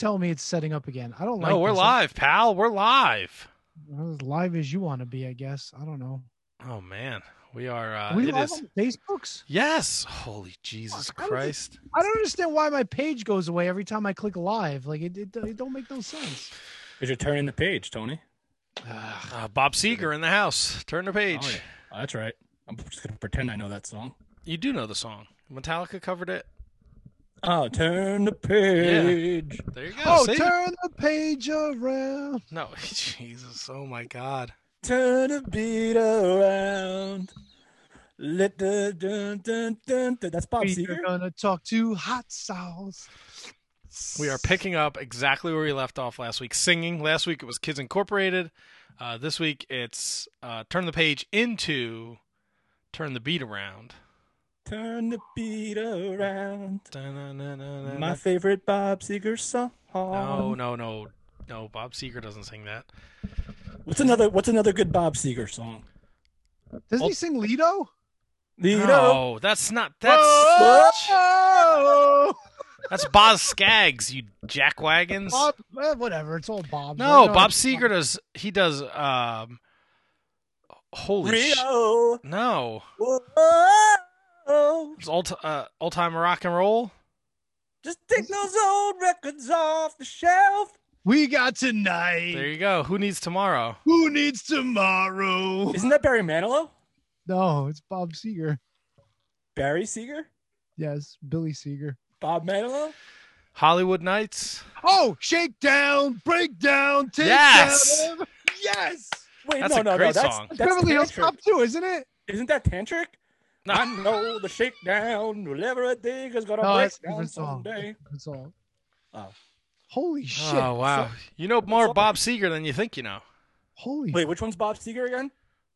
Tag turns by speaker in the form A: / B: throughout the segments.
A: tell me it's setting up again. I don't like
B: No, we're
A: this.
B: live, pal. We're live.
A: As live as you want to be, I guess. I don't know.
B: Oh man, we are.
A: Are we
B: It
A: live
B: is.
A: on Facebooks?
B: Yes. Holy Jesus
A: Fuck, I don't think-
B: Christ.
A: I don't understand why my page goes away every time I click live. Like it don't make no sense.
C: Because you're turning the page, Tony.
B: Bob Seger in the house. Turn the page.
C: Oh, yeah. Oh, that's right. I'm just going to pretend I know that song.
B: You do know the song. Metallica covered it.
C: Oh, turn the page.
B: There you go.
A: Oh,
B: See?
A: turn the page around.
B: No, Jesus. Oh my God.
C: Turn the beat around. Let the dun dun dun dun. That's Bob
A: We're
C: Seger.
A: gonna talk to hot sauce.
B: We are picking up exactly where we left off last week. Singing. Last week it was Kids Incorporated. This week it's turn the page into turn the beat around.
C: Turn the beat around.
B: Da-na-na-na-na-na.
C: My favorite Bob Seger song.
B: No. Bob Seger doesn't sing that.
C: What's another good Bob Seger song?
A: Does he sing Lido?
B: No, that's not. That's
A: Oh!
B: that's Boz Scaggs, you jackwagons.
A: Bob, whatever. It's all Bob.
B: No, Bob Seger does. He does. Holy shit!
C: Rio.
B: No,
C: Whoa.
B: it's old time rock and roll.
C: Just take those old records off the shelf.
A: We got tonight.
B: There you go. Who needs tomorrow?
A: Who needs tomorrow?
C: Isn't that Barry Manilow?
A: No, it's Bob Seger.
C: Barry Seger?
A: Yes, Billy Seger.
C: Bob Manilow?
B: Hollywood Nights.
A: Oh, shake down, break down, take
B: Yes!
A: down. Yes.
C: Wait,
B: That's
C: no,
B: a
C: no,
B: great
C: no.
B: song.
C: That's
A: Beverly Hills
C: Tantric.
A: Cop 2, isn't it?
C: Isn't that Tantric?
B: No.
C: I know the shakedown. Whatever I think is gonna
A: No,
C: break
A: that's a
C: down
A: different song.
C: someday.
A: That's all.
C: Oh.
A: Holy shit.
B: Oh wow, you know more Bob Seger than you think you know.
A: Holy
C: Wait, which one's Bob Seger again?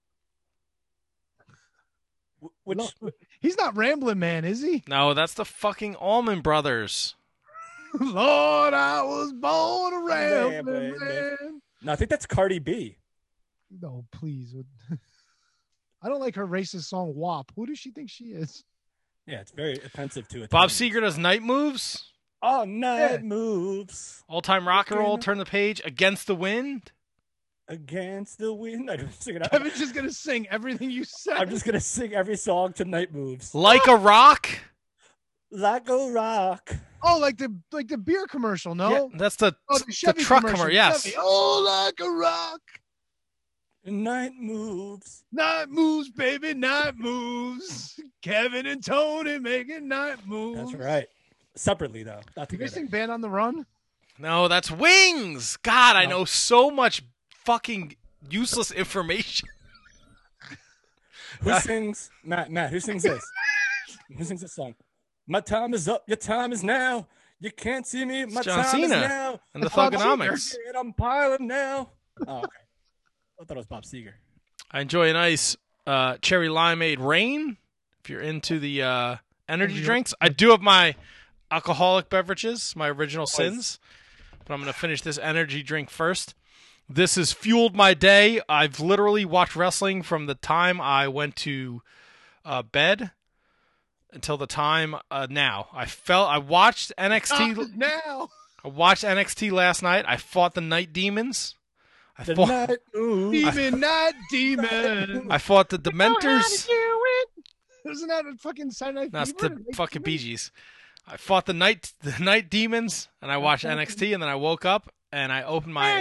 C: Which?
A: No, he's not Rambling Man, is he?
B: No, that's the fucking Allman Brothers.
A: Lord, I was born a Rambling
C: Man.
A: Man.
C: No, I think that's Cardi B.
A: No, please. I don't like her racist song WAP. Who does she think she is?
C: Yeah, it's very offensive to it.
B: Bob Seger does Night Moves.
C: Oh, night
A: Yeah.
C: moves
B: All time rock and roll. Turn the page. Against the Wind.
C: against the wind. I'm just singing.
A: Kevin's just going to sing everything you said.
C: I'm just gonna sing every song to Night Moves.
B: Like a Rock.
C: Like a rock.
A: Oh, like the beer commercial, no?
B: Yeah, that's the
A: Oh,
B: the
A: Chevy
B: truck
A: commercial.
B: commercial. Yes.
A: Chevy. Oh, like a rock.
C: Night moves.
A: Night moves, baby, night moves. Kevin and Tony making night moves.
C: That's right. Separately though, not
A: You guys
C: together.
A: sing Band on the Run?
B: No, that's Wings. God, I
C: No.
B: know so much fucking useless information.
C: Who sings? Matt. Who sings this? Who sings this song? My time is up. Your time is now. You can't see me. My
B: John
C: time is
B: Cena.
C: now.
B: And the
A: Bob
B: Thugonomics.
C: And I'm piling now. Oh, okay. I thought it was Bob Seger.
B: I enjoy a nice cherry limeade rain. If you're into the energy drinks, I do have my alcoholic beverages, my original sins, but I'm going to finish this energy drink first. This has fueled my day. I've literally watched wrestling from the time I went to bed until the time now. I watched NXT.
A: Now.
B: I watched NXT last night. I fought the Night Demons.
C: The night moves.
A: Demon, night demon.
B: I fought the Dementors.
A: Isn't that a fucking Saturday Night
B: That's
A: Fever?
B: the fucking Bee Gees. I fought the Night Demons, and I watched NXT, and then I woke up and I opened my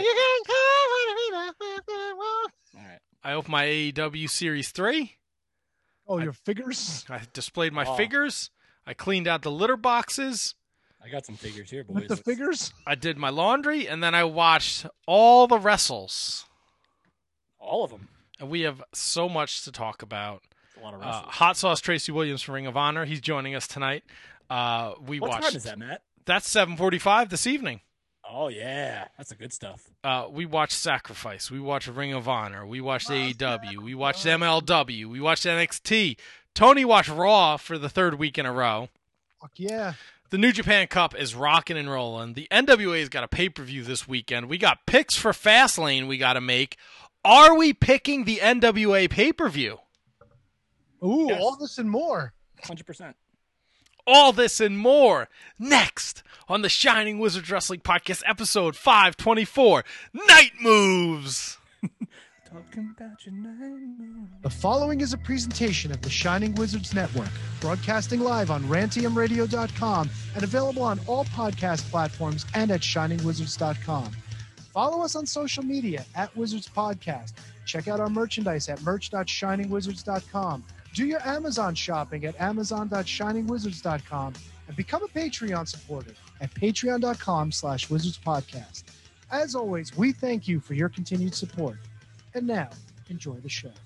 C: All right.
B: AEW Series 3.
A: Oh, your figures?
B: I displayed my
C: Oh.
B: figures. I cleaned out the litter boxes.
C: I got some figures here, boys.
A: With the figures?
B: I did my laundry, and then I watched all the wrestles.
C: All of them.
B: And we have so much to talk about.
C: It's a lot of wrestling.
B: Hot Sauce Tracy Williams from Ring of Honor. He's joining us tonight. We
C: What
B: watched.
C: time is that, Matt?
B: That's 7:45 this evening.
C: Oh yeah, that's the good stuff.
B: We watched Sacrifice. We watched Ring of Honor. We watched AEW. We watched MLW. We watched NXT. Tony watched Raw for the third week in a row.
A: Fuck yeah.
B: The New Japan Cup is rocking and rolling. The NWA's got a pay-per-view this weekend. We got picks for Fastlane we got to make. Are we picking the NWA pay-per-view?
A: Ooh,
C: Yes.
A: all this and more.
C: 100%.
B: All this and more next on the Shining Wizards Wrestling Podcast, episode 524, Night Moves.
C: Talking about your name.
A: The following is a presentation of the Shining Wizards Network, broadcasting live on rantiumradio.com and available on all podcast platforms and at shiningwizards.com. Follow us on social media at Wizards Podcast. Check out our merchandise at merch.shiningwizards.com. Do your Amazon shopping at amazon.shiningwizards.com and become a Patreon supporter at patreon.com/wizardspodcast. As always, we thank you for your continued support. And now, enjoy the show.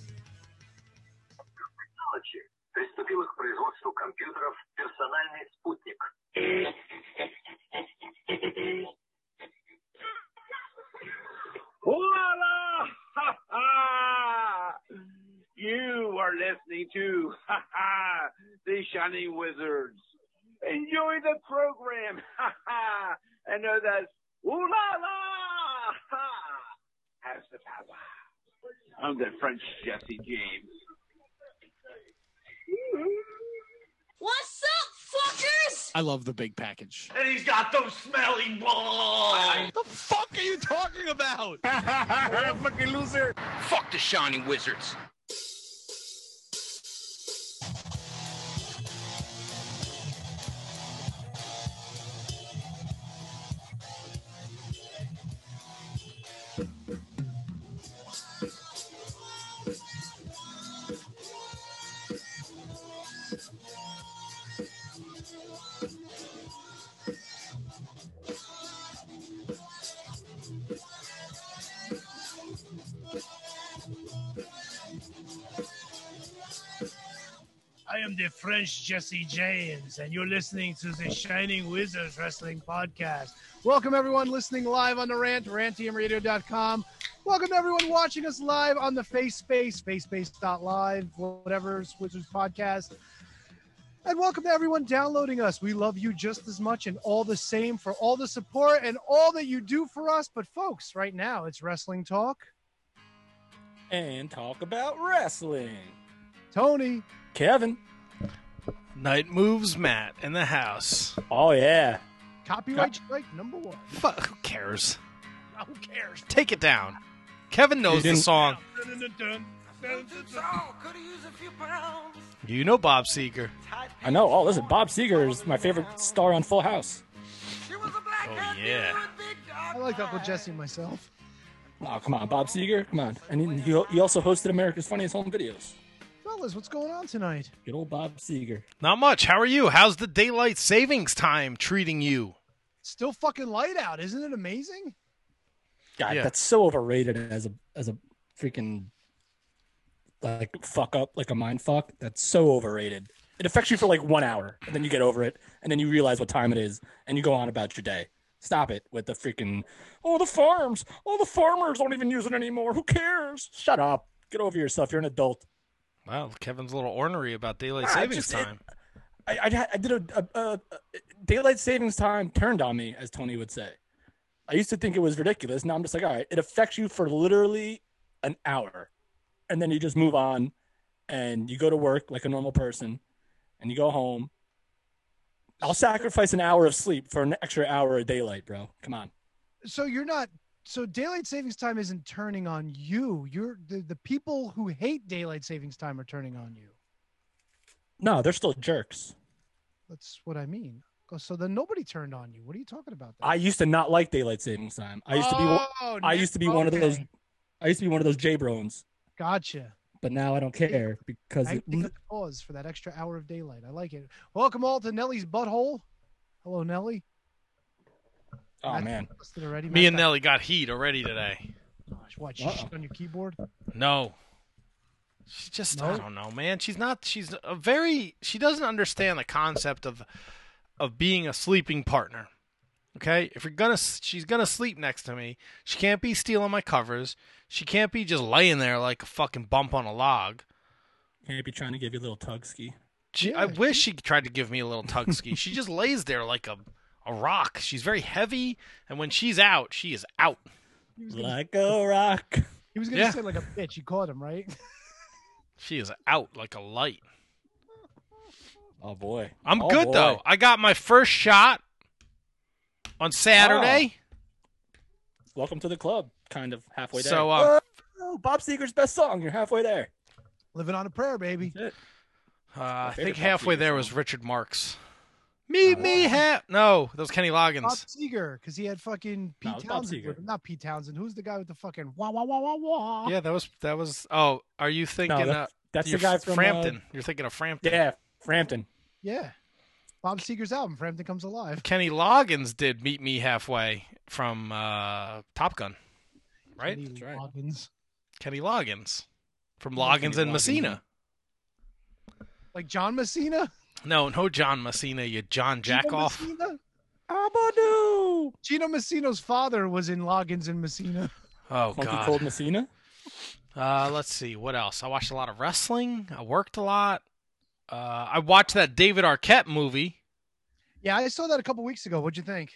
D: Приступила к производству компьютеров «Персональный спутник». Voila! Ha ha! You are listening to the Shining Wizards. Enjoy the program. And know that ooh la la has the power. I'm the French Jesse James.
E: What's up, fuckers?
F: I love the big package.
D: And he's got those smelly balls.
F: The fuck are you talking about?
C: Fucking loser.
D: Fuck the Shining Wizards.
A: I am the French Jesse James, and you're listening to the Shining Wizards Wrestling Podcast. Welcome, everyone listening live on the rant, rantiumradio.com. Welcome to everyone watching us live on the FaceSpace.live, whatever's Wizards Podcast. And welcome to everyone downloading us. We love you just as much and all the same for all the support and all that you do for us. But, folks, right now it's wrestling talk.
C: And talk about wrestling.
A: Tony.
C: Kevin.
B: Night Moves Matt in the house.
C: Oh, yeah.
A: Copyright strike number one.
B: Fuck, who cares?
A: Who cares?
B: Take it down. Kevin knows the song. You know Bob Seger.
C: I know. Oh, listen, Bob Seger is my favorite star on Full House.
B: Oh, yeah.
A: I like Uncle Jesse myself.
C: Oh, come on, Bob Seger. Come on. And he also hosted America's Funniest Home Videos.
A: Fellas, what's going on tonight?
C: Good old Bob Seger.
B: Not much. How are you? How's the daylight savings time treating you?
A: Still fucking light out, isn't it amazing?
C: God,
B: Yeah.
C: that's so overrated as a freaking like fuck up, like a mind fuck. That's so overrated. It affects you for like 1 hour, and then you get over it, and then you realize what time it is, and you go on about your day. Stop it with the freaking the farmers don't even use it anymore. Who cares? Shut up. Get over yourself. You're an adult.
B: Wow, Kevin's a little ornery about daylight savings time.
C: I did a daylight savings time turned on me, as Tony would say. I used to think it was ridiculous. Now I'm just like, all right, it affects you for literally an hour. And then you just move on and you go to work like a normal person and you go home. I'll sacrifice an hour of sleep for an extra hour of daylight, bro. Come on.
A: So you're not. So daylight savings time isn't turning on you. You're the people who hate daylight savings time are turning on you.
C: No, they're still jerks.
A: That's what I mean. So then nobody turned on you. What are you talking about? Then?
C: I used to not like daylight savings time. I used to be one of those. I used to be one of those J-Brones.
A: Gotcha.
C: But now I don't care because
A: I think it's pause for that extra hour of daylight. I like it. Welcome all to Nellie's Butthole. Hello, Nellie.
C: Oh
A: Matt
C: man.
A: listed already.
B: Me
A: Matt
B: and Nelly got heat already today.
A: Gosh, what? She's on your keyboard?
B: No. She's just, I
A: No?
B: don't know, man. She doesn't understand the concept of being a sleeping partner. Okay? If she's gonna sleep next to me, she can't be stealing my covers. She can't be just laying there like a fucking bump on a log.
C: Can't be trying to give you a little tug ski.
B: I wish she tried to give me a little tug ski. She just lays there like a rock. She's very heavy, and when she's out, she is out.
C: Like a rock.
A: He was going to say like a bitch. You caught him, right?
B: She is out like a light.
C: Oh boy.
B: I'm
C: Oh,
B: good
C: boy.
B: though. I got my first shot on Saturday.
C: Welcome to the club. Kind of halfway there.
B: So,
C: oh, Bob Seger's best song. You're halfway there.
A: Living on a prayer, baby.
C: That's it.
B: I
C: favorite
B: think
C: Bob
B: halfway
C: Seger
B: there
C: song.
B: was Richard Marx. Meet me No, that was Kenny
A: Bob
B: Loggins.
A: Seger, because he had fucking
C: No,
A: Pete
C: it's Bob
A: Townsend.
C: Seger.
A: with him. Not Pete Townsend. Who's the guy with the fucking wah wah wah wah wah?
B: Yeah, that was. Oh, are you thinking?
C: That's the
B: you're
C: guy from
B: Frampton. You're thinking of Frampton.
C: Yeah, Frampton.
A: Yeah. Bob Seger's album, Frampton Comes Alive.
B: Kenny Loggins did Meet Me Halfway from Top Gun, right?
A: Kenny
C: right.
A: Loggins.
B: Kenny Loggins from
C: Kenny
B: Loggins and
C: Loggins,
B: Messina.
A: Like John Messina?
B: No, John Messina, you John
A: Gino
B: Jackoff.
A: Messina?
C: Abadoo.
A: Gino Messina's father was in Loggins and Messina.
B: Oh
C: Funky
B: God.
C: Cold Messina.
B: Let's see what else. I watched a lot of wrestling. I worked a lot. I watched that David Arquette movie.
A: Yeah, I saw that a couple weeks ago. What'd you think?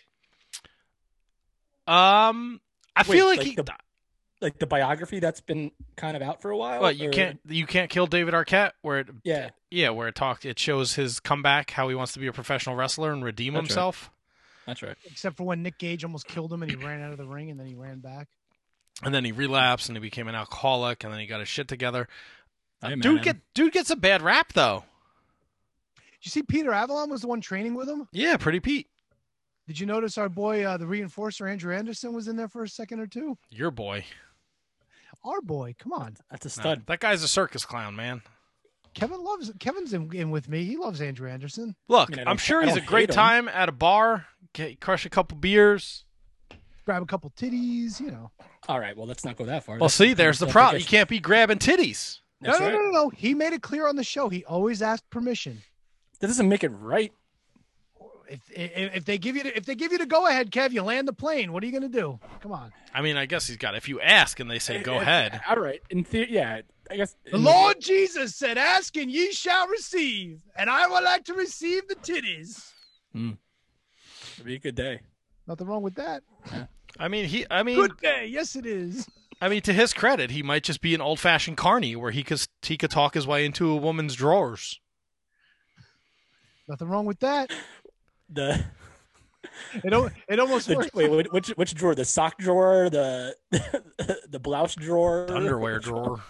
B: I feel
C: Wait,
B: like
C: like the biography that's been kind of out for a while.
B: Well, you
C: or-
B: can't kill David Arquette. Where it
C: Yeah,
B: where it shows his comeback, how he wants to be a professional wrestler and redeem
C: That's right.
B: himself.
C: that's right.
A: Except for when Nick Gage almost killed him and he ran out of the ring and then he ran back.
B: And then he relapsed and he became an alcoholic and then he got his shit together.
C: Hey, man,
B: Dude gets a bad rap though.
A: Did you see Peter Avalon was the one training with him?
B: Yeah, Pretty Pete.
A: Did you notice our boy, the reinforcer Andrew Anderson, was in there for a second or two?
B: Your boy.
A: Our boy, come on.
C: that's a
B: No,
C: stud.
B: that guy's a circus clown, man.
A: Kevin's in with me. He loves Andrew Anderson.
B: Look,
C: I mean, I
B: I'm
C: don't-
B: sure
C: I
B: he's a
C: don't
B: great
C: hate him.
B: time at a bar. Crush a couple beers.
A: Grab a couple titties, you know.
C: All right, well, let's not go that far.
B: Well,
C: That's
B: see,
C: kind
B: there's
C: of
B: the problem. You
C: self-sufficient.
B: can't be grabbing titties.
C: That's right.
A: No. He made it clear on the show. He always asked permission.
C: That doesn't make it right.
A: If they give you the go ahead, Kev, you land the plane. What are you gonna do? Come on.
B: I mean, I guess he's got. If you ask and they say go ahead,
C: All right. In theory, yeah. I guess
A: The Lord Jesus said, "Ask and ye shall receive, and I would like to receive the titties."
C: It'd be a good day.
A: Nothing wrong with that.
B: I mean,
A: Good day. Yes, it is.
B: I mean, to his credit, he might just be an old-fashioned carny where he could talk his way into a woman's drawers.
A: Nothing wrong with that.
C: The
A: It almost works.
C: wait, which drawer? The sock drawer, the the blouse drawer,
B: The underwear drawer.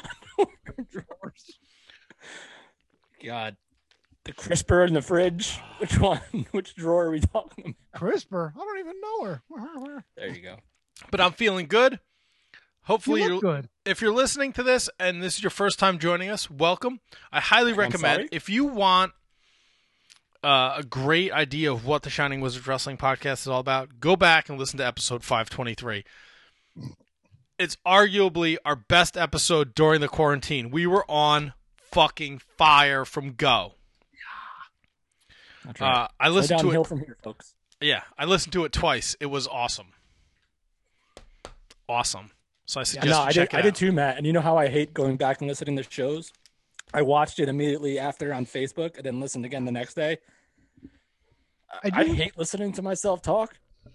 C: God, the crisper in the fridge. Which one? Which drawer are we talking about?
A: Crisper. I don't even know her.
C: There you go.
B: But I'm feeling good. Hopefully,
A: You look good.
B: if you're listening to this and this is your first time joining us, welcome. I highly recommend
C: sorry?
B: if you want a great idea of what the Shining Wizards Wrestling Podcast is all about, go back and listen to episode 523. It's arguably our best episode during the quarantine. We were on fucking fire from go.
C: That's right.
B: I
C: Go
B: listened to
C: downhill
B: it.
C: from here, folks.
B: Yeah, I listened to it twice. It was awesome. Awesome. So I
C: Yeah,
B: suggest
C: no,
B: you
C: I
B: check
C: did.
B: it
C: I did
B: out.
C: too, Matt. And you know how I hate going back and listening to shows. I watched it immediately after on Facebook and then listened again the next day. I hate listening to myself talk.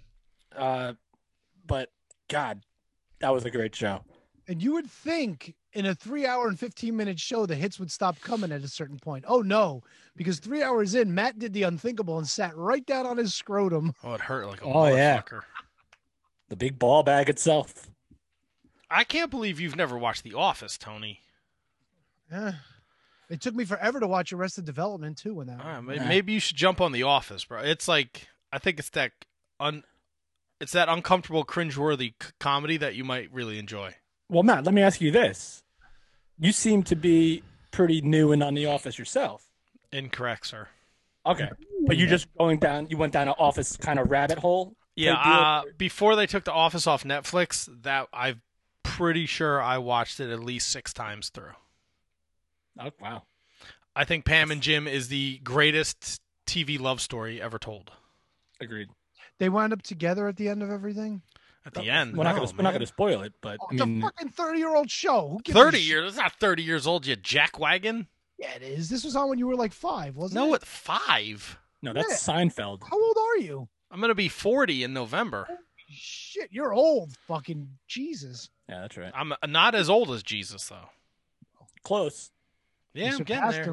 C: But God, that was a great show.
A: And you would think in a 3 hour and 15-minute show, the hits would stop coming at a certain point. Oh, no, because 3 hours in, Matt did the unthinkable and sat right down on his scrotum.
B: Oh, it hurt like a
C: Oh, yeah.
B: motherfucker.
C: The big ball bag itself.
B: I can't believe you've never watched The Office, Tony.
A: Yeah. It took me forever to watch Arrested Development, too, when that
B: Maybe you should jump on The Office, bro. It's like, I think it's that uncomfortable, cringeworthy comedy that you might really enjoy.
C: Well, Matt, let me ask you this. You seem to be pretty new and on The Office yourself.
B: Incorrect, sir.
C: Okay. But you went down an Office kind of rabbit hole?
B: Yeah, before they took The Office off Netflix, that I'm pretty sure I watched it at least 6 times through.
C: Oh, wow.
B: I think Pam and Jim is the greatest TV love story ever told.
C: Agreed.
A: They wound up together at the end of everything.
B: At the end,
C: We're not
B: no,
C: going to spoil it, but
A: Oh,
C: I
A: it's
C: mean,
A: a fucking 30-year-old show. Who gives a
B: 30
A: shit?
B: years. It's not 30 years old, you jackwagon.
A: Yeah, it is. This was on when you were like 5, wasn't it?
B: No, at 5.
C: no, that's
A: Yeah.
C: Seinfeld.
A: How old are you?
B: I'm going to be 40 in November.
A: Shit, you're old. Fucking Jesus.
C: Yeah, that's right.
B: I'm not as old as Jesus, though.
C: Close.
B: Yeah,
A: You
B: I'm getting
A: surpassed
B: there.
A: him.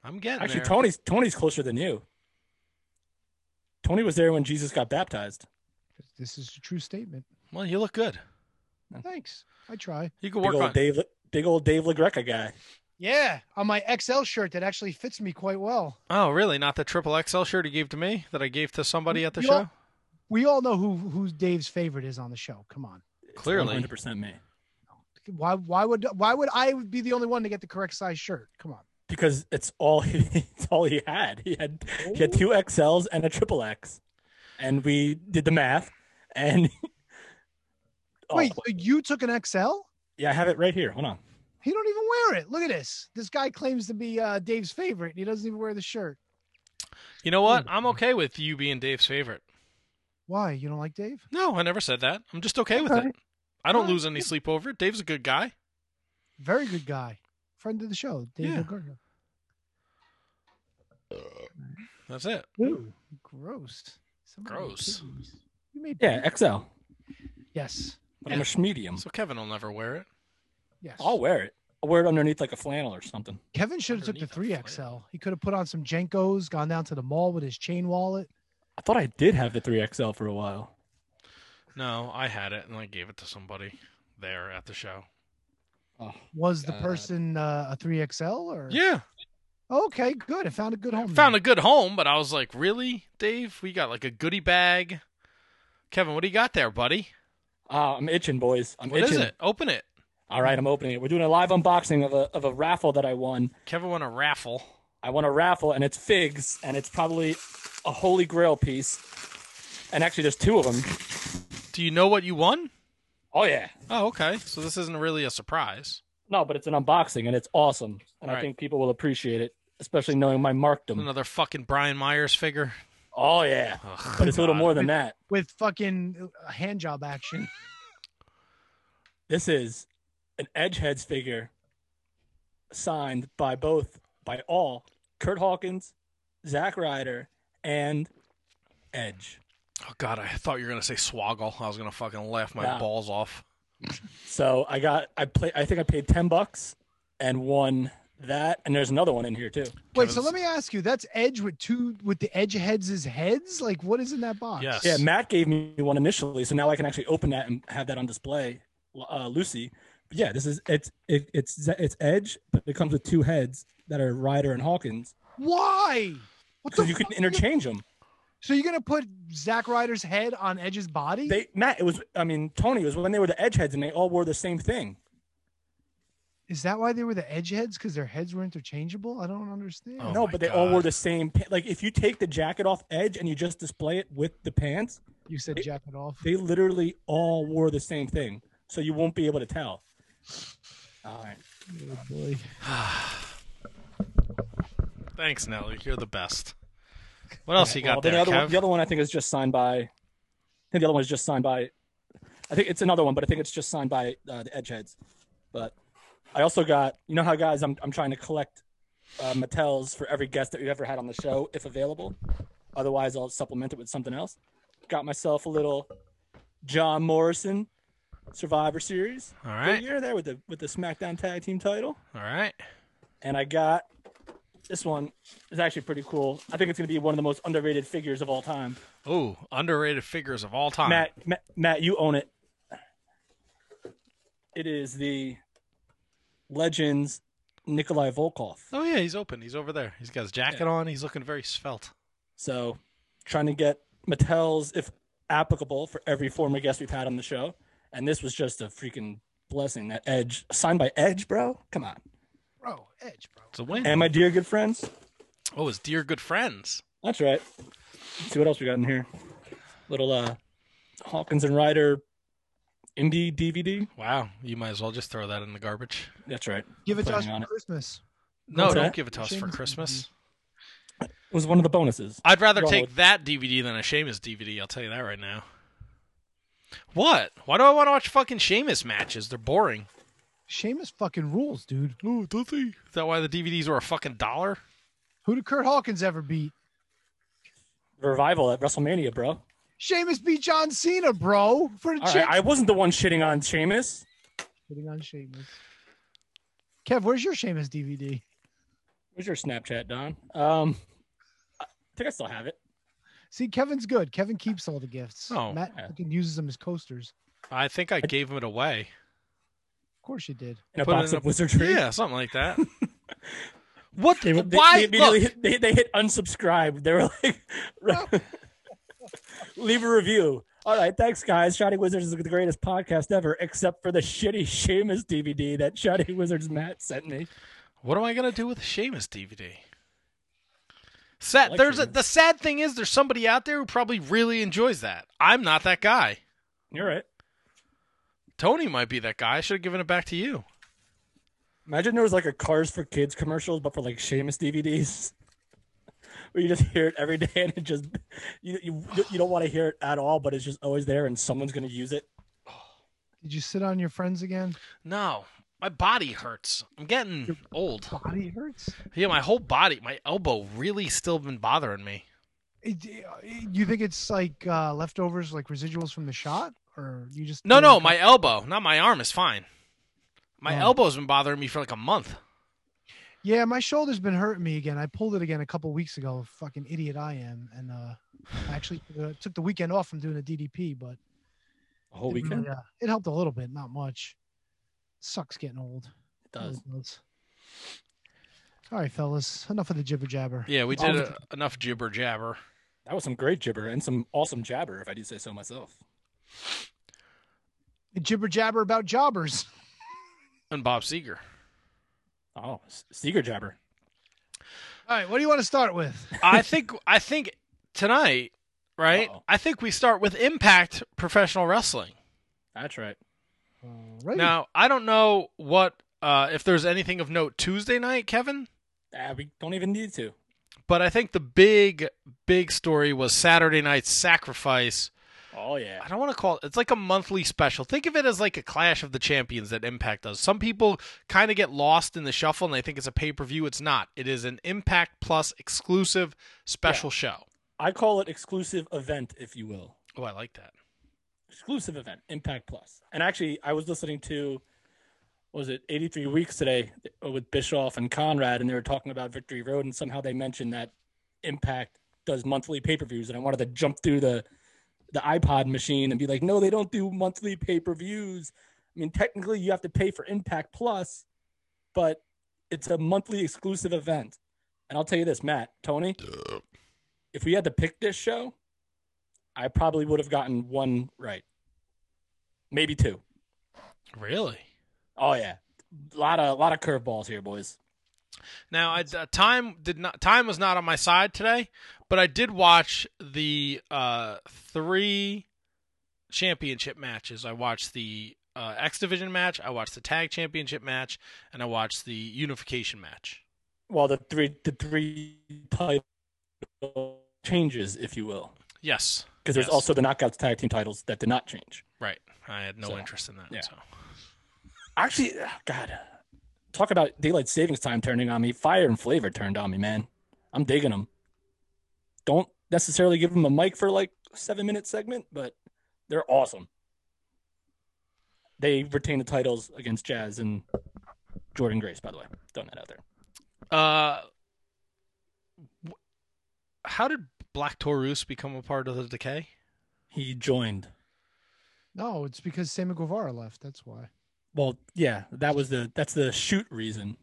B: I'm getting
C: Actually,
B: there.
C: Tony's closer than you. Tony was there when Jesus got baptized.
A: This is a true statement.
B: Well, you look good.
A: Thanks. I try.
B: You can work on.
C: Big old Dave LaGreca guy.
A: Yeah, on my XL shirt that actually fits me quite well.
B: Oh, really? Not the triple XL shirt you gave to me that I gave to somebody at the show?
A: We all know who Dave's favorite is on the show. Come on.
B: Clearly.
C: 100% me.
A: Why would I be the only one to get the correct size shirt? Come on.
C: Because it's all he had. He had 2 XLs and a triple X. And we did the math. And
A: Wait, so you took an XL?
C: Yeah, I have it right here. Hold on.
A: He don't even wear it. Look at this. This guy claims to be Dave's favorite, and he doesn't even wear the shirt.
B: You know what? I'm okay with you being Dave's favorite.
A: Why? You don't like Dave?
B: No, I never said that. I'm just okay with it. I don't lose any sleep over it. Dave's a good guy.
A: Very good guy. Friend of the show, Dave
B: Yeah.
A: McGregor.
B: That's it.
A: Ooh, gross.
B: Gross.
A: You made
C: XL.
A: Yes.
C: But I'm a medium.
B: So Kevin will never wear it.
A: Yes.
C: I'll wear it. I'll wear it underneath like a flannel or something.
A: Kevin should have took the 3XL. He could have put on some Jenkos, gone down to the mall with his chain wallet.
C: I thought I did have the 3XL for a while.
B: No, I had it and I gave it to somebody there at the show.
C: Oh,
A: Was the person a 3XL or?
B: Yeah.
A: Okay, good. I found a good home.
B: Found a good home, but I was like, really, Dave? We got like a goodie bag. Kevin, what do you got there, buddy?
C: I'm itching, boys. I'm
B: What
C: itching.
B: is it? Open it.
C: All right, I'm opening it. We're doing a live unboxing of a raffle that I won.
B: Kevin won a raffle.
C: I won a raffle, and it's figs, and it's probably a Holy Grail piece. And actually, there's 2 of them.
B: Do you know what you won?
C: Oh, yeah.
B: Oh, okay. So this isn't really a surprise.
C: No, but it's an unboxing, and it's awesome. And
B: All
C: I
B: right.
C: think people will appreciate it, especially knowing my markdom.
B: Another fucking Brian Myers figure.
C: Oh, yeah.
B: Ugh,
C: But it's a little
B: God.
C: more than that.
A: with fucking hand job action.
C: This is an Edgeheads figure signed by all Kurt Hawkins, Zack Ryder, and Edge.
B: Oh, God, I thought you were going to say Swoggle. I was going to fucking laugh my
C: Nah.
B: balls off.
C: So I think I paid $10 and won that, and there's another one in here too.
A: Wait, so let me ask you, that's Edge with the edge heads' heads? Like, what is in that box?
B: Yes.
C: Yeah, Matt gave me one initially, so now I can actually open that and have that on display. Lucy, but yeah, this is it's Edge, but it comes with 2 heads that are Ryder and Hawkins,
A: Why? What
C: so
A: the
C: you can
A: fuck?
C: interchange them.
A: So you're gonna put Zack Ryder's head on Edge's body?
C: Tony, it was when they were the Edgeheads and they all wore the same thing.
A: Is that why they were the edge heads? Because their heads were interchangeable? I don't understand.
B: Oh
C: No,
B: my
C: but they all
B: God.
C: wore the same. Like if you take the jacket off Edge and you just display it with the pants,
A: You said jacket off.
C: they literally all wore the same thing, so you won't be able to tell. All right.
A: Oh, boy.
B: Thanks, Nelly. You're the best. What else you got
C: Well,
B: there, Kev?
C: the other one I think is just signed by. I think the other one is just signed by. I think it's another one, but I think it's just signed by the Edgeheads. But I also got, you know how guys, I'm trying to collect Mattels for every guest that we've ever had on the show, if available. Otherwise, I'll supplement it with something else. Got myself a little John Morrison Survivor Series
B: All right.
C: figure there with the SmackDown Tag Team title,
B: All right.
C: and I got this one. Is actually pretty cool. I think it's going to be one of the most underrated figures of all time.
B: Ooh, underrated figures of all time.
C: Matt, you own it. It is the Legends Nikolai Volkov.
B: Oh, yeah, he's open. He's over there. He's got his jacket on. He's looking very svelte.
C: So, trying to get Mattels, if applicable, for every former guest we've had on the show. And this was just a freaking blessing. That Edge, signed by Edge, bro. Come on.
A: Bro, Edge, bro.
B: It's a win.
C: And my dear good friends.
B: Oh, his dear good friends.
C: That's right. Let's see what else we got in here. Little Hawkins and Ryder indie DVD.
B: Wow, you might as well just throw that in the garbage.
C: That's right.
A: Give it to us
C: Planning on
A: for Christmas.
B: No,
C: What's
B: don't
C: that?
B: give it to us for
A: Seamus
B: Christmas.
C: It was one of the bonuses.
B: I'd rather
C: Wrong
B: take
C: with-
B: that DVD than a Sheamus DVD. I'll tell you that right now. What? Why do I want to watch fucking Sheamus matches? They're boring.
A: Sheamus fucking rules, dude.
B: Oh, does he? Is that why the DVDs were a fucking $1?
A: Who did Kurt Hawkins ever beat?
C: Revival at WrestleMania, bro.
A: Sheamus beat John Cena, bro. For the
C: All right,
A: chick.
C: I wasn't the one shitting on Sheamus.
A: Putting on Sheamus. Kev, where's your Sheamus DVD?
C: Where's your Snapchat, Don? I think I still have it.
A: See, Kevin's good. Kevin keeps all the gifts.
B: Oh,
A: Matt
C: yeah.
A: fucking uses them as coasters.
B: I think I gave him it away.
A: Of course you did.
C: In a
B: Put it
C: box
B: in
C: of wizardry.
B: Yeah, something like that. What?
C: They
B: Why?
C: immediately
B: Look,
C: they hit unsubscribe. They were like, leave a review. All right, thanks, guys. Shining Wizards is the greatest podcast ever, except for the shitty Sheamus DVD that Shining Wizards Matt sent me.
B: what am I gonna do with the Sheamus DVD? Sad.
C: like
B: There's
C: Sheamus.
B: the sad thing is there's somebody out there who probably really enjoys that. I'm not that guy.
C: You're right.
B: Tony might be that guy. I should have given it back to you.
C: Imagine there was like a Cars for Kids commercial, but for like Sheamus DVDs, where you just hear it every day, and it just you don't want to hear it at all, but it's just always there, and someone's gonna use it.
A: Did you sit on your friends again?
B: No, my body hurts. I'm getting old.
A: Body hurts.
B: Yeah, my whole body, my elbow really still been bothering me.
A: You think it's like leftovers, like residuals from the shot, or you just
B: No, my elbow, not my arm is fine. My
A: Oh.
B: elbow's been bothering me for like a month.
A: Yeah, my shoulder's been hurting me again. I pulled it again a couple weeks ago. Fucking idiot I am, and I actually took the weekend off from doing a DDP, but
C: A whole
A: it
C: weekend.
A: really, it helped a little bit, not much. Sucks getting old.
C: It does.
A: Really does. All right, fellas, enough of the jibber jabber.
B: Yeah, we did enough jibber jabber.
C: That was some great jibber and some awesome jabber, if I do say so myself.
A: Jibber jabber about jobbers.
B: And Bob Seger.
C: Oh, Seeger jabber.
A: All right, what do you want to start with?
B: I think tonight, right?
C: Uh-oh.
B: I think we start with Impact Professional Wrestling.
C: That's right.
A: Right.
B: Now, I don't know what if there's anything of note Tuesday night, Kevin,
C: We don't even need to.
B: but I think the big story was Saturday night's Sacrifice.
C: Oh yeah.
B: I don't want to call it. It's like a monthly special. Think of it as like a Clash of the Champions that Impact does. Some people kind of get lost in the shuffle and they think it's a pay-per-view. It's not. It is an Impact Plus exclusive special show.
C: I call it exclusive event, if you will.
B: Oh, I like that.
C: Exclusive event, Impact Plus. And actually, I was listening to, what was it 83 Weeks today with Bischoff and Conrad, and they were talking about Victory Road, and somehow they mentioned that Impact does monthly pay-per-views, and I wanted to jump through the iPod machine and be like, no, they don't do monthly pay-per-views. I mean, technically, you have to pay for Impact Plus, but it's a monthly exclusive event. And I'll tell you this, Matt, Tony, if we had to pick this show, I probably would have gotten one right. Maybe two.
B: Really?
C: Oh yeah. A lot of curveballs here, boys.
B: Now, time was not on my side today, but I did watch the 3 championship matches. I watched the X Division match, I watched the Tag Championship match, and I watched the Unification match.
C: Well, the three title changes, if you will,
B: Yes,
C: because there's
B: yes.
C: also the Knockouts tag team titles that did not change.
B: Right. I had no
C: So,
B: interest in that.
C: yeah.
B: So.
C: Actually, God, talk about daylight savings time turning on me. Fire and Flavor turned on me, man. I'm digging them. Don't necessarily give them a mic for like a 7-minute segment, but they're awesome. They retain the titles against Jazz and Jordan Grace, by the way. Throwing that out there.
B: How did Black Taurus become a part of the Decay?
C: He joined.
A: No, it's because Sammy Guevara left. That's why.
C: Well, yeah, that's the shoot reason.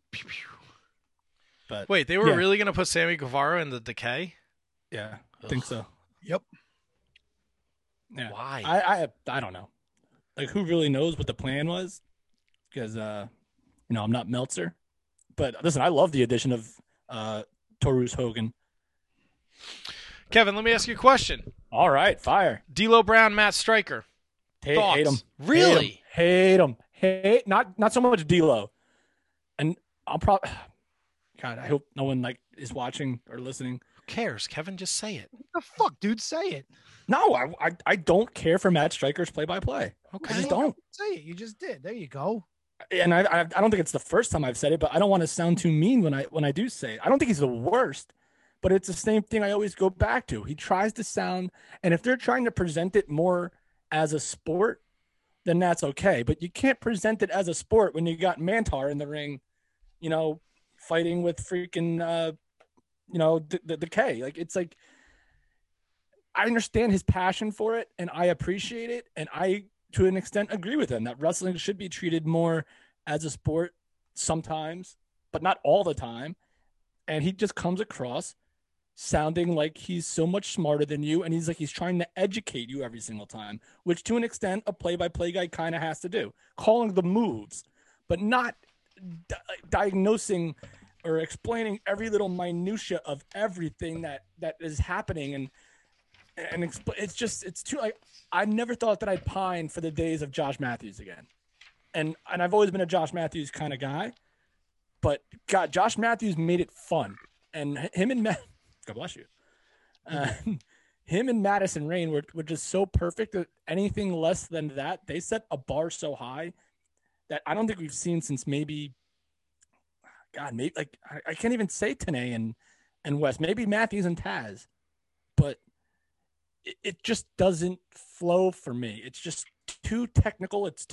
C: But
B: Wait, they were
C: yeah,
B: really going to put Sammy Guevara in the Decay?
C: yeah, I think so.
A: Yep.
C: Yeah.
B: Why?
C: I don't know. Like, who really knows what the plan was? Because I'm not Meltzer. But listen, I love the addition of Taurus Hogan.
B: Kevin, let me ask you a question.
C: All right, fire.
B: D'Lo Brown, Matt Stryker. Thoughts?
C: Hate him.
B: Really?
C: Hate him. Hate not so much D'Lo. And I'll probably. God, I hope no one is watching or listening.
B: Who cares, Kevin? Just say it.
A: The fuck, dude, say it.
C: No, I don't care for Matt Stryker's play-by-play.
B: Okay.
C: I just don't.
A: Say it. You just did. There you go.
C: And I don't think it's the first time I've said it, but I don't want to sound too mean when I do say it. I don't think he's the worst, but it's the same thing I always go back to. He tries to sound, and if they're trying to present it more as a sport, then that's okay. But you can't present it as a sport when you got Mantar in the ring, fighting with freaking, the K. Like, it's like, I understand his passion for it and I appreciate it. And I, to an extent, agree with him that wrestling should be treated more as a sport sometimes, but not all the time. And he just comes across sounding like he's so much smarter than you. And he's trying to educate you every single time, which to an extent, a play-by-play guy kind of has to do, calling the moves, but not diagnosing or explaining every little minutia of everything that is happening. And it's too, like, I never thought that I'd pine for the days of Josh Matthews again. And I've always been a Josh Matthews kind of guy, but God, Josh Matthews made it fun. And him and God bless you. Him and Madison Rain were just so perfect that anything less than that, they set a bar so high that I don't think we've seen since maybe I can't even say Tenay and West, maybe Matthews and Taz, but it just doesn't flow for me. It's just too technical. It's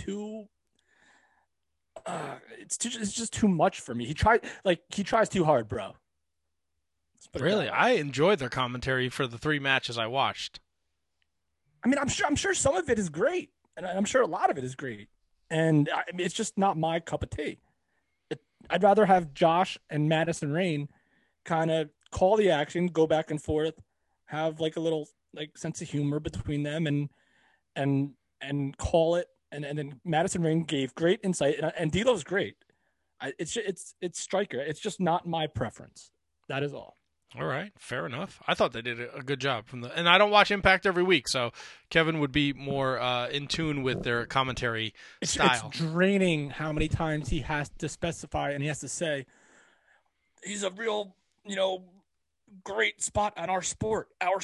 C: just too much for me. He tries too hard, bro.
B: Really? I enjoyed their commentary for the 3 matches I watched.
C: I mean, I'm sure some of it is great, and I'm sure a lot of it is great. And it's just not my cup of tea. I'd rather have Josh and Madison Rain kind of call the action, go back and forth, have like a little sense of humor between them, and call it. And then Madison Rain gave great insight, and D'Lo's great. It's Striker. It's just not my preference. That is all.
B: All right, fair enough. I thought they did a good job and I don't watch Impact every week, so Kevin would be more in tune with their commentary style.
C: It's draining how many times he has to specify and he has to say he's a real, great spot on our sport. It's our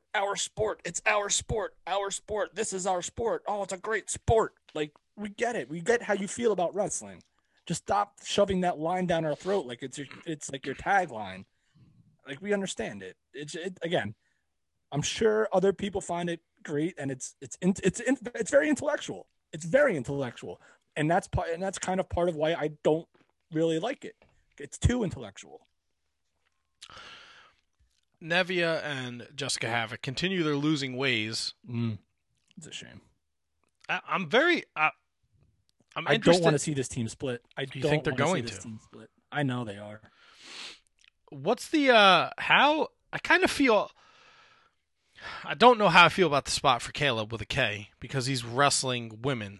C: sport. This is our sport. Oh, it's a great sport. Like, we get it. We get how you feel about wrestling. Just stop shoving that line down our throat like it's like your tagline. Like, we understand it. Again, I'm sure other people find it great, and it's very intellectual. It's very intellectual, and that's kind of part of why I don't really like it. It's too intellectual.
B: Nevia and Jessica Havoc continue their losing ways.
C: It's a shame.
B: I'm
C: I don't want to see this team split.
B: Do you think they're going to?
C: Team split. I know they are.
B: What's the how I kind of feel I don't know how I feel about the spot for Caleb with a K because he's wrestling women.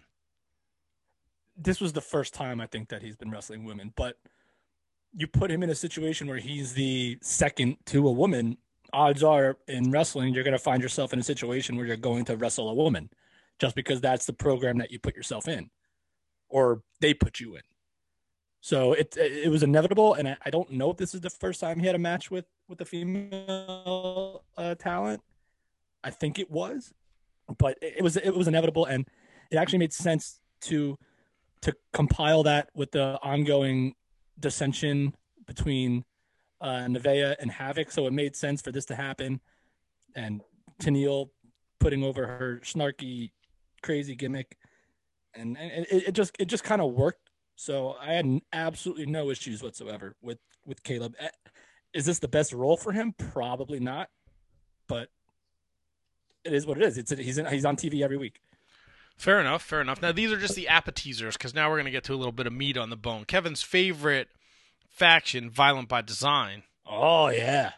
C: This was the first time I think that he's been wrestling women, but you put him in a situation where he's the second to a woman, odds are in wrestling you're going to find yourself in a situation where you're going to wrestle a woman just because that's the program that you put yourself in or they put you in. So it was inevitable, and I don't know if this is the first time he had a match with a female talent. I think it was, but it was inevitable, and it actually made sense to compile that with the ongoing dissension between Nevaeh and Havoc. So it made sense for this to happen, and Tenille putting over her snarky, crazy gimmick, and it just kind of worked. So I had absolutely no issues whatsoever with Caleb. Is this the best role for him? Probably not, but it is what it is. He's on TV every week.
B: Fair enough. Now these are just the appetizers because now we're going to get to a little bit of meat on the bone. Kevin's favorite faction, Violent by Design.
C: Oh yeah.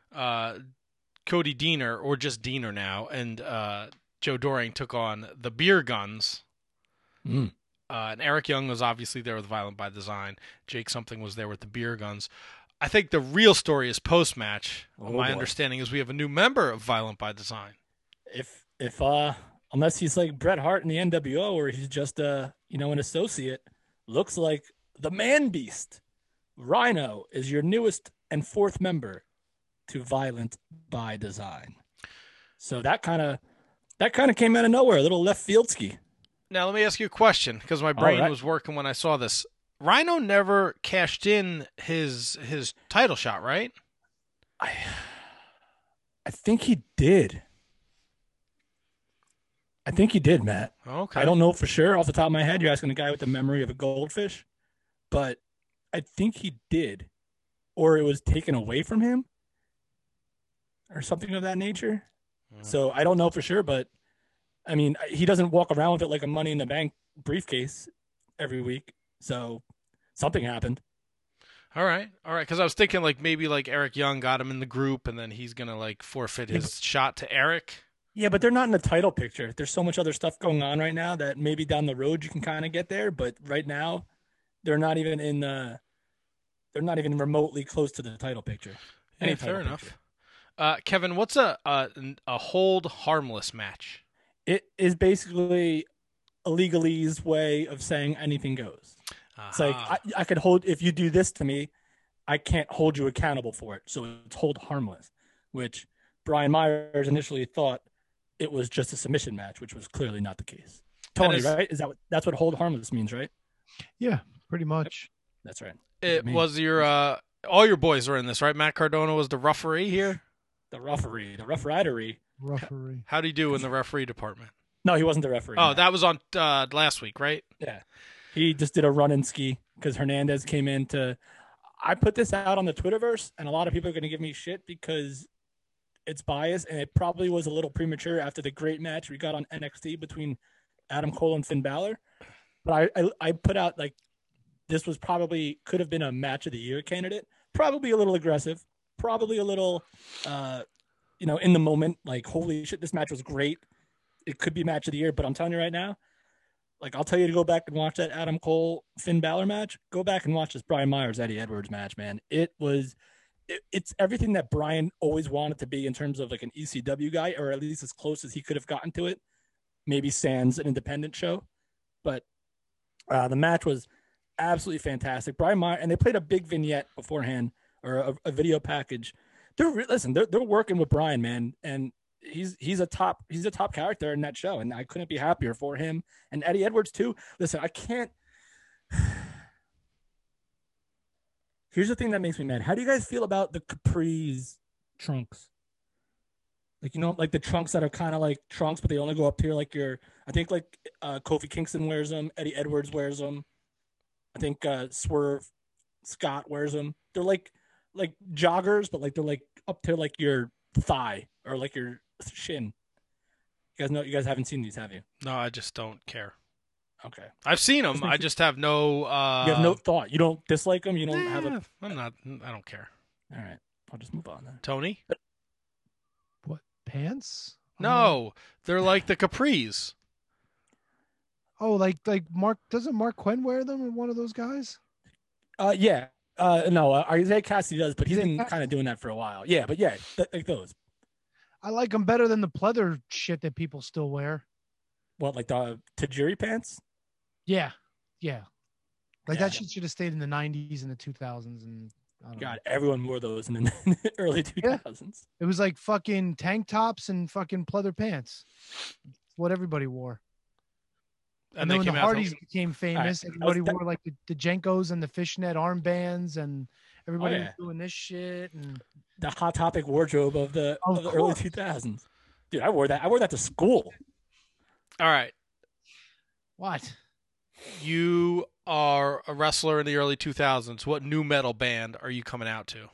B: Cody Deaner, or just Deaner now, and Joe Doring took on the Beer Guns. And Eric Young was obviously there with Violent by Design. Jake Something was there with the Beer Guns. I think the real story is post-match. My understanding is we have a new member of Violent by Design.
C: If unless he's like Bret Hart in the NWO, or he's just an associate, looks like the Man Beast. Rhino is your newest and 4th member to Violent by Design. So that kind of came out of nowhere, a little left field ski.
B: Now, let me ask you a question, because my brain was working when I saw this. Rhino never cashed in his title shot, right?
C: I think he did. Matt.
B: Okay.
C: I don't know for sure off the top of my head. You're asking a guy with the memory of a goldfish, but I think he did. or it was taken away from him or something of that nature. So I don't know for sure, but I mean, he doesn't walk around with it like a Money in the Bank briefcase every week. So something happened.
B: All right. Because I was thinking like maybe like Eric Young got him in the group, and then he's gonna like forfeit his shot to Eric.
C: Yeah, but they're not in the title picture. There's so much other stuff going on right now that maybe down the road you can kind of get there, but right now they're not even in the. They're not even remotely close to the title picture.
B: Yeah, fair enough. Kevin, what's a hold harmless match?
C: It is basically a legalese way of saying anything goes. It's like I could hold if you do this to me, I can't hold you accountable for it. So it's hold harmless, which Brian Myers initially thought it was just a submission match, which was clearly not the case. Tony, right? That's what hold harmless means, right?
A: Yeah, pretty much.
C: That's right.
B: It was your all your boys were in this, right? Matt Cardona was the referee here.
C: The referee.
B: How'd he do in the referee department?
C: No, he wasn't the referee.
B: Oh, that was on last week, right?
C: Yeah. He just did a run and ski because Hernandez came in to. I put this out on the Twitterverse, and a lot of people are going to give me shit because it's biased, and it probably was a little premature after the great match we got on NXT between Adam Cole and Finn Balor. But I put out like this was probably could have been a match of the year candidate. Probably a little aggressive. Probably a little, in the moment. Like, holy shit, this match was great. It could be match of the year, but I'm telling you right now, like, I'll tell you to go back and watch that Adam Cole Finn Balor match. Go back and watch this Brian Myers Eddie Edwards match, man. It's everything that Brian always wanted to be in terms of like an ECW guy, or at least as close as he could have gotten to it. Maybe sans an independent show, but the match was absolutely fantastic. Brian Myers, and they played a big vignette beforehand or a video package. They're working with Brian, man, and he's a top character in that show, and I couldn't be happier for him and Eddie Edwards too. Listen, I can't. Here's the thing that makes me mad. How do you guys feel about the Capri's trunks? Like, like the trunks that are kind of like trunks, but they only go up here. Like I think like Kofi Kingston wears them. Eddie Edwards wears them. I think Swerve Scott wears them. They're like joggers, but like they're like up to like your thigh or like your shin. You guys haven't seen these, have you?
B: No, I just don't care.
C: Okay.
B: I've seen them. I just have no.
C: You have no thought. You don't dislike them. You don't have a.
B: I don't care.
C: All right. I'll just move on then.
B: Tony.
A: What, pants?
B: No, they're like the capris.
A: Oh, like Mark? Doesn't Mark Quinn wear them? Or one of those guys?
C: Yeah. No, Isaiah Cassidy does, but he's been kind of doing that for a while. Yeah, but yeah, like those.
A: I like them better than the pleather shit that people still wear.
C: What, like the Tajiri pants?
A: Yeah. Like that shit should have stayed in the 90s and the 2000s, and
C: God, everyone wore those in the early 2000s.
A: Yeah. It was like fucking tank tops and fucking pleather pants. It's what everybody wore. And then when the Hardys became famous, everybody wore like the Jenkos and the fishnet armbands, and everybody was doing this shit. And
C: the Hot Topic wardrobe of the early 2000s. Dude, I wore that. I wore that to school.
B: All right.
A: What?
B: You are a wrestler in the early 2000s. What new metal band are you coming out to?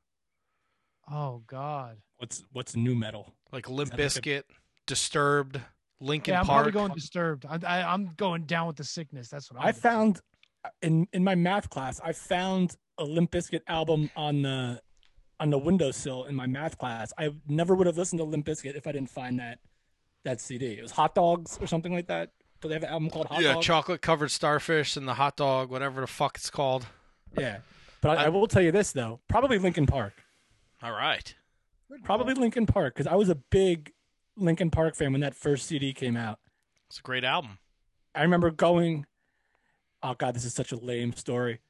A: Oh, God.
C: What's new metal?
B: Like Limp Bizkit, Disturbed, Linkin
A: Park.
B: I'm
A: probably going Disturbed. I'm going down with the sickness. That's what
C: I found in my math class. I found a Limp Bizkit album on the windowsill in my math class. I never would have listened to Limp Bizkit if I didn't find that CD. It was Hot Dogs or something like that. Do they have an album called Hot Dogs?
B: Yeah, chocolate covered starfish and the hot dog, whatever the fuck it's called.
C: Yeah, but I will tell you this though, probably Linkin Park.
B: All right,
C: probably Linkin Park because I was a big Linkin Park fan when that first CD came out.
B: It's a great album.
C: I remember going. Oh God, this is such a lame story.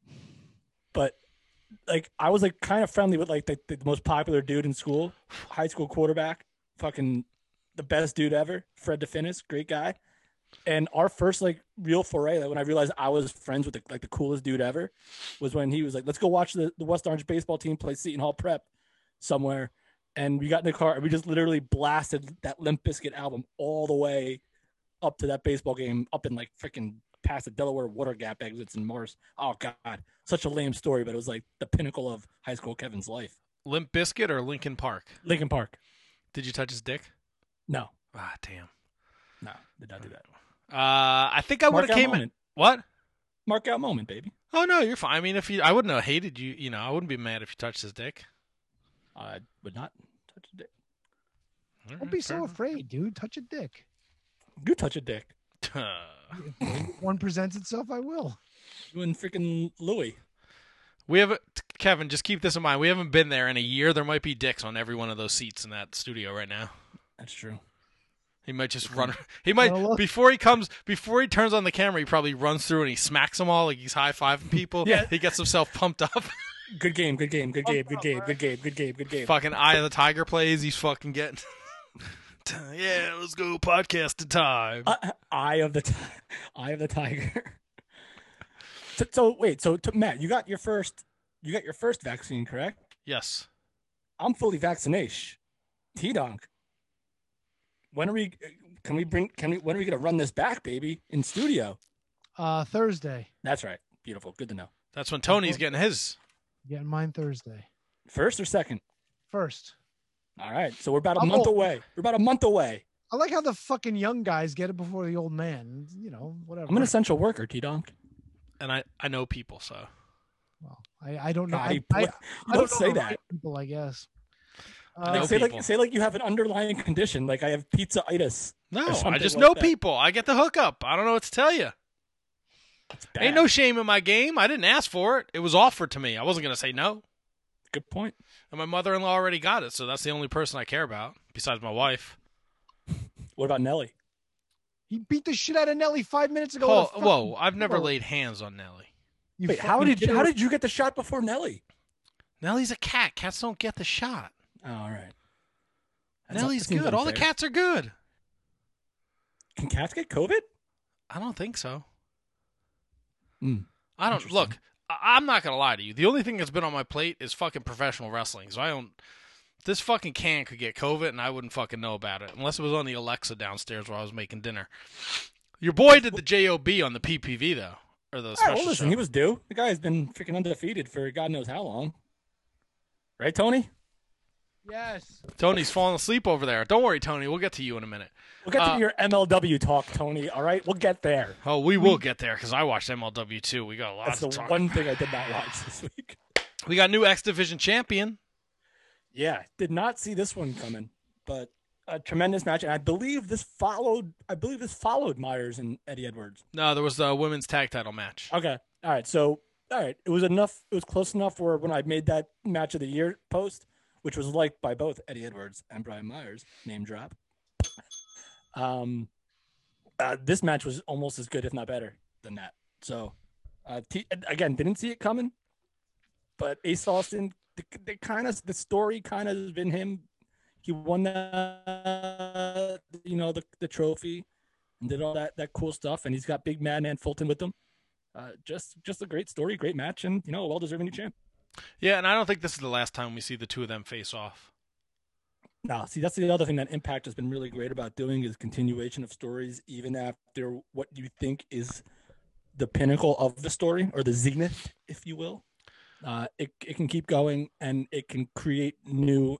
C: But like, I was like kind of friendly with like the most popular dude in school, high school quarterback, fucking the best dude ever, Fred DeFinis, great guy. And our first like real foray, like when I realized I was friends with the coolest dude ever, was when he was like, "Let's go watch the West Orange baseball team play Seton Hall Prep somewhere." And we got in the car and we just literally blasted that Limp Bizkit album all the way up to that baseball game up in like freaking past the Delaware Water Gap exits in Morris. Oh God, such a lame story, but it was like the pinnacle of high school Kevin's life.
B: Limp Bizkit or Linkin Park?
C: Lincoln Park.
B: Did you touch his dick?
C: No,
B: Ah, damn.
C: no, did not do that.
B: I think I would
C: Mark
B: have
C: out
B: came in.
C: moment.
B: What?
C: Mark out moment, baby.
B: Oh no, you're fine. I mean, I wouldn't have hated you. You know, I wouldn't be mad if you touched his dick.
C: I would not touch a dick.
A: Don't be so afraid, dude. Touch a dick.
C: You touch a dick.
A: If one presents itself, I will.
C: You and freaking Louis.
B: We have Kevin. Just keep this in mind. We haven't been there in a year. There might be dicks on every one of those seats in that studio right now.
C: That's true.
B: He might just run. He might
A: Well, look.
B: before he turns on the camera. He probably runs through and he smacks them all like he's high fiving people.
C: Yeah.
B: He gets himself pumped up.
C: Good game. Good game. Good game. Good game. Good game. Good game. Good game.
B: Fucking Eye of the Tiger plays. He's fucking getting. Yeah, let's go podcast to time.
C: Eye of the tiger. So wait. So Matt, you got your first vaccine, correct?
B: Yes.
C: I'm fully vaccinated. T-Donk. When are we gonna run this back, baby, in studio?
A: Thursday.
C: That's right. Beautiful. Good to know.
B: That's when Tony's getting his.
A: Getting mine Thursday.
C: First or second?
A: First.
C: All right. So we're about a
A: I'm
C: month
A: old.
C: away. We're about a month away.
A: I like how the fucking young guys get it before the old man. You know, whatever.
C: I'm an essential worker, T-Donk.
B: And I know people, so.
A: Well, I don't know.
C: God,
A: I
C: you
A: don't
C: don't say
A: know the
C: that.
A: right people, I guess.
B: know people.
C: Say like you have an underlying condition, like I have pizza-itis.
B: No,
C: or
B: I
C: something
B: just
C: like
B: know
C: that.
B: people. I get the hookup. I don't know what to tell you.
C: It's bad.
B: Ain't no shame in my game. I didn't ask for it. It was offered to me. I wasn't going to say no.
C: Good point.
B: And my mother-in-law already got it, so that's the only person I care about, besides my wife.
C: What about Nelly?
A: He beat the shit out of Nelly 5 minutes ago.
B: Oh,
A: with a fucking
B: whoa, I've never
A: pillow.
B: laid hands on Nelly.
A: You
C: Wait, how
A: fucking
C: did
A: kid.
C: you get the shot before Nelly?
B: Nelly's a cat. Cats don't get the shot.
C: Oh, all right.
B: Nelly's
C: that seems
B: good. All the
C: unfair.
B: cats are good.
C: Can cats get COVID?
B: I don't think so.
C: Mm,
B: I don't
C: interesting.
B: look. I'm not gonna lie to you. The only thing that's been on my plate is fucking professional wrestling. So I don't. This fucking can could get COVID, and I wouldn't fucking know about it unless it was on the Alexa downstairs while I was making dinner. Your boy did the job on the PPV though, or the
C: All right,
B: special
C: well, listen,
B: show.
C: he was due. The guy's been freaking undefeated for God knows how long. Right, Tony?
A: Yes.
B: Tony's falling asleep over there. Don't worry, Tony. We'll get to you in a minute.
C: We'll get to your MLW talk, Tony. All right, we'll get there.
B: Oh, we will get there because I watched MLW too. We got a lot
C: That's
B: to
C: the
B: talk.
C: one thing I did not watch this week.
B: We got new X Division champion.
C: Yeah, did not see this one coming, but a tremendous match, and I believe this followed Myers and Eddie Edwards.
B: No, there was the women's tag title match.
C: Okay, all right, so it was enough. It was close enough for when I made that match of the year post, which was liked by both Eddie Edwards and Brian Myers. Name drop. This match was almost as good, if not better, than that. So, again, didn't see it coming, but Ace Austin, the story kind of has been him. He won the trophy and did all that cool stuff, and he's got big Madman Fulton with him. Just a great story, great match, and a well-deserved new champ.
B: Yeah, and I don't think this is the last time we see the two of them face off.
C: No, see, that's the other thing that Impact has been really great about doing is continuation of stories, even after what you think is the pinnacle of the story or the zenith, if you will. It can keep going, and it can create new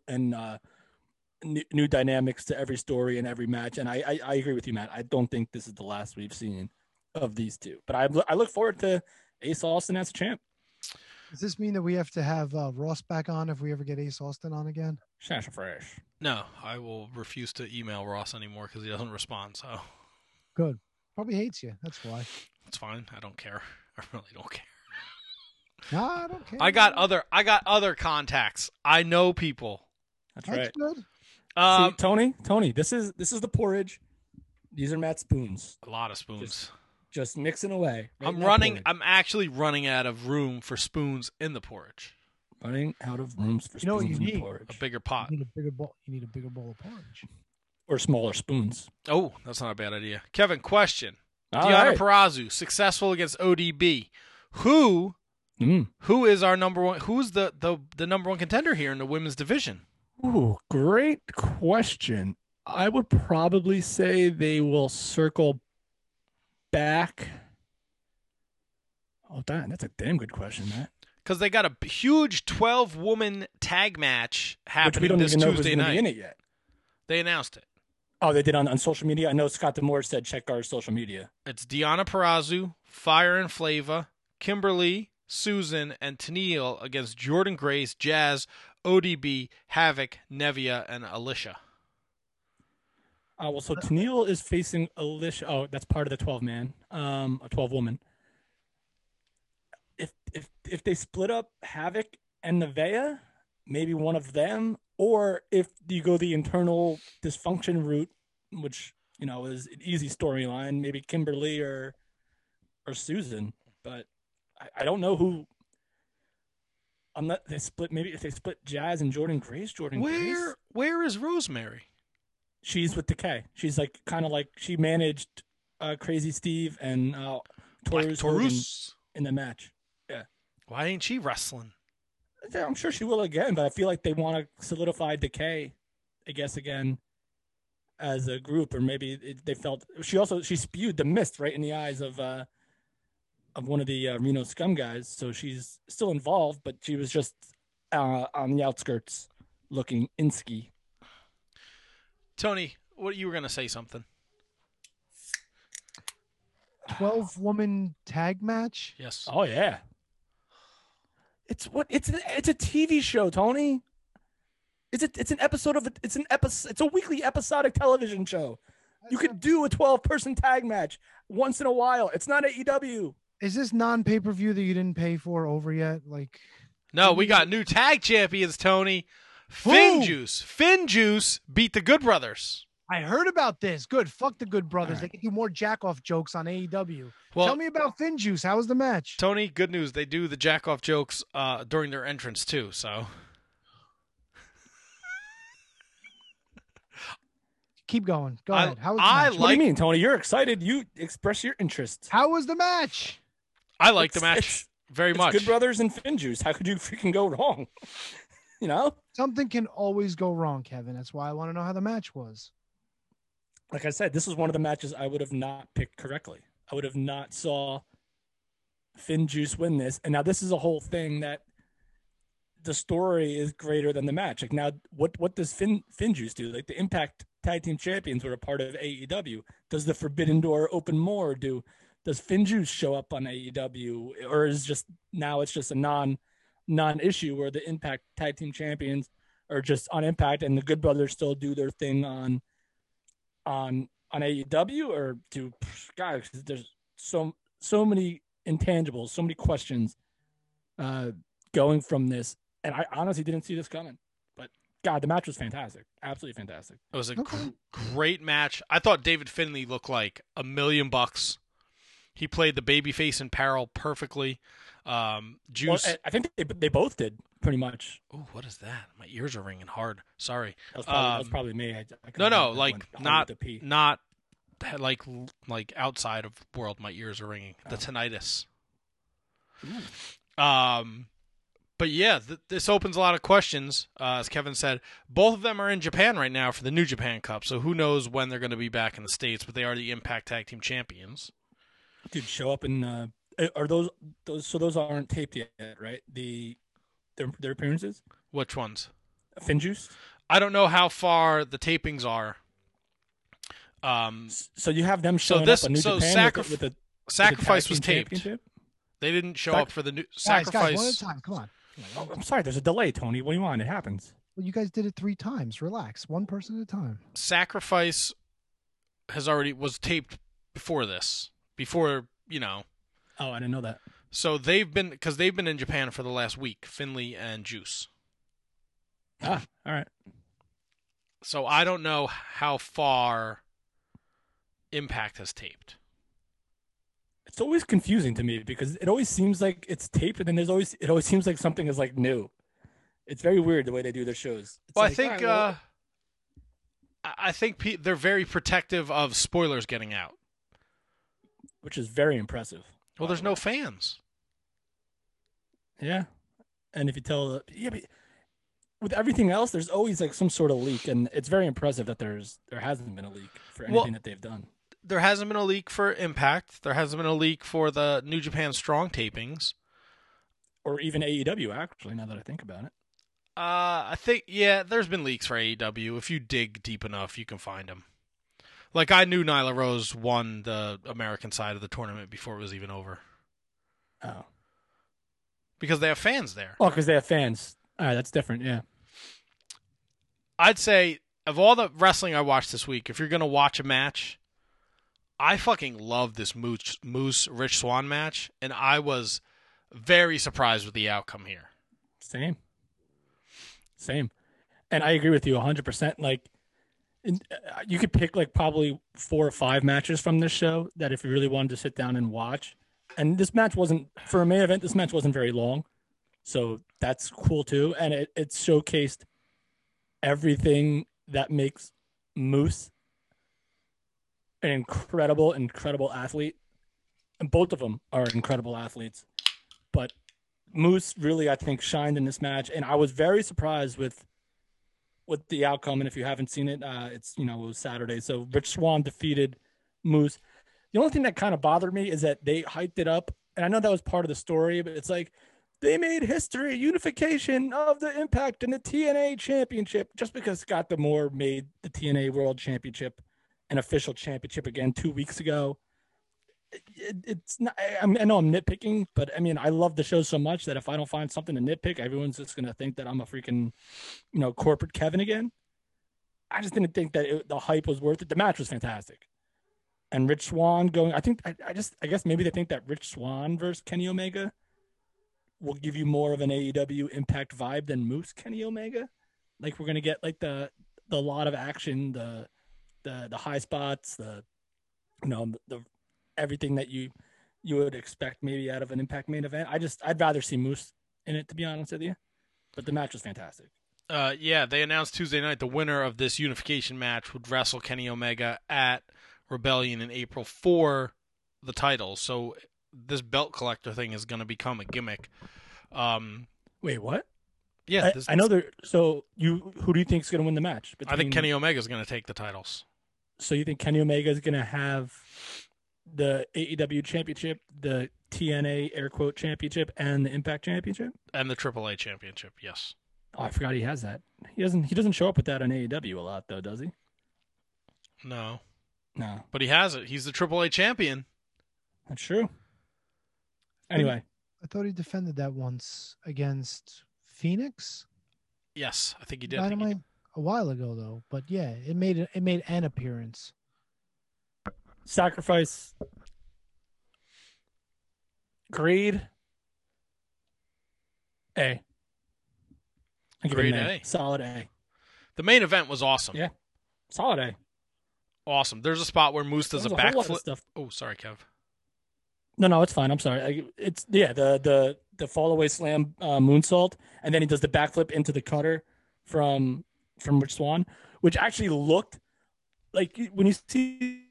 C: dynamics to every story and every match. And I agree with you, Matt. I don't think this is the last we've seen of these two. But I look forward to Ace Austin as a champ.
A: Does this mean that we have to have Ross back on if we ever get Ace Austin on again?
C: Shasha fresh.
B: No, I will refuse to email Ross anymore because he doesn't respond. So
A: Good. Probably hates you. That's why.
B: it's fine. I don't care. I really don't care.
A: No, I don't care.
B: I got other contacts. I know people.
C: That's
A: That's
C: right.
A: good.
C: See, Tony, this is the porridge. These are Matt's spoons.
B: A lot of spoons.
C: Just mixing away. right in that porridge.
B: I'm actually running out of room for spoons in the porridge.
C: Running out of rooms for
A: You know what
C: spoons
A: you
C: in
A: need?
C: porridge.
B: A bigger pot.
A: You need a bigger bowl. You need a bigger bowl of porridge.
C: Or smaller spoons.
B: Oh, that's not a bad idea. Kevin, question.
C: All
B: Deanna
C: right.
B: Purrazzo, successful against ODB. Who is our number one? Who's the number one contender here in the women's division?
C: Ooh, great question. I would probably say they will circle back Oh, that's a damn good question, Matt.
B: Because they got a huge 12-woman tag match
C: Which we
B: happening
C: don't
B: this
C: even know who's
B: Tuesday
C: going to be in
B: night.
C: it yet.
B: They announced it.
C: Oh, they did on social media? I know Scott Demore said check our social media.
B: It's Deonna Purrazzo, Fire and Flava, Kimberly, Susan, and Tennille against Jordan Grace, Jazz, ODB, Havoc, Nevia, and Alicia.
C: So Tennille is facing Alicia. Oh, that's part of the 12-man, a 12-woman. If they split up Havoc and Nevaeh, maybe one of them, or if you go the internal dysfunction route, which is an easy storyline, maybe Kimberly or Susan. But I don't know who. They split. Maybe if they split Jazz and Jordan Grace,
B: Where is Rosemary?
C: She's with Decay. She's kind of like she managed Crazy Steve and Taurus in the match. Yeah.
B: Why ain't she wrestling?
C: I'm sure she will again, but I feel like they want to solidify Decay, I guess, again as a group, or maybe they felt she spewed the mist right in the eyes of one of the Reno Scum guys, so she's still involved, but she was just on the outskirts looking inski.
B: Tony, you were gonna say something?
A: 12-woman tag match?
B: Yes.
C: Oh yeah. It's a TV show, Tony. It's a weekly episodic television show. You could do a 12-person tag match once in a while. It's not AEW.
A: Is this non-pay-per-view that you didn't pay for over yet?
B: No, we got new tag champions, Tony. FinJuice beat the Good Brothers.
A: I heard about this. Good. Fuck the Good Brothers. Right. They can do more jack-off jokes on AEW.
B: Well,
A: tell me about FinJuice. How was the match?
B: Tony, good news. They do the jack-off jokes during their entrance, too, so...
A: Keep going. Go ahead. How was the match?
C: What do you mean, Tony? You're excited. You express your interest.
A: How was the match?
B: I like the match very much.
C: Good Brothers and FinJuice. How could you freaking go wrong?
A: Something can always go wrong, Kevin. That's why I want to know how the match was.
C: Like I said, this is one of the matches I would have not picked correctly. I would have not saw FinJuice win this. And now this is a whole thing that the story is greater than the match. Like now, what does FinJuice do? Like the Impact Tag Team Champions were a part of AEW. Does the Forbidden Door open more? Does FinJuice show up on AEW, or is just now it's just a non-issue where the Impact Tag Team Champions are just on Impact and the Good Brothers still do their thing on AEW? Or guys, there's so many intangibles, so many questions going from this, and I honestly didn't see this coming. But God, the match was fantastic, absolutely fantastic.
B: It was a great match. I thought David Finlay looked like $1 million. He played the babyface in Peril perfectly. Juice.
C: Well, I think they both did pretty much.
B: Oh, what is that? My ears are ringing hard. Sorry.
C: That was probably me.
B: No, like not like outside of world. My ears are ringing. The tinnitus. But yeah, this opens a lot of questions. As Kevin said, both of them are in Japan right now for the New Japan Cup. So who knows when they're going to be back in the States? But they are the Impact Tag Team Champions.
C: Dude, show up in. Are those? So those aren't taped yet, right? Their appearances.
B: Which ones?
C: FinJuice.
B: I don't know how far the tapings are.
C: So you have them showing up on New Japan with the
B: Sacrifice was taped. They didn't show up for the new Sacrifice.
A: Guys, one at a time. Come on.
C: Oh, I'm sorry. There's a delay, Tony. What do you want? It happens.
A: Well, you guys did it 3 times. Relax. One person at a time.
B: Sacrifice was taped before this. Before,
C: Oh, I didn't know that.
B: So they've been in Japan for the last week, Finlay and Juice.
C: Ah, all right.
B: So I don't know how far Impact has taped.
C: It's always confusing to me because it always seems like it's taped, and then it always seems like something is like new. It's very weird the way they do their shows.
B: Well, I think they're very protective of spoilers getting out,
C: which is very impressive.
B: Well, there's no fans.
C: Yeah, and if you but with everything else, there's always like some sort of leak, and it's very impressive that there hasn't been a leak for anything that they've done.
B: there hasn't been a leak for Impact. There hasn't been a leak for the New Japan Strong tapings.
C: Or even AEW, actually, now that I think about it.
B: I think, yeah, there's been leaks for AEW. If you dig deep enough, you can find them. Like, I knew Nyla Rose won the American side of the tournament before it was even over.
C: Oh.
B: Because they have fans there.
C: Oh, because they have fans. All right, that's different, yeah.
B: I'd say, of all the wrestling I watched this week, if you're going to watch a match, I fucking love this Moose Rich Swann match, and I was very surprised with the outcome here.
C: Same. And I agree with you 100%. Like, you could pick like probably 4 or 5 matches from this show that if you really wanted to sit down and watch. And this match wasn't, for a main event, this match wasn't very long. So that's cool too. And it showcased everything that makes Moose an incredible athlete. And both of them are incredible athletes. But Moose really, I think, shined in this match. And I was very surprised with the outcome. And if you haven't seen it, it was Saturday. So Rich Swann defeated Moose. The only thing that kind of bothered me is that they hyped it up. And I know that was part of the story, but it's like they made history, unification of the Impact and the TNA Championship, just because Scott D'Amore made the TNA World Championship an official championship again 2 weeks ago. It's not, I know I'm nitpicking, but I mean, I love the show so much that if I don't find something to nitpick, everyone's just going to think that I'm a freaking, corporate Kevin again. I just didn't think that the hype was worth it. The match was fantastic. And Rich Swann going, I guess maybe they think that Rich Swann versus Kenny Omega will give you more of an AEW Impact vibe than Moose Kenny Omega. Like, we're going to get like the lot of action, the high spots, the everything that you would expect maybe out of an Impact main event. I'd rather see Moose in it, to be honest with you. But the match was fantastic.
B: Yeah, they announced Tuesday night the winner of this unification match would wrestle Kenny Omega at Rebellion in April for the title. So this belt collector thing is going to become a gimmick.
C: Wait, what?
B: Yeah,
C: I know there. So who do you think is going to win the match?
B: I think Kenny Omega is going to take the titles.
C: So you think Kenny Omega is going to have the AEW Championship, the TNA air quote Championship, and the Impact Championship,
B: and the AAA Championship? Yes.
C: Oh, I forgot he has that. He doesn't show up with that on AEW a lot, though, does he?
B: No.
C: But
B: he has it. He's the AAA champion.
C: That's true. Anyway,
A: I thought he defended that once against Phoenix.
B: Yes, I think he did.
A: Dynamite a while ago, though. But yeah, it made an appearance.
C: Sacrifice. Grade A. I give it an A. Solid A.
B: The main event was awesome.
C: Yeah. Solid A.
B: Awesome. There's a spot where Moose does a backflip. Oh, sorry, Kev.
C: No, it's fine. I'm sorry. It's the fall away slam moonsault, and then he does the backflip into the cutter from Rich Swann, which actually looked like when you see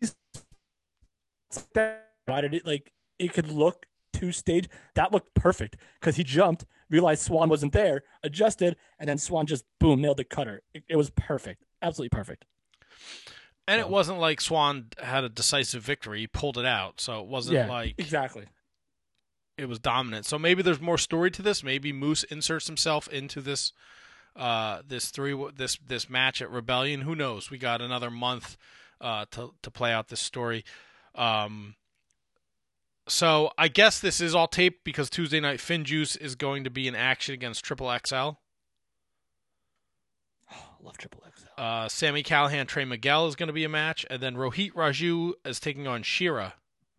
C: that, like it could look two stage. That looked perfect because he jumped, realized Swann wasn't there, adjusted, and then Swann just boom nailed the cutter. It was perfect, absolutely perfect.
B: And it wasn't like Swann had a decisive victory. He pulled it out. So it wasn't like...
C: Exactly.
B: It was dominant. So maybe there's more story to this. Maybe Moose inserts himself into this this match at Rebellion. Who knows? We got another month to play out this story. So I guess this is all taped because Tuesday night FinJuice is going to be in action against Triple XL.
C: Oh, love Triple XL.
B: Sami Callihan, Trey Miguel is going to be a match, and then Rohit Raju is taking on Shira.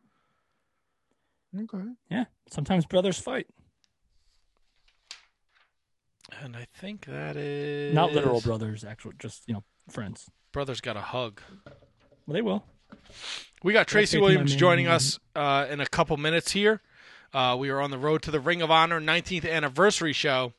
A: Okay.
C: Yeah, sometimes brothers fight.
B: And I think that is...
C: Not literal brothers, actual, just, friends.
B: Brothers got a hug.
C: Well, they will.
B: We got Tracy Williams joining us in a couple minutes here. We are on the road to the Ring of Honor 19th anniversary show.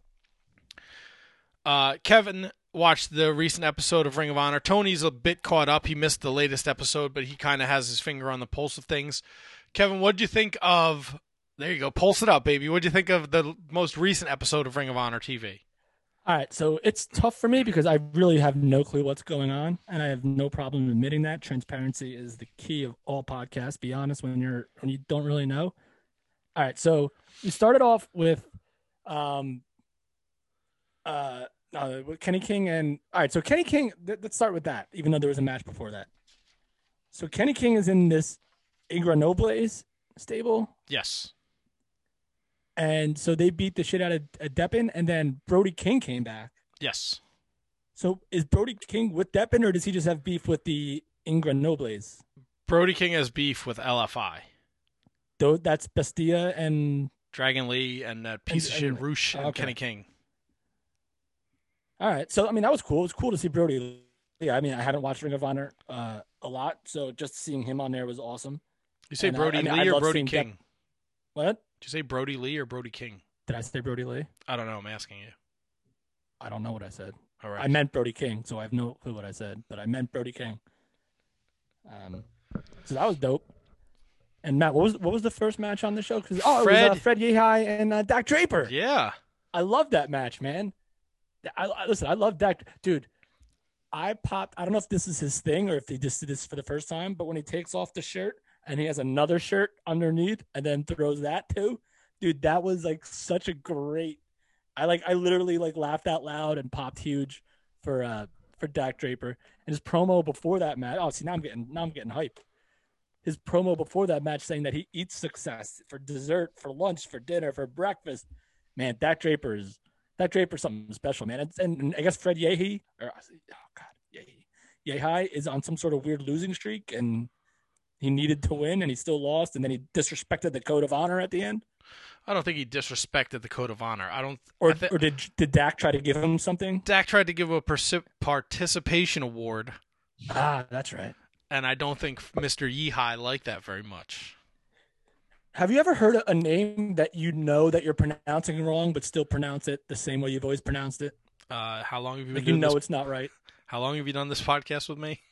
B: Kevin watched the recent episode of Ring of Honor. Tony's a bit caught up. He missed the latest episode, but he kind of has his finger on the pulse of things. Kevin, what did you think of... There you go. Pulse it up, baby. What did you think of the most recent episode of Ring of Honor TV?
C: All right, so it's tough for me because I really have no clue what's going on, and I have no problem admitting that. Transparency is the key of all podcasts. Be honest when you don't really know. All right, so we started off with with Kenny King and all right, so Kenny King. Let's start with that, even though there was a match before that. So Kenny King is in this Ingra Noble's stable.
B: Yes.
C: And so they beat the shit out of Deppen, and then Brody King came back.
B: Yes.
C: So is Brody King with Deppen, or does he just have beef with the Ingra Noble's?
B: Brody King has beef with LFI.
C: Though that's Bastia and
B: Dragon Lee and that piece of shit Roosh and
C: okay.
B: Kenny King.
C: All right. So I mean that was cool. It was cool to see Brody. Yeah, I mean I haven't watched Ring of Honor a lot, so just seeing him on there was awesome.
B: You say
C: And,
B: Brody Lee or Brody King?
C: What?
B: Did you say Brody Lee or Brody King?
C: Did I say Brody Lee?
B: I don't know. I'm asking you.
C: I don't know what I said.
B: All right.
C: I meant Brody King, so I have no clue what I said, but I meant Brody King. So that was dope. And Matt, what was the first match on the show? Because it was Fred Yehai and Dak Draper.
B: Yeah.
C: I love that match, man. Listen, I love Dak, dude. I don't know if this is his thing or if he just did this for the first time, but when he takes off the shirt and he has another shirt underneath and then throws that too, dude, that was like such a great. I literally laughed out loud and popped huge for Dak Draper and his promo before that match. Oh, see now I'm getting hyped. His promo before that match saying that he eats success for dessert, for lunch, for dinner, for breakfast. Man, Dak Draper's something special, man. And I guess Fred Yehai is on some sort of weird losing streak, and he needed to win, and he still lost, and then he disrespected the code of honor at the end.
B: I don't think he disrespected the code of honor.
C: Or did Dak try to give him something?
B: Dak tried to give him a participation award.
C: Ah, that's right.
B: And I don't think Mr. Yehai liked that very much.
C: Have you ever heard a name that you know that you're pronouncing wrong, but still pronounce it the same way you've always pronounced it?
B: How long have you been
C: like
B: doing this?
C: It's not right.
B: How long have you done this podcast with me?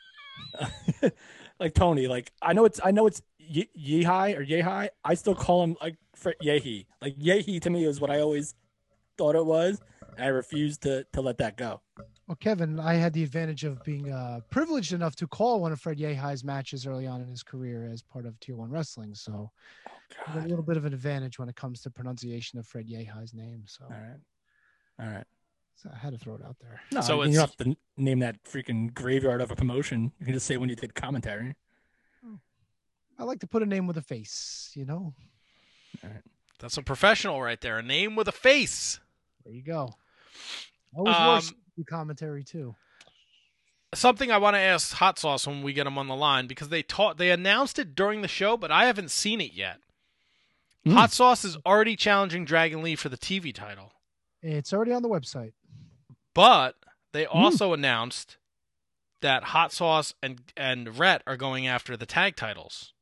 C: Like Tony, I know it's Yehai or Yehai. I still call him like Yehi. Like Yehi to me is what I always thought it was. And I refuse to let that go.
A: Well, Kevin, I had the advantage of being privileged enough to call one of Fred Yehai's matches early on in his career as part of Tier 1 Wrestling. So I have a little bit of an advantage when it comes to pronunciation of Fred Yehai's name. So
C: All right.
A: So I had to throw it out there.
C: No,
B: so
C: you don't have to name that freaking graveyard of a promotion. You can just say when you did commentary.
A: I like to put a name with a face, you know?
C: All right.
B: That's a professional right there. A name with a face.
A: There you go. Always worse to do commentary, too.
B: Something I want to ask Hot Sauce when we get him on the line, because they announced it during the show, but I haven't seen it yet. Hot Sauce is already challenging Dragon Lee for the TV title.
A: It's already on the website.
B: But they also announced that Hot Sauce and Rhett are going after the tag titles.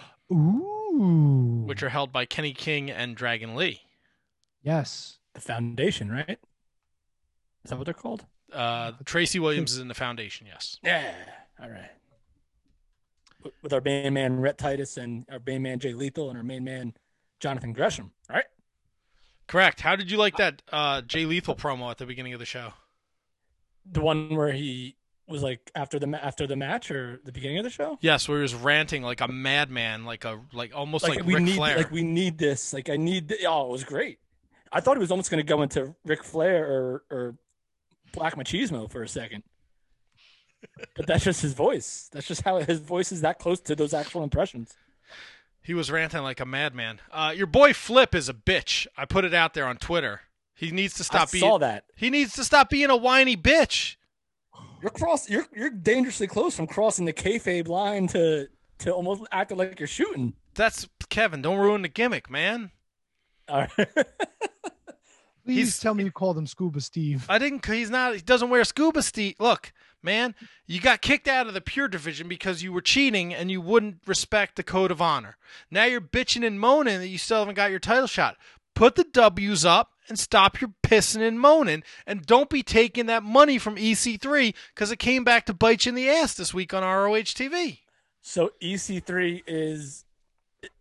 A: Ooh.
B: Which are held by Kenny King and Dragon Lee.
A: Yes.
C: The Foundation, right? Is that what they're called?
B: Tracy Williams is in the Foundation, yes.
C: Yeah. All right. With our main man, Rhett Titus, and our main man, Jay Lethal, and our main man, Jonathan Gresham, right?
B: Correct. How did you like that Jay Lethal promo at the beginning of the show?
C: The one where he was like after the match or the beginning of the show?
B: Yes, where he was ranting like a madman, almost like
C: we
B: Ric
C: need,
B: Flair.
C: Like we need this. Like I need. Oh, it was great. I thought he was almost going to go into Ric Flair or Black Machismo for a second, but that's just his voice. That's just how his voice is that close to those actual impressions.
B: He was ranting like a madman. Your boy Flip is a bitch. I put it out there on Twitter. He needs to stop being.
C: Saw that.
B: He needs to stop being a whiny bitch.
C: You're dangerously close from crossing the kayfabe line to almost acting like you're shooting.
B: That's Kevin. Don't ruin the gimmick, man.
C: All right.
A: Please tell me you called him Scuba Steve.
B: I didn't. He's not. He doesn't wear Scuba Steve. Look, man, you got kicked out of the Pure Division because you were cheating and you wouldn't respect the Code of Honor. Now you're bitching and moaning that you still haven't got your title shot. Put the W's up and stop your pissing and moaning, and don't be taking that money from EC3 because it came back to bite you in the ass this week on ROH TV.
C: So EC3 is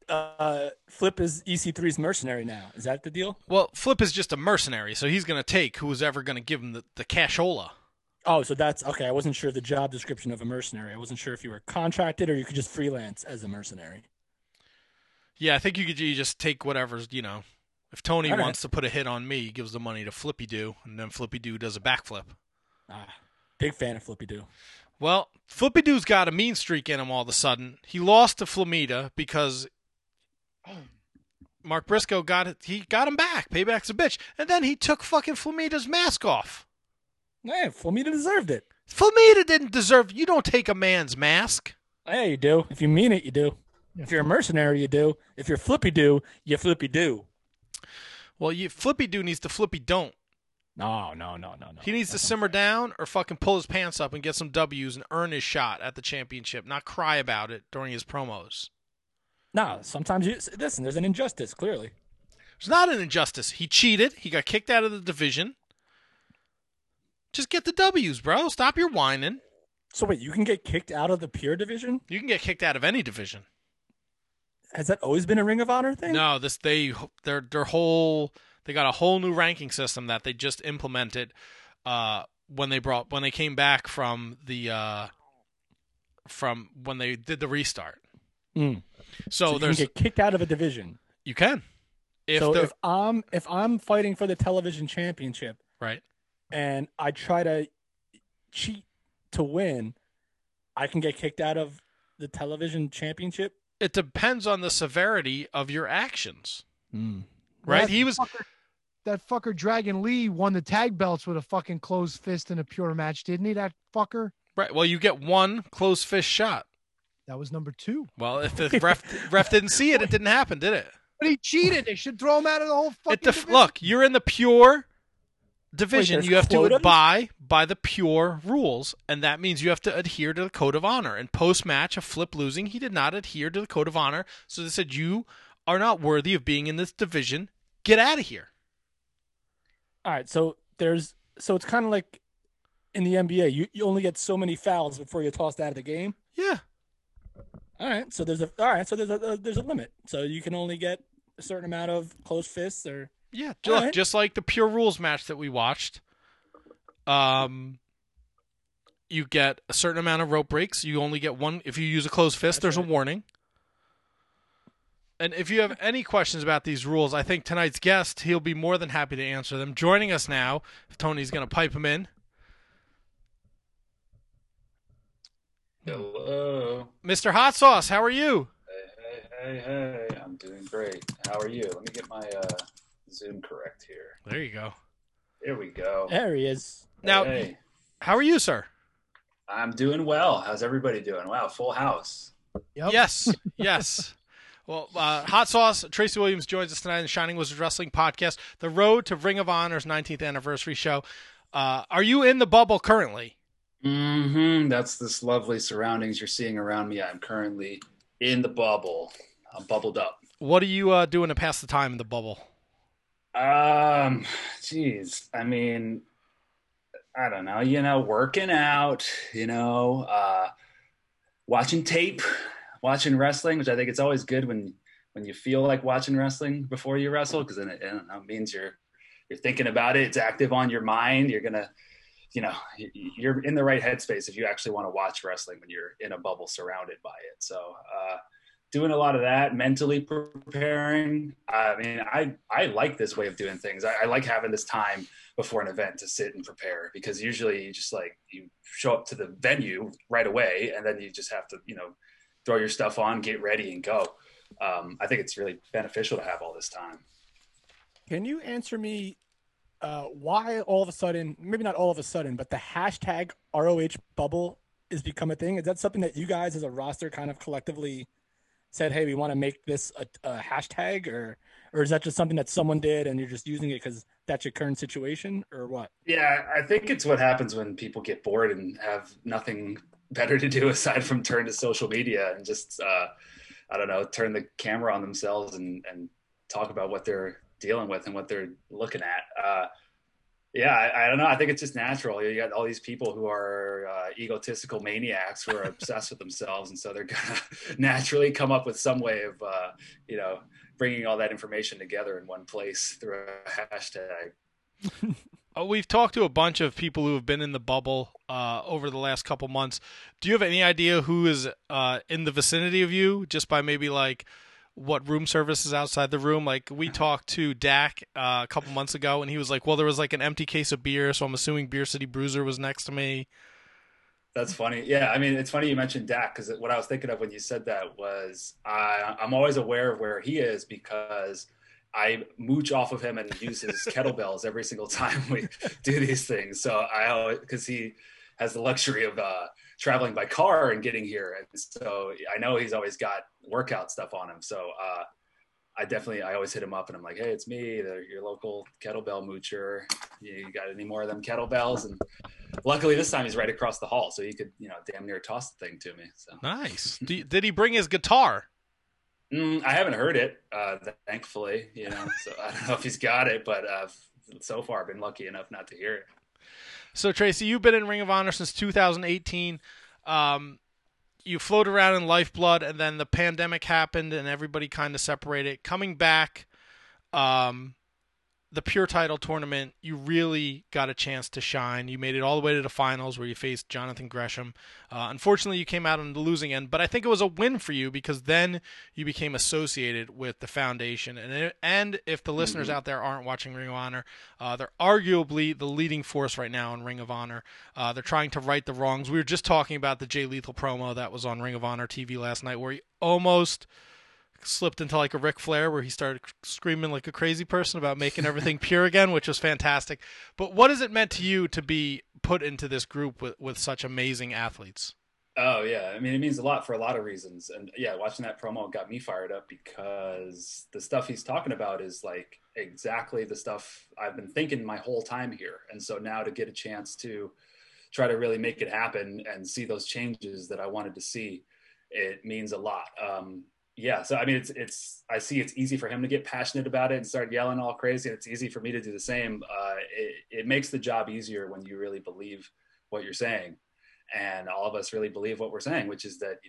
C: Flip is EC3's mercenary now. Is that the deal?
B: Well, Flip is just a mercenary, so he's going to take who's ever going to give him the cashola.
C: Oh, so that's okay. I wasn't sure the job description of a mercenary. I wasn't sure if you were contracted or you could just freelance as a mercenary.
B: Yeah, I think you just take whatever's, if Tony
C: All right.
B: wants to put a hit on me, he gives the money to Flippy Doo, and then Flippy Doo does a backflip.
C: Big fan of Flippy Doo.
B: Well, Flippy Doo's got a mean streak in him all of a sudden. He lost to Flamita because Mark Briscoe got him back. Payback's a bitch. And then he took fucking Flamita's mask off.
C: Yeah, Flamita deserved it.
B: Flamita didn't deserve. You don't take a man's mask.
C: Yeah, you do. If you mean it, you do. If you're a mercenary, you do. If you're Flippy Doo, you Flippy Doo.
B: Well, Flippy Doo needs to Flippy don't.
C: No.
B: He needs to simmer down or fucking pull his pants up and get some W's and earn his shot at the championship, not cry about it during his promos.
C: No, sometimes listen, there's an injustice, clearly.
B: It's not an injustice. He cheated. He got kicked out of the division. Just get the W's, bro. Stop your whining.
C: So wait, you can get kicked out of the Pure division?
B: You can get kicked out of any division.
C: Has that always been a Ring of Honor thing?
B: No, they got a whole new ranking system that they just implemented when they came back from when they did the restart. So
C: you can get kicked out of a division.
B: You can.
C: If I'm fighting for the television championship,
B: right,
C: and I try to cheat to win, I can get kicked out of the television championship.
B: It depends on the severity of your actions. Right?
A: That fucker Dragon Lee won the tag belts with a fucking closed fist in a Pure match, didn't he? That fucker.
B: Right. Well, you get one closed fist shot.
A: That was number 2.
B: Well, if the ref didn't see it, it didn't happen, did it?
A: But he cheated. They should throw him out of the whole fucking division.
B: Look, you're in the Pure division.
C: Wait,
B: you have
C: quotas?
B: to abide by the Pure rules, and that means you have to adhere to the Code of Honor. And post-match of Flip losing, he did not adhere to the Code of Honor, so they said, you are not worthy of being in this division. Get out of here.
C: All right, so it's kind of like in the NBA. You only get so many fouls before you're tossed out of the game.
B: Yeah.
C: All right, so there's a limit. So you can only get a certain amount of closed fists or
B: Yeah,
C: right.
B: just like the Pure Rules match that we watched. You get a certain amount of rope breaks. You only get one. If you use a closed fist, there's a warning. And if you have any questions about these rules, I think tonight's guest, he'll be more than happy to answer them. Joining us now, if Tony's going to pipe him in.
G: Hello.
B: Mr. Hot Sauce, how are you?
G: Hey. I'm doing great. How are you? Let me get my Zoom correct here.
B: There you go.
G: There we go.
C: There he is.
B: Now,
G: Hey,
B: how are you, sir?
G: I'm doing well. How's everybody doing? Wow, full house.
A: Yep.
B: Yes. Well, Hot Sauce, Tracy Williams joins us tonight in the Shining Wizards Wrestling Podcast, the road to Ring of Honor's 19th anniversary show. Are you in the bubble currently?
G: That's this lovely surroundings you're seeing around me. I'm currently in the bubble. I'm bubbled up.
B: What are you doing to pass the time in the bubble?
G: Geez. I mean, I don't know, working out, watching tape, watching wrestling, which I think it's always good when you feel like watching wrestling before you wrestle, because then it means you're thinking about it. It's active on your mind. You're going to, you're in the right headspace if you actually want to watch wrestling when you're in a bubble surrounded by it. So, doing a lot of that, mentally preparing. I mean, I like this way of doing things. I like having this time before an event to sit and prepare, because usually you just you show up to the venue right away and then you just have to, throw your stuff on, get ready and go. I think it's really beneficial to have all this time.
C: Can you answer me why all of a sudden, maybe not all of a sudden, but the hashtag ROH bubble is become a thing? Is that something that you guys as a roster kind of collectively said, hey, we want to make this a hashtag, or is that just something that someone did and you're just using it because that's your current situation, or what?
G: Yeah, I think it's what happens when people get bored and have nothing better to do aside from turn to social media and just, turn the camera on themselves and talk about what they're dealing with and what they're looking at. Yeah, I don't know. I think it's just natural. You got all these people who are egotistical maniacs who are obsessed with themselves, and so they're gonna naturally come up with some way of, you know, bringing all that information together in one place through a hashtag.
B: We've talked to a bunch of people who have been in the bubble over the last couple months. Do you have any idea who is in the vicinity of you, just by maybe like what room service is outside the room? Like, we talked to Dak a couple months ago, and he was like, well, there was like an empty case of beer, so I'm assuming Beer City Bruiser was next to me.
G: That's funny. Yeah, I mean, it's funny you mentioned Dak, because what I was thinking of when you said that was I'm always aware of where he is because I mooch off of him and use his kettlebells every single time we do these things. So because he has the luxury of traveling by car and getting here, and so I know he's always got workout stuff on him. So I always hit him up and I'm like, hey, it's me, your local kettlebell moocher. You got any more of them kettlebells? And luckily this time he's right across the hall, so he could, damn near toss the thing to me. So
B: nice. Did he bring his guitar?
G: I haven't heard it, thankfully. So I don't know if he's got it, but so far I've been lucky enough not to hear it.
B: So Tracy, you've been in Ring of Honor since 2018. You floated around in Lifeblood, and then the pandemic happened, and everybody kind of separated. Coming back, the Pure Title tournament, you really got a chance to shine. You made it all the way to the finals where you faced Jonathan Gresham. Unfortunately, you came out on the losing end, but I think it was a win for you because then you became associated with the foundation. And if the listeners out there aren't watching Ring of Honor, they're arguably the leading force right now in Ring of Honor. They're trying to right the wrongs. We were just talking about the Jay Lethal promo that was on Ring of Honor TV last night where he almost slipped into like a Ric Flair where he started screaming like a crazy person about making everything pure again, which was fantastic. But what has it meant to you to be put into this group with such amazing athletes?
G: Oh, yeah. I mean, it means a lot for a lot of reasons. And yeah, watching that promo got me fired up because the stuff he's talking about is like exactly the stuff I've been thinking my whole time here. And so now to get a chance to try to really make it happen and see those changes that I wanted to see, it means a lot. Yeah, so I mean, I see it's easy for him to get passionate about it and start yelling all crazy, and it's easy for me to do the same. It makes the job easier when you really believe what you're saying, and all of us really believe what we're saying, which is that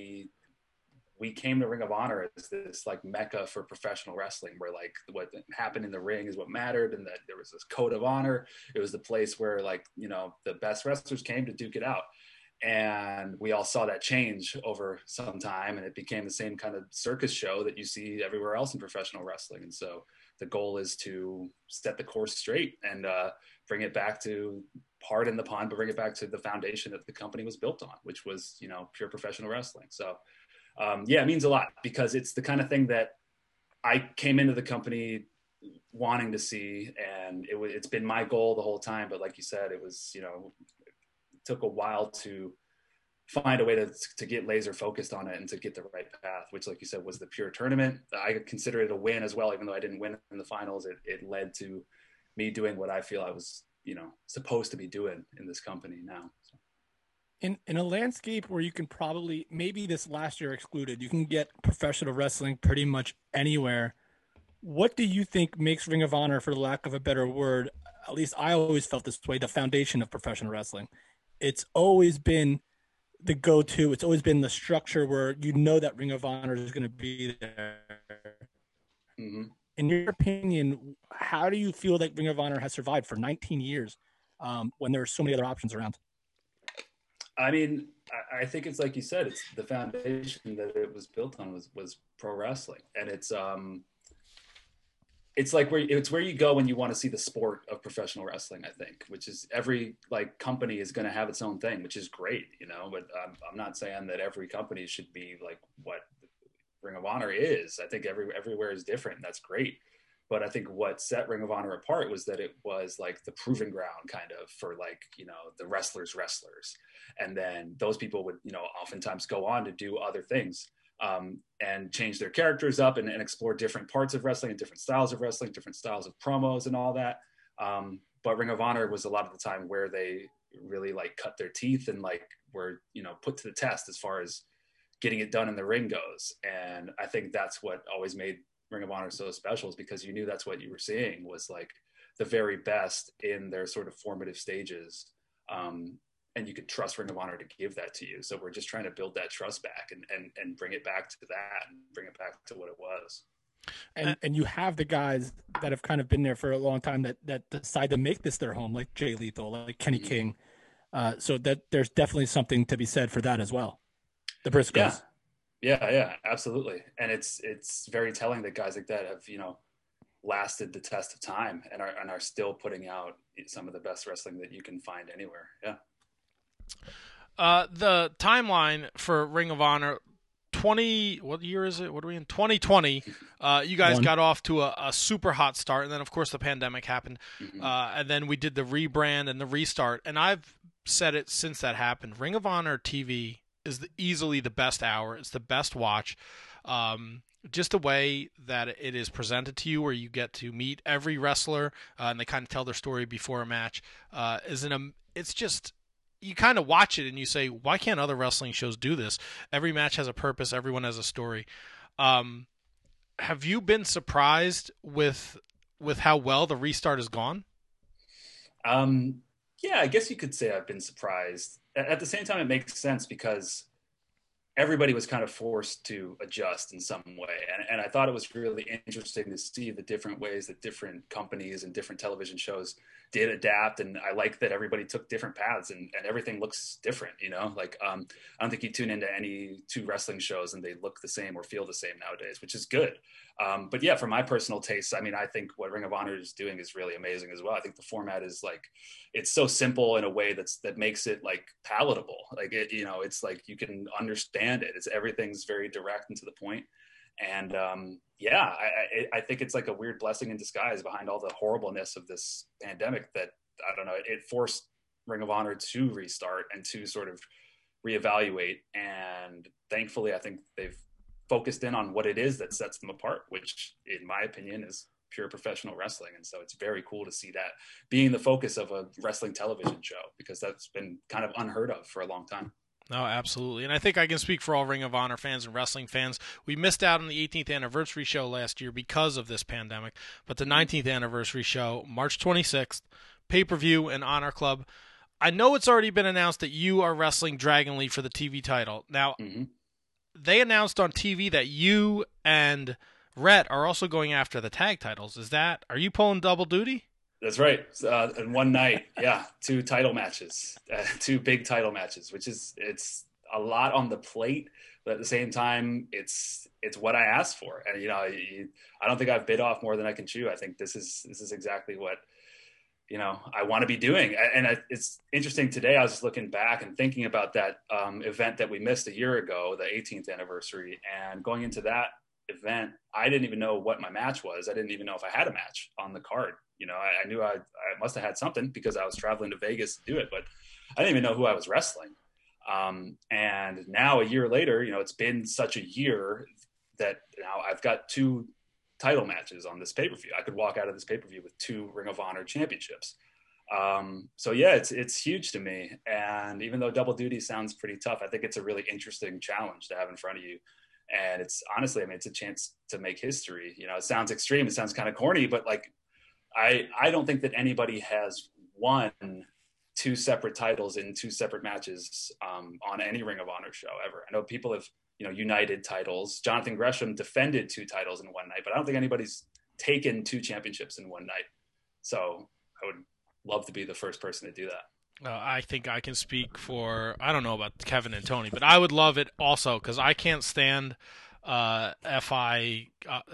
G: we came to Ring of Honor as this like mecca for professional wrestling, where like what happened in the ring is what mattered, and that there was this code of honor. It was the place where the best wrestlers came to duke it out. And we all saw that change over some time, and it became the same kind of circus show that you see everywhere else in professional wrestling. And so the goal is to set the course straight and bring it back to pardon the pun, but bring it back to the foundation that the company was built on, which was, pure professional wrestling. So yeah, it means a lot because it's the kind of thing that I came into the company wanting to see, and it's been my goal the whole time. But like you said, it was, took a while to find a way to get laser focused on it and to get the right path, which, like you said, was the Pure tournament. I consider it a win as well, even though I didn't win in the finals. It led to me doing what I feel I was, supposed to be doing in this company now. So.
C: In a landscape where you can probably, maybe this last year excluded, you can get professional wrestling pretty much anywhere. What do you think makes Ring of Honor, for the lack of a better word, at least I always felt this way, the foundation of professional wrestling? It's always been the go-to. It's always been the structure where that Ring of Honor is going to be there. Mm-hmm. In your opinion, how do you feel that Ring of Honor has survived for 19 years when there are so many other options around?
G: I mean, I think it's like you said, it's the foundation that it was built on was pro wrestling. And it's like where you go when you want to see the sport of professional wrestling, I think, which is every company is going to have its own thing, which is great, but I'm not saying that every company should be like what Ring of Honor is. I think everywhere is different, and that's great. But I think what set Ring of Honor apart was that it was like the proving ground kind of for the wrestlers. And then those people would, oftentimes go on to do other things. And change their characters up and explore different parts of wrestling and different styles of wrestling, different styles of promos and all that. But Ring of Honor was a lot of the time where they really cut their teeth and were, put to the test as far as getting it done in the ring goes. And I think that's what always made Ring of Honor so special, is because you knew that's what you were seeing was the very best in their sort of formative stages. And you could trust Ring of Honor to give that to you. So we're just trying to build that trust back and bring it back to that and bring it back to what it was.
C: And you have the guys that have kind of been there for a long time that decide to make this their home, like Jay Lethal, like Kenny King. So that there's definitely something to be said for that as well. The Briscoes.
G: Yeah, absolutely. And it's very telling that guys like that have, lasted the test of time and are still putting out some of the best wrestling that you can find anywhere. Yeah.
B: The timeline for Ring of Honor, what year is it? What are we in? 2020. You guys got off to a super hot start, and then of course the pandemic happened, and then we did the rebrand and the restart. And I've said it since that happened. Ring of Honor TV is easily the best hour. It's the best watch. Just the way that it is presented to you, where you get to meet every wrestler and they kind of tell their story before a match, it's just, you kind of watch it and you say, why can't other wrestling shows do this? Every match has a purpose. Everyone has a story. Have you been surprised with how well the restart has gone?
G: Yeah, I guess you could say I've been surprised. At the same time, it makes sense because everybody was kind of forced to adjust in some way. And I thought it was really interesting to see the different ways that different companies and different television shows did adapt. And I like that everybody took different paths and everything looks different, like, I don't think you tune into any two wrestling shows and they look the same or feel the same nowadays, which is good. But yeah, for my personal taste, I mean, I think what Ring of Honor is doing is really amazing as well. I think the format is like, it's so simple in a way that makes it like palatable. Like it's like you can understand it. Everything's very direct and to the point. And I think it's like a weird blessing in disguise behind all the horribleness of this pandemic that, I don't know, it forced Ring of Honor to restart and to sort of reevaluate. And thankfully, I think they've focused in on what it is that sets them apart, which in my opinion is pure professional wrestling. And so it's very cool to see that being the focus of a wrestling television show, because that's been kind of unheard of for a long time.
B: No, absolutely. And I think I can speak for all Ring of Honor fans and wrestling fans. We missed out on the 18th anniversary show last year because of this pandemic, but the 19th anniversary show, March 26th, pay-per-view and Honor Club. I know it's already been announced that you are wrestling Dragon Lee for the TV title. Now, they announced on TV that you and Rhett are also going after the tag titles. Are you pulling double duty?
G: That's right. In one night, two title matches, two big title matches, it's a lot on the plate, but at the same time, it's what I asked for. And, I don't think I've bit off more than I can chew. I think this is exactly what, I want to be doing. And it's interesting today. I was just looking back and thinking about that event that we missed a year ago, the 18th anniversary, and going into that event, I didn't even know what my match was. I didn't even know if I had a match on the card. I knew I must have had something because I was traveling to Vegas to do it, but I didn't even know who I was wrestling. And now a year later, it's been such a year that now I've got two title matches on this pay-per-view. I could walk out of this pay-per-view with two Ring of Honor championships. So yeah, it's huge to me. And even though double duty sounds pretty tough, I think it's a really interesting challenge to have in front of you. And it's honestly, it's a chance to make history. It sounds extreme. It sounds kind of corny, but like, I don't think that anybody has won two separate titles in two separate matches on any Ring of Honor show ever. I know people have, united titles. Jonathan Gresham defended two titles in one night, but I don't think anybody's taken two championships in one night. So I would love to be the first person to do that.
B: I think I can speak for, I don't know about Kevin and Tony, but I would love it also because I can't stand LFI.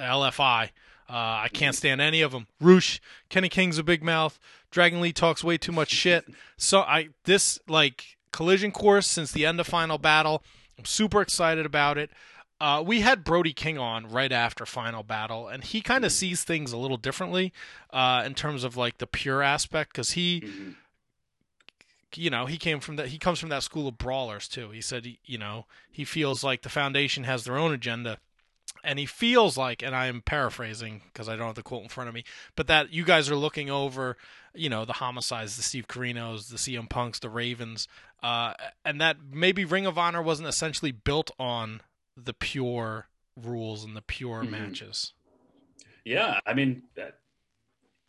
B: I can't stand any of them. Roosh, Kenny King's a big mouth. Dragon Lee talks way too much shit. So this collision course since the end of Final Battle, I'm super excited about it. We had Brody King on right after Final Battle, and he kind of sees things a little differently in terms of like the pure aspect because he. He comes from that school of brawlers too. He said, he feels like the Foundation has their own agenda. And he feels like, and I am paraphrasing because I don't have the quote in front of me, but that you guys are looking over, the Homicides, the Steve Carinos, the CM Punks, the Ravens, and that maybe Ring of Honor wasn't essentially built on the pure rules and the pure matches.
G: Yeah, I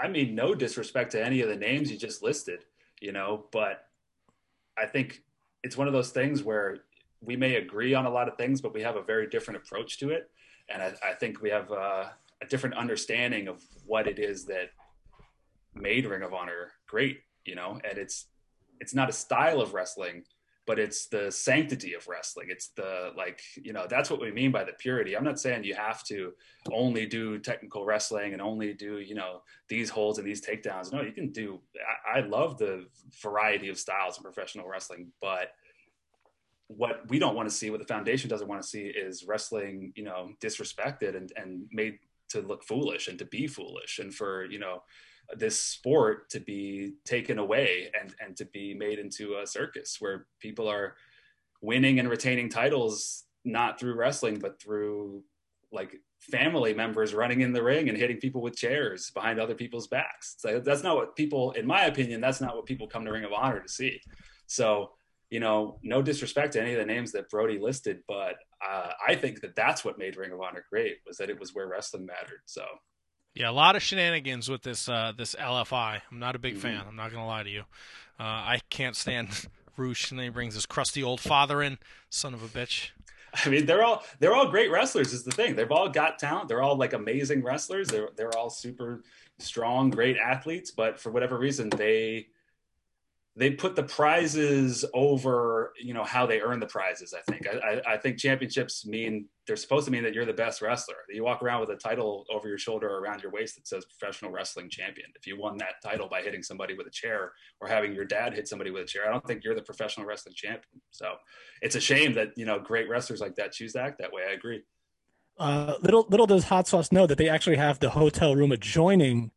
G: I mean, no disrespect to any of the names you just listed, but I think it's one of those things where we may agree on a lot of things, but we have a very different approach to it. And I think we have a different understanding of what it is that made Ring of Honor great, and it's not a style of wrestling, but it's the sanctity of wrestling. It's the, that's what we mean by the purity. I'm not saying you have to only do technical wrestling and only do, these holds and these takedowns. No, you can do, I love the variety of styles in professional wrestling, but what we don't want to see, what the foundation doesn't want to see, is wrestling, disrespected and made to look foolish and to be foolish, and for, this sport to be taken away and to be made into a circus where people are winning and retaining titles, not through wrestling, but through like family members running in the ring and hitting people with chairs behind other people's backs. So that's not what people, in my opinion, that's not what people come to Ring of Honor to see. So, no disrespect to any of the names that Brody listed, but I think that that's what made Ring of Honor great, was that it was where wrestling mattered. So.
B: Yeah, a lot of shenanigans with this this LFI. I'm not a big fan. I'm not going to lie to you. I can't stand Roosh, and then he brings his crusty old father in. Son of a bitch.
G: I mean, they're all great wrestlers is the thing. They've all got talent. They're all like amazing wrestlers. They're all super strong, great athletes. But for whatever reason, they put the prizes over, how they earn the prizes. I think championships they're supposed to mean that you're the best wrestler. You walk around with a title over your shoulder or around your waist that says professional wrestling champion. If you won that title by hitting somebody with a chair or having your dad hit somebody with a chair, I don't think you're the professional wrestling champion. So it's a shame that, great wrestlers like that choose to act that way. I agree.
C: Little does Hot Sauce know that they actually have the hotel room adjoining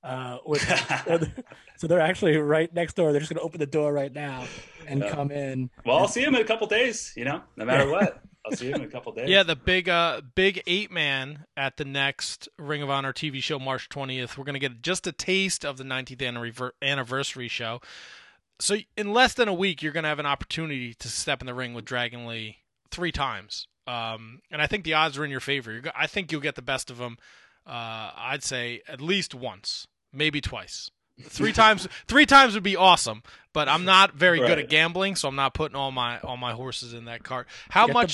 C: so they're actually right next door. They're just going to open the door right now and come in.
G: Well, I'll see him in a couple days, no matter what. I'll see him in a couple days.
B: Yeah, the big 8-man at the next Ring of Honor TV show, March 20th. We're going to get just a taste of the 19th anniversary show. So in less than a week, you're going to have an opportunity to step in the ring with Dragon Lee 3 times. And I think the odds are in your favor. I think you'll get the best of them. I'd say at least once, maybe twice. 3 times would be awesome, but I'm not very good at gambling, so I'm not putting all my horses in that cart. How much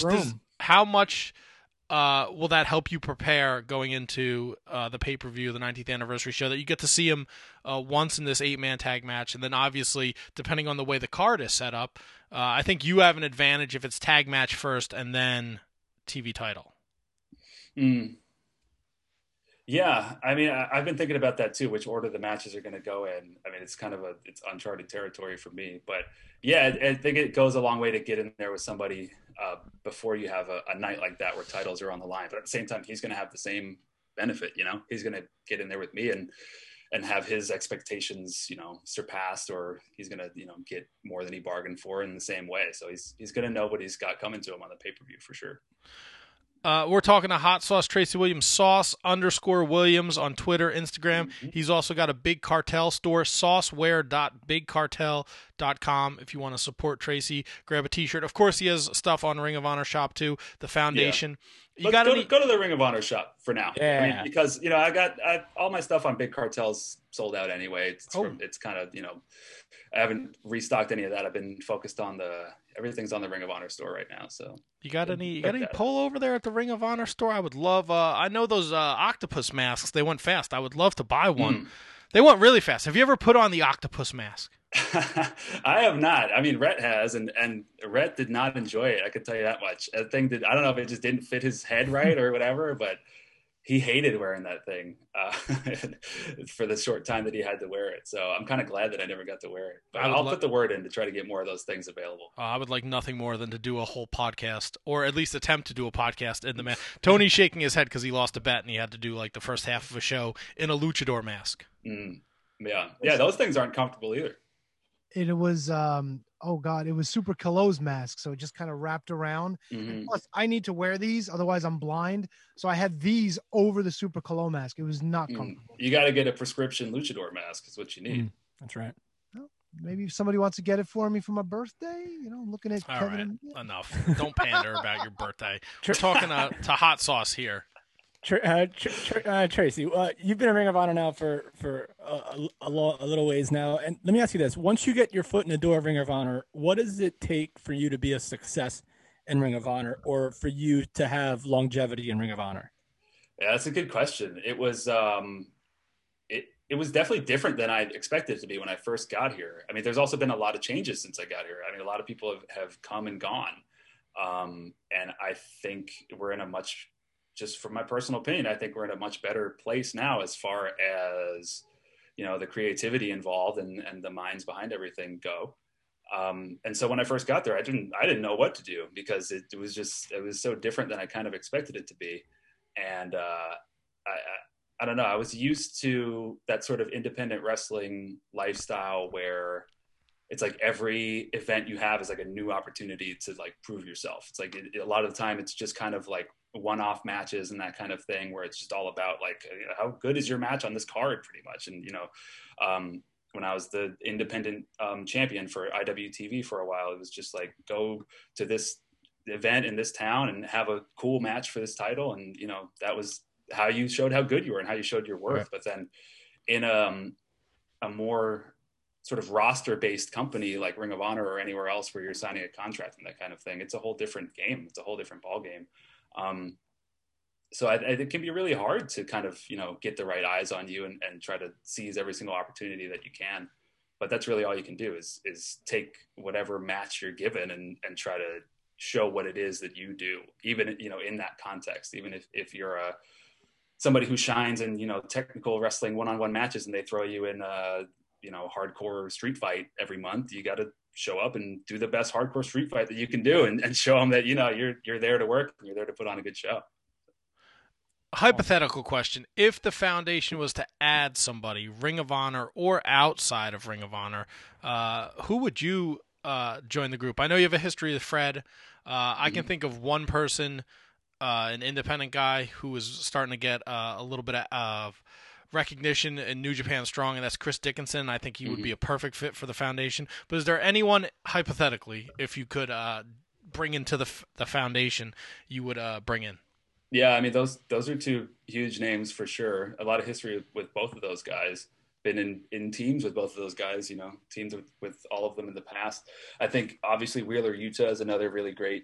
B: will that help you prepare going into the pay-per-view, the 19th anniversary show, that you get to see him once in this 8-man tag match, and then obviously, depending on the way the card is set up, I think you have an advantage if it's tag match first and then TV title.
G: Yeah, I mean, I've been thinking about that too, which order the matches are going to go in. I mean, it's kind of it's uncharted territory for me. But yeah, I think it goes a long way to get in there with somebody before you have a night like that where titles are on the line. But at the same time, he's going to have the same benefit, He's going to get in there with me and have his expectations, surpassed, or he's going to, get more than he bargained for in the same way. So he's going to know what he's got coming to him on the pay-per-view for sure.
B: We're talking to Hot Sauce Tracy Williams, Sauce_Williams on Twitter, Instagram. Mm-hmm. He's also got a Big Cartel store, sauceware.bigcartel.com. If you want to support Tracy, grab a t-shirt. Of course, he has stuff on Ring of Honor shop too, the foundation.
G: Yeah. Go to the Ring of Honor shop for now. Yeah. I mean, because, I got all my stuff on Big Cartel's sold out anyway. It's kind of, I haven't restocked any of that. I've been focused on everything's on the Ring of Honor store right now. So
B: you got any pull over there at the Ring of Honor store? I would love. I know those octopus masks. They went fast. I would love to buy one. They went really fast. Have you ever put on the octopus mask?
G: I have not. I mean, Rhett has, and Rhett did not enjoy it. I could tell you that much. I don't know if it just didn't fit his head right or whatever, but he hated wearing that thing for the short time that he had to wear it. So I'm kind of glad that I never got to wear it. But I'll put the word in to try to get more of those things available.
B: I would like nothing more than to do a whole podcast, or at least attempt to do a podcast in the mask. Tony's shaking his head because he lost a bet and he had to do like the first half of a show in a luchador mask.
G: Yeah, those things aren't comfortable either.
A: It was it was Super Kalo's mask, so it just kind of wrapped around. Mm-hmm. Plus, I need to wear these, otherwise I'm blind. So I had these over the Super Kalo mask. It was not comfortable.
G: You got to get a prescription luchador mask. Is what you need.
C: That's right.
A: Well, maybe if somebody wants to get it for me for my birthday, I'm looking at
B: all
A: Kevin.
B: Right. Enough. Don't pander about your birthday. We're talking to Hot Sauce here.
C: Tracy, you've been in Ring of Honor now for a little ways now, and let me ask you this: once you get your foot in the door of Ring of Honor, what does it take for you to be a success in Ring of Honor, or for you to have longevity in Ring of Honor?
G: Yeah, that's a good question. It was definitely different than I expected it to be when I first got here. I mean, there's also been a lot of changes since I got here. I mean, a lot of people have come and gone. And I think we're in a much, just from my personal opinion, I think we're in a much better place now as far as, the creativity involved and the minds behind everything go. And so when I first got there, I didn't know what to do because it was so different than I kind of expected it to be. And I don't know. I was used to that sort of independent wrestling lifestyle where it's like every event you have is like a new opportunity to like prove yourself. It's like a lot of the time it's just kind of like one-off matches and that kind of thing where it's just all about like how good is your match on this card pretty much. And, when I was the independent champion for IWTV for a while, it was just like go to this event in this town and have a cool match for this title. And, that was how you showed how good you were and how you showed your worth. Right. But then in a more sort of roster-based company like Ring of Honor or anywhere else where you're signing a contract and that kind of thing, it's a whole different game. It's a whole different ball game. So it can be really hard to kind of, get the right eyes on you and try to seize every single opportunity that you can. But that's really all you can do is take whatever match you're given and try to show what it is that you do, even, in that context, even if you're somebody who shines in, technical wrestling one-on-one matches and they throw you in hardcore street fight every month, you got to show up and do the best hardcore street fight that you can do and show them that, you're there to work and you're there to put on a good show.
B: Hypothetical question. If the foundation was to add somebody, Ring of Honor or outside of Ring of Honor, who would you join the group? I know you have a history with Fred. I can think of one person, an independent guy who is starting to get a little bit of recognition in New Japan Strong, and that's Chris Dickinson. I think he would be a perfect fit for the foundation. But is there anyone, hypothetically, if you could bring into the foundation, you would bring in?
G: Yeah, I mean, those are two huge names for sure. A lot of history with both of those guys. Been in teams with both of those guys, teams with all of them in the past. I think obviously Wheeler Yuta is another really great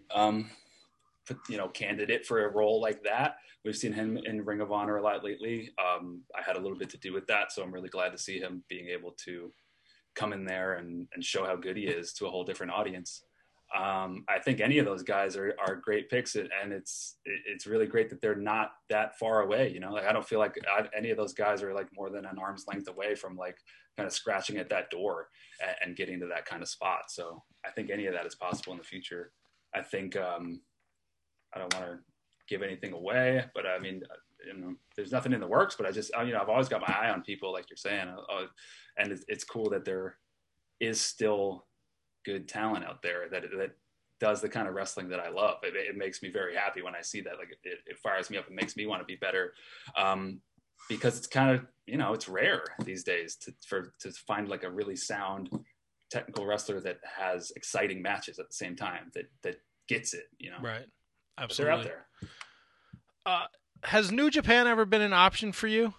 G: candidate for a role like that. We've seen him in Ring of Honor a lot lately. I had a little bit to do with that, so I'm really glad to see him being able to come in there and show how good he is to a whole different audience. I think any of those guys are great picks, and it's really great that they're not that far away. Like I don't feel like any of those guys are like more than an arm's length away from like kind of scratching at that door and getting to that kind of spot. So I think any of that is possible in the future. I think I don't want to give anything away, but I mean, there's nothing in the works. But I've always got my eye on people, like you're saying, and it's cool that there is still good talent out there that does the kind of wrestling that I love. It makes me very happy when I see that. Like it fires me up. It makes me want to be better, because it's kind of it's rare these days to find like a really sound technical wrestler that has exciting matches at the same time that gets it.
B: Right. Absolutely.
G: But they're out there.
B: Has New Japan ever been an option for you?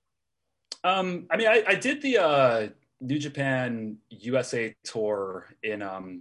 G: I mean, I did the New Japan USA tour in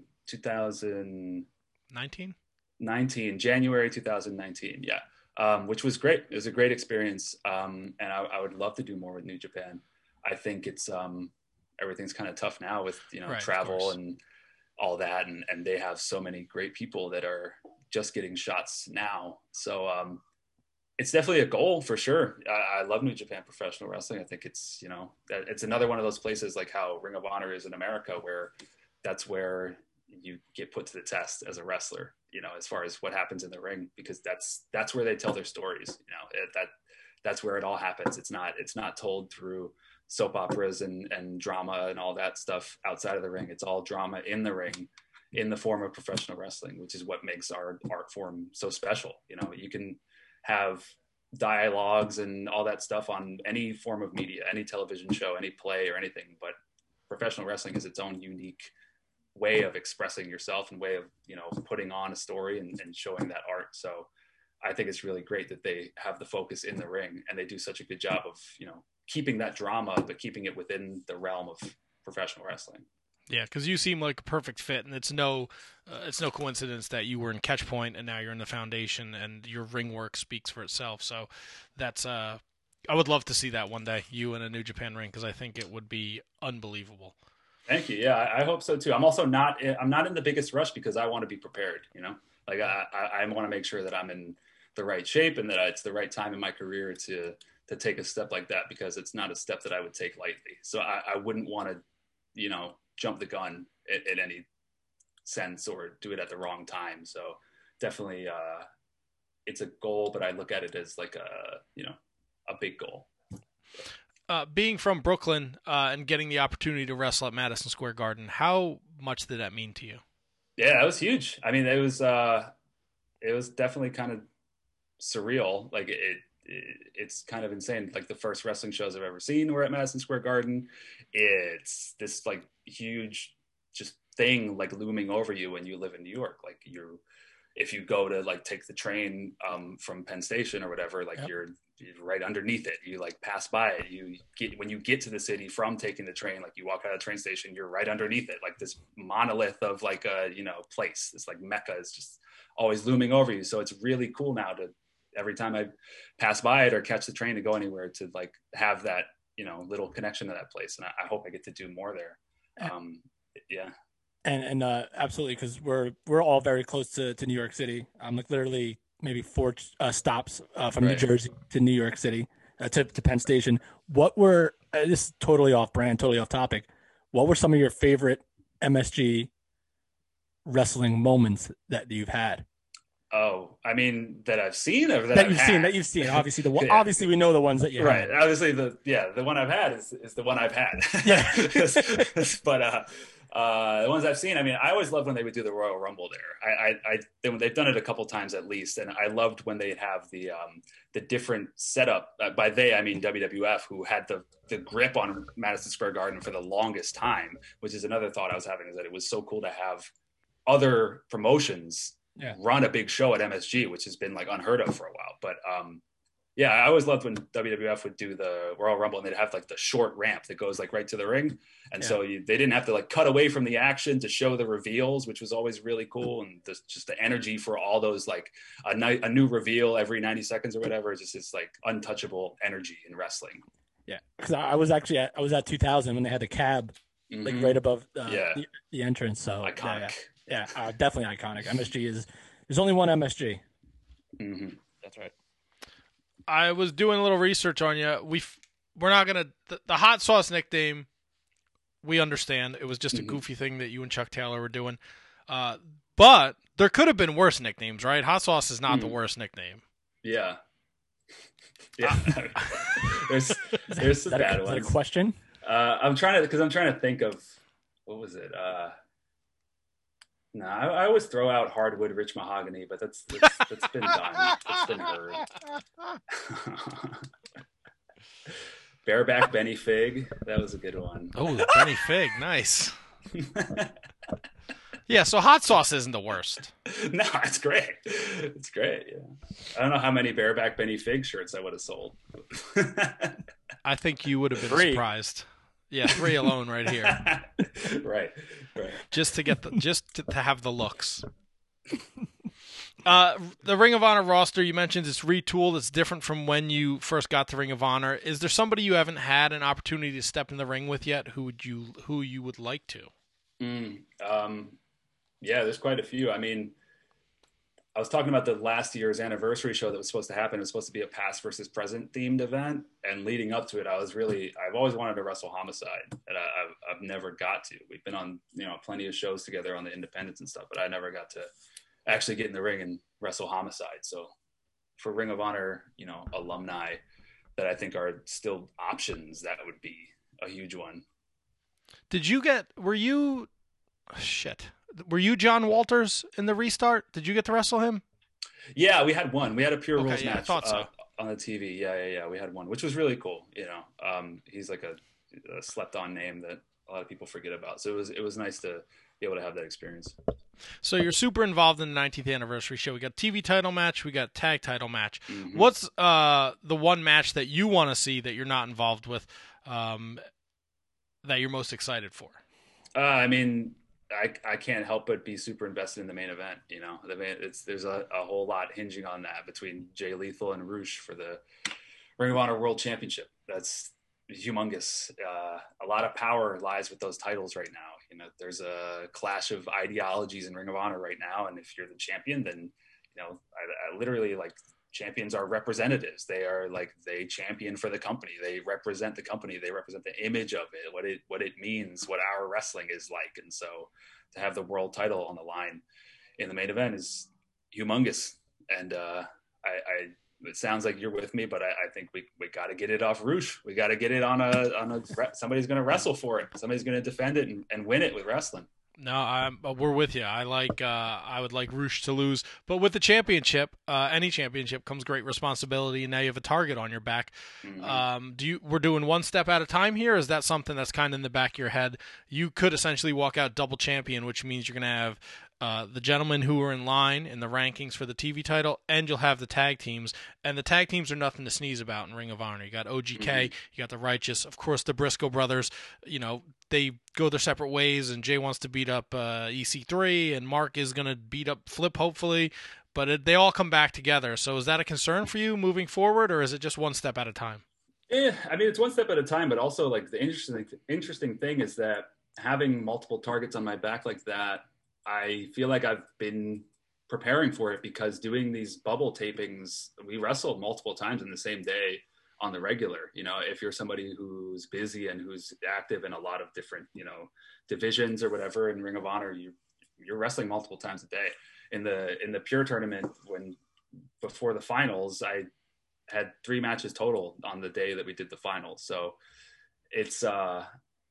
G: 2019, January 2019. Yeah. Which was great. It was a great experience. And I would love to do more with New Japan. I think it's everything's kind of tough now with,
B: right,
G: travel and all that. And they have so many great people that are just getting shots now. So it's definitely a goal for sure. I love New Japan Professional Wrestling. I think it's, that it's another one of those places like how Ring of Honor is in America, where that's where you get put to the test as a wrestler, as far as what happens in the ring, because that's where they tell their stories. That's where it all happens. It's not told through soap operas and drama and all that stuff outside of the ring. It's all drama in the ring, in the form of professional wrestling, which is what makes our art form so special. You can have dialogues and all that stuff on any form of media, any television show, any play or anything, but professional wrestling is its own unique way of expressing yourself and way of, putting on a story and showing that art. So I think it's really great that they have the focus in the ring, and they do such a good job of, keeping that drama, but keeping it within the realm of professional wrestling.
B: Yeah, because you seem like a perfect fit, and it's no coincidence that you were in Catch Point and now you're in the Foundation, and your ring work speaks for itself. So that's I would love to see that one day, you in a New Japan ring, because I think it would be unbelievable.
G: Thank you. Yeah, I hope so too. I'm also not in the biggest rush because I want to be prepared. Like I want to make sure that I'm in the right shape and that it's the right time in my career to take a step like that, because it's not a step that I would take lightly. So I wouldn't want to, jump the gun in any sense or do it at the wrong time. So definitely it's a goal, but I look at it as like a big goal.
B: Being from Brooklyn and getting the opportunity to wrestle at Madison Square Garden, how much did that mean to you?
G: Yeah, that was huge. I mean, it was definitely kind of surreal. Like it's kind of insane. Like the first wrestling shows I've ever seen were at Madison Square Garden. It's this like huge just thing like looming over you when you live in New York. Like if you go to like take the train from Penn Station or whatever, like you're right underneath it. You like pass by it. When you get to the city from taking the train, like you walk out of the train station, you're right underneath it. Like this monolith of like a place. This like Mecca is just always looming over you. So it's really cool now to every time I pass by it or catch the train to go anywhere to like have that little connection to that place. And I hope I get to do more there. Yeah.
C: And absolutely, because we're all very close to New York City. I'm like literally maybe 4 stops from New Jersey to New York City to Penn Station. What were this is totally off brand, totally off topic. What were some of your favorite MSG wrestling moments that you've had?
G: Oh, I mean that I've seen or
C: that you've seen. Obviously, obviously we know the ones that you
G: right.
C: Had.
G: Obviously, the one I've had is the one I've had.
C: Yeah,
G: but the ones I've seen, I mean, I always loved when they would do the Royal Rumble there. They've done it a couple times at least, and I loved when they'd have the different setup. By they, I mean WWF, who had the grip on Madison Square Garden for the longest time. Which is another thought I was having, is that it was so cool to have other promotions run a big show at MSG, which has been like unheard of for a while. But yeah, I always loved when WWF would do the Royal Rumble and they'd have like the short ramp that goes like right to the ring. And so they didn't have to like cut away from the action to show the reveals, which was always really cool. And just the energy for all those, like a new reveal every 90 seconds or whatever, is just this like untouchable energy in wrestling.
C: Yeah. Cause I was at 2000 when they had the cab like right above the entrance. So
G: iconic.
C: Yeah, definitely iconic. There's only one MSG.
G: Mm-hmm.
C: That's right.
B: I was doing a little research on you. We're not gonna the hot sauce nickname. We understand it was just a goofy thing that you and Chuck Taylor were doing, but there could have been worse nicknames, right? Hot sauce is not the worst nickname.
G: Yeah. There's some bad ones.
C: Is that a question?
G: I'm trying to think of what was it. No, I always throw out hardwood rich mahogany, but that's been done. It's been heard. Bareback Benny Fig, that was a good one.
B: Oh, Benny Fig, nice. Yeah, so hot sauce isn't the worst.
G: No, it's great. It's great. Yeah, I don't know how many Bareback Benny Fig shirts I would have sold.
B: I think you would have been
C: 3.
B: Surprised. Yeah, 3 alone right here.
G: Right.
B: Just to have the looks. The Ring of Honor roster, you mentioned it's retooled. It's different from when you first got to Ring of Honor. Is there somebody you haven't had an opportunity to step in the ring with yet who you would like to?
G: Yeah, there's quite a few. I mean, I was talking about the last year's anniversary show that was supposed to happen. It was supposed to be a past versus present themed event. And leading up to it, I've always wanted to wrestle Homicide, and I've never got to. We've been on, plenty of shows together on the independents and stuff, but I never got to actually get in the ring and wrestle Homicide. So for Ring of Honor, alumni that I think are still options, that would be a huge one. Were you John Walters in the restart? Did you get to wrestle him? Yeah, we had one. We had a Pure Rules match
B: I thought so.
G: On the TV. Yeah. We had one, which was really cool. He's like a slept on name that a lot of people forget about. So it was nice to be able to have that experience.
B: So you're super involved in the 19th anniversary show. We got TV title match, we got tag title match.
G: Mm-hmm.
B: What's the one match that you want to see that you're not involved with, that you're most excited for?
G: I mean, I can't help but be super invested in the main event. You know, there's a whole lot hinging on that between Jay Lethal and Roosh for the Ring of Honor World Championship. That's humongous. A lot of power lies with those titles right now. You know, there's a clash of ideologies in Ring of Honor right now, and if you're the champion, then you know, I literally, like, champions are representatives. They are like, they champion for the company. They represent the company. They represent the image of it, what it means, what our wrestling is like. And so to have the world title on the line in the main event is humongous. And it sounds like you're with me, but I think we got to get it off Roosh. We got to get it on somebody's going to wrestle for it. Somebody's going to defend it and win it with wrestling.
B: No, we're with you. I would like Roosh to lose, but with the championship, any championship comes great responsibility, and now you have a target on your back.
G: Mm-hmm.
B: We're doing one step at a time here? Or is that something that's kind of in the back of your head? You could essentially walk out double champion, which means you're going to have the gentlemen who are in line in the rankings for the TV title, and you'll have the tag teams. And the tag teams are nothing to sneeze about in Ring of Honor. You got OGK,
G: Mm-hmm.
B: you got the Righteous, of course, the Briscoe brothers. You know, they go their separate ways, and Jay wants to beat up EC3, and Mark is going to beat up Flip, hopefully. But they all come back together. So is that a concern for you moving forward, or is it just one step at a time?
G: Yeah, I mean, it's one step at a time, but also, like, the interesting thing is that having multiple targets on my back like that, I feel like I've been preparing for it, because doing these bubble tapings, we wrestle multiple times in the same day on the regular. You know, if you're somebody who's busy and who's active in a lot of different, you know, divisions or whatever in Ring of Honor, you're wrestling multiple times a day. In the Pure tournament, before the finals, I had 3 matches total on the day that we did the finals. So it's a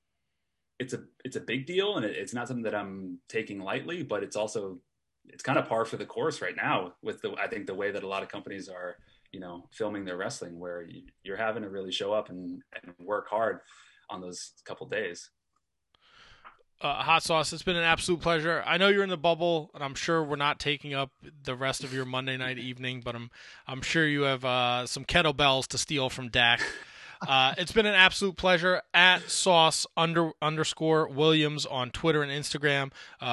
G: big deal, and it's not something that I'm taking lightly, but it's kind of par for the course right now with I think the way that a lot of companies are, you know, filming their wrestling, where you're having to really show up and work hard on those couple days.
B: Hot Sauce, it's been an absolute pleasure. I know you're in the bubble, and I'm sure we're not taking up the rest of your Monday night evening, but I'm sure you have some kettlebells to steal from Dak. It's been an absolute pleasure. At Sauce _ Williams on Twitter and Instagram.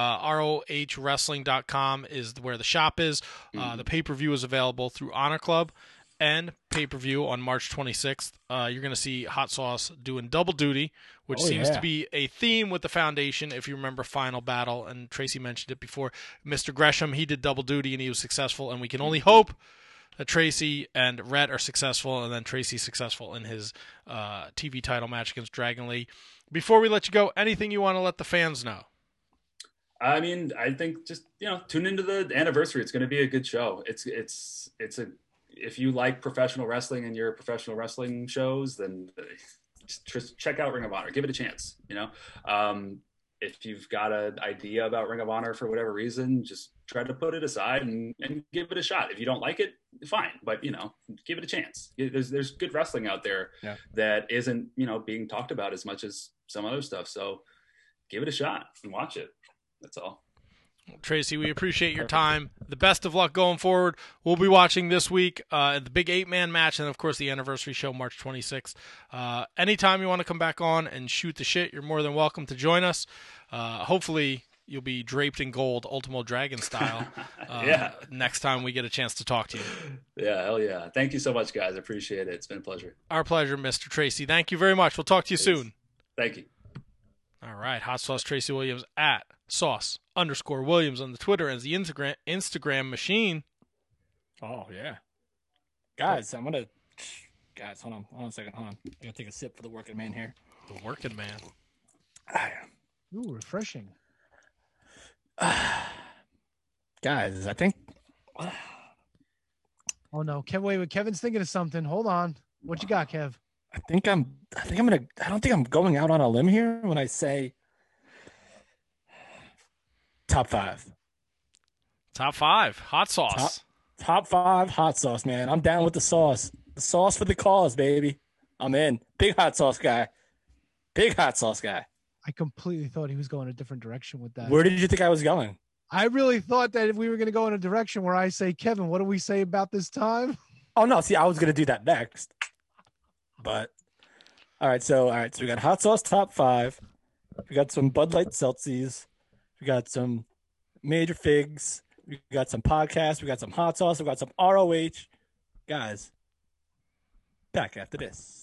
B: ROHWrestling.com is where the shop is. The pay-per-view is available through Honor Club, and pay-per-view on March 26th. You're going to see Hot Sauce doing double duty, which seems to be a theme with the Foundation, if you remember Final Battle, and Tracy mentioned it before. Mr. Gresham, he did double duty, and he was successful, and we can only hope that Tracy and Rhett are successful, and then Tracy's successful in his TV title match against Dragon Lee. Before we let you go, anything you want to let the fans know?
G: I mean, I think just, you know, tune into the anniversary. It's going to be a good show. If you like professional wrestling and your professional wrestling shows, then just check out Ring of Honor. Give it a chance. You know, if you've got an idea about Ring of Honor for whatever reason, just try to put it aside and give it a shot. If you don't like it, fine, but, you know, give it a chance. There's good wrestling out there that isn't, you know, being talked about as much as some other stuff. So give it a shot and watch it. That's all.
B: Tracy, we appreciate your time. The best of luck going forward. We'll be watching this week the big 8-man match, and of course the anniversary show March 26th. Anytime you want to come back on and shoot the shit, you're more than welcome to join us. Hopefully you'll be draped in gold, Ultimo Dragon style, next time we get a chance to talk to you.
G: Yeah, hell yeah. Thank you so much, guys. I appreciate it. It's been a pleasure.
B: Our pleasure, Mr. Tracy. Thank you very much. We'll talk to you soon.
G: Thank you.
B: All right, Hot Sauce Tracy Williams at Sauce _ Williams on the Twitter as the Instagram machine.
C: Oh yeah, guys, guys, hold on a second, hold on. I gotta take a sip for the working man here.
B: The working man.
A: Ooh, refreshing.
C: Guys, I think.
A: Oh no, wait, Kevin's thinking of something. Hold on, what you got, Kev?
C: I don't think I'm going out on a limb here when I say top 5.
B: Top 5, Hot Sauce.
C: Top 5 Hot Sauce, man. I'm down with the sauce. The sauce for the cause, baby. I'm in. Big Hot Sauce guy.
A: I completely thought he was going a different direction with that.
C: Where did you think I was going?
A: I really thought that if we were going to go in a direction where I say, Kevin, what do we say about this time?
C: Oh no, see, I was gonna do that next. But all right, so we got hot sauce top 5. We got some Bud Light Seltzies. We got some Major Figs. We got some podcasts. We got some hot sauce. We got some ROH. Guys, back after this.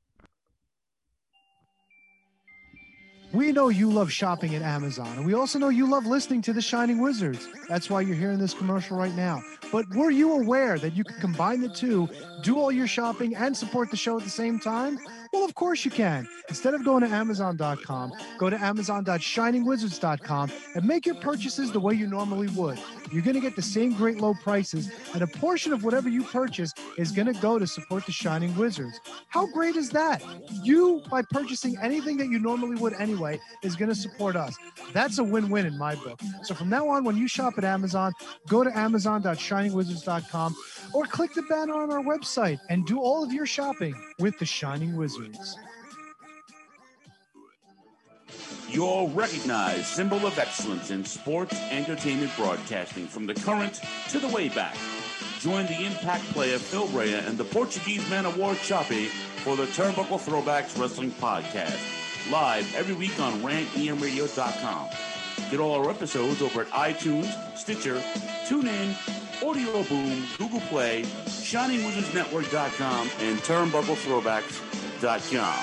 A: We know you love shopping at Amazon, and we also know you love listening to The Shining Wizards. That's why you're hearing this commercial right now. But were you aware that you can combine the two, do all your shopping, and support the show at the same time? Well, of course you can. Instead of going to Amazon.com, go to Amazon.shiningwizards.com and make your purchases the way you normally would. You're going to get the same great low prices, and a portion of whatever you purchase is going to go to support the Shining Wizards. How great is that? You, by purchasing anything that you normally would anyway, is going to support us. That's a win-win in my book. So from now on, when you shop at Amazon, go to Amazon.shiningwizards.com or click the banner on our website and do all of your shopping with the Shining Wizards.
H: Your recognized symbol of excellence in sports entertainment broadcasting from the current to the way back. Join the impact player Phil Rea and the Portuguese man of war Choppy for the Turnbuckle Throwbacks Wrestling Podcast. Live every week on rantemradio.com. Get all our episodes over at iTunes, Stitcher, TuneIn, Audio Boom, Google Play, ShiningWizardsNetwork.com, and TurnbuckleThrowbacks.com.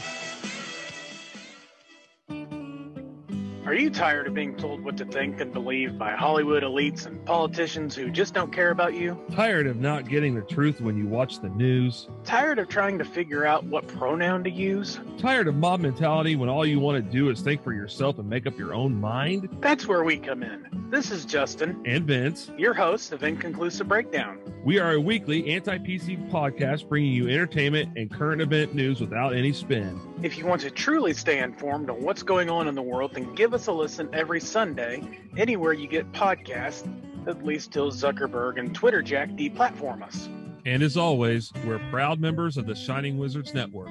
I: Are you tired of being told what to think and believe by Hollywood elites and politicians who just don't care about you?
J: Tired of not getting the truth when you watch the news?
I: Tired of trying to figure out what pronoun to use?
J: Tired of mob mentality when all you want to do is think for yourself and make up your own mind?
I: That's where we come in. This is Justin.
J: And Vince.
I: Your hosts of Inconclusive Breakdown.
J: We are a weekly anti-PC podcast bringing you entertainment and current event news without any spin.
I: If you want to truly stay informed on what's going on in the world, then give us a listen every Sunday, anywhere you get podcasts, at least till Zuckerberg and Twitter Jack deplatform us.
J: And as always, we're proud members of the Shining Wizards Network.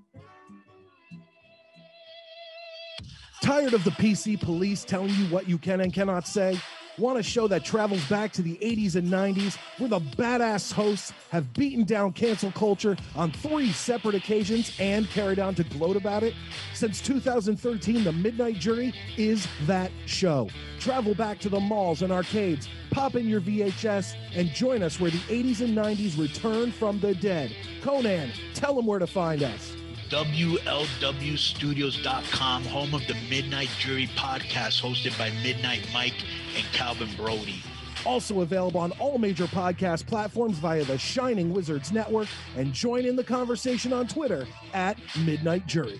K: Tired of the PC police telling you what you can and cannot say? Want a show that travels back to the 80s and 90s where the badass hosts have beaten down cancel culture on 3 separate occasions and carried on to gloat about it? Since 2013, The Midnight Jury is that show. Travel back to the malls and arcades, pop in your VHS, and join us where the 80s and 90s return from the dead. Conan, tell them where to find us.
L: WLWstudios.com, home of the Midnight Jury podcast hosted by Midnight Mike and Calvin Brody.
K: Also available on all major podcast platforms via the Shining Wizards Network, and join in the conversation on Twitter at Midnight Jury.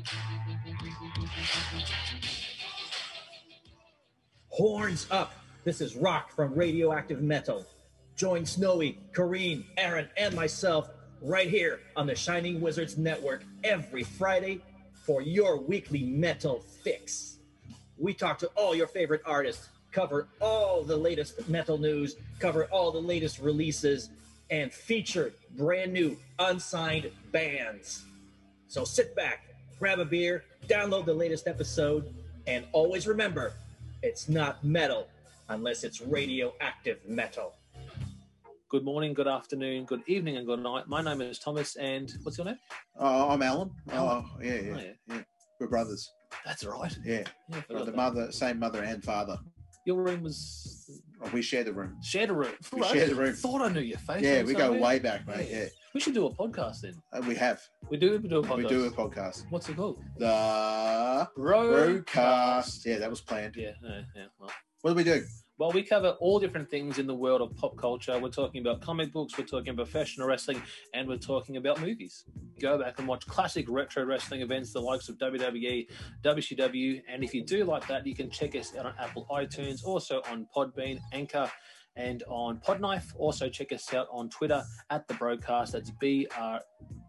M: Horns up! This is Rock from Radioactive Metal. Join Snowy, Kareen, Aaron, and myself right here on the Shining Wizards Network every Friday for your weekly metal fix. We talk to all your favorite artists, cover all the latest metal news, cover all the latest releases, and feature brand new unsigned bands. So sit back, grab a beer, download the latest episode, and always remember, it's not metal unless it's radioactive metal.
N: Good morning, good afternoon, good evening, and good night. My name is Thomas, and what's your name?
O: I'm Alan.
N: Alan.
O: Oh, yeah. We're brothers.
N: That's right.
O: Yeah. Same mother and father.
N: Your room was...
O: Oh, we share the room.
N: Shared a room.
O: We share the room.
N: Thought I knew your face.
O: Yeah, we go way back, mate. Yeah.
N: We should do a podcast then.
O: We have.
N: We do a podcast.
O: We do a podcast.
N: What's it called?
O: The Brocast. Yeah, that was planned.
N: Yeah. Well.
O: What do we do?
N: Well, we cover all different things in the world of pop culture. We're talking about comic books, we're talking about professional wrestling, and we're talking about movies. Go back and watch classic retro wrestling events, the likes of WWE, WCW, and if you do like that, you can check us out on Apple iTunes, also on Podbean, Anchor, and on Podknife. Also check us out on Twitter at The Brocast. That's BROKAST.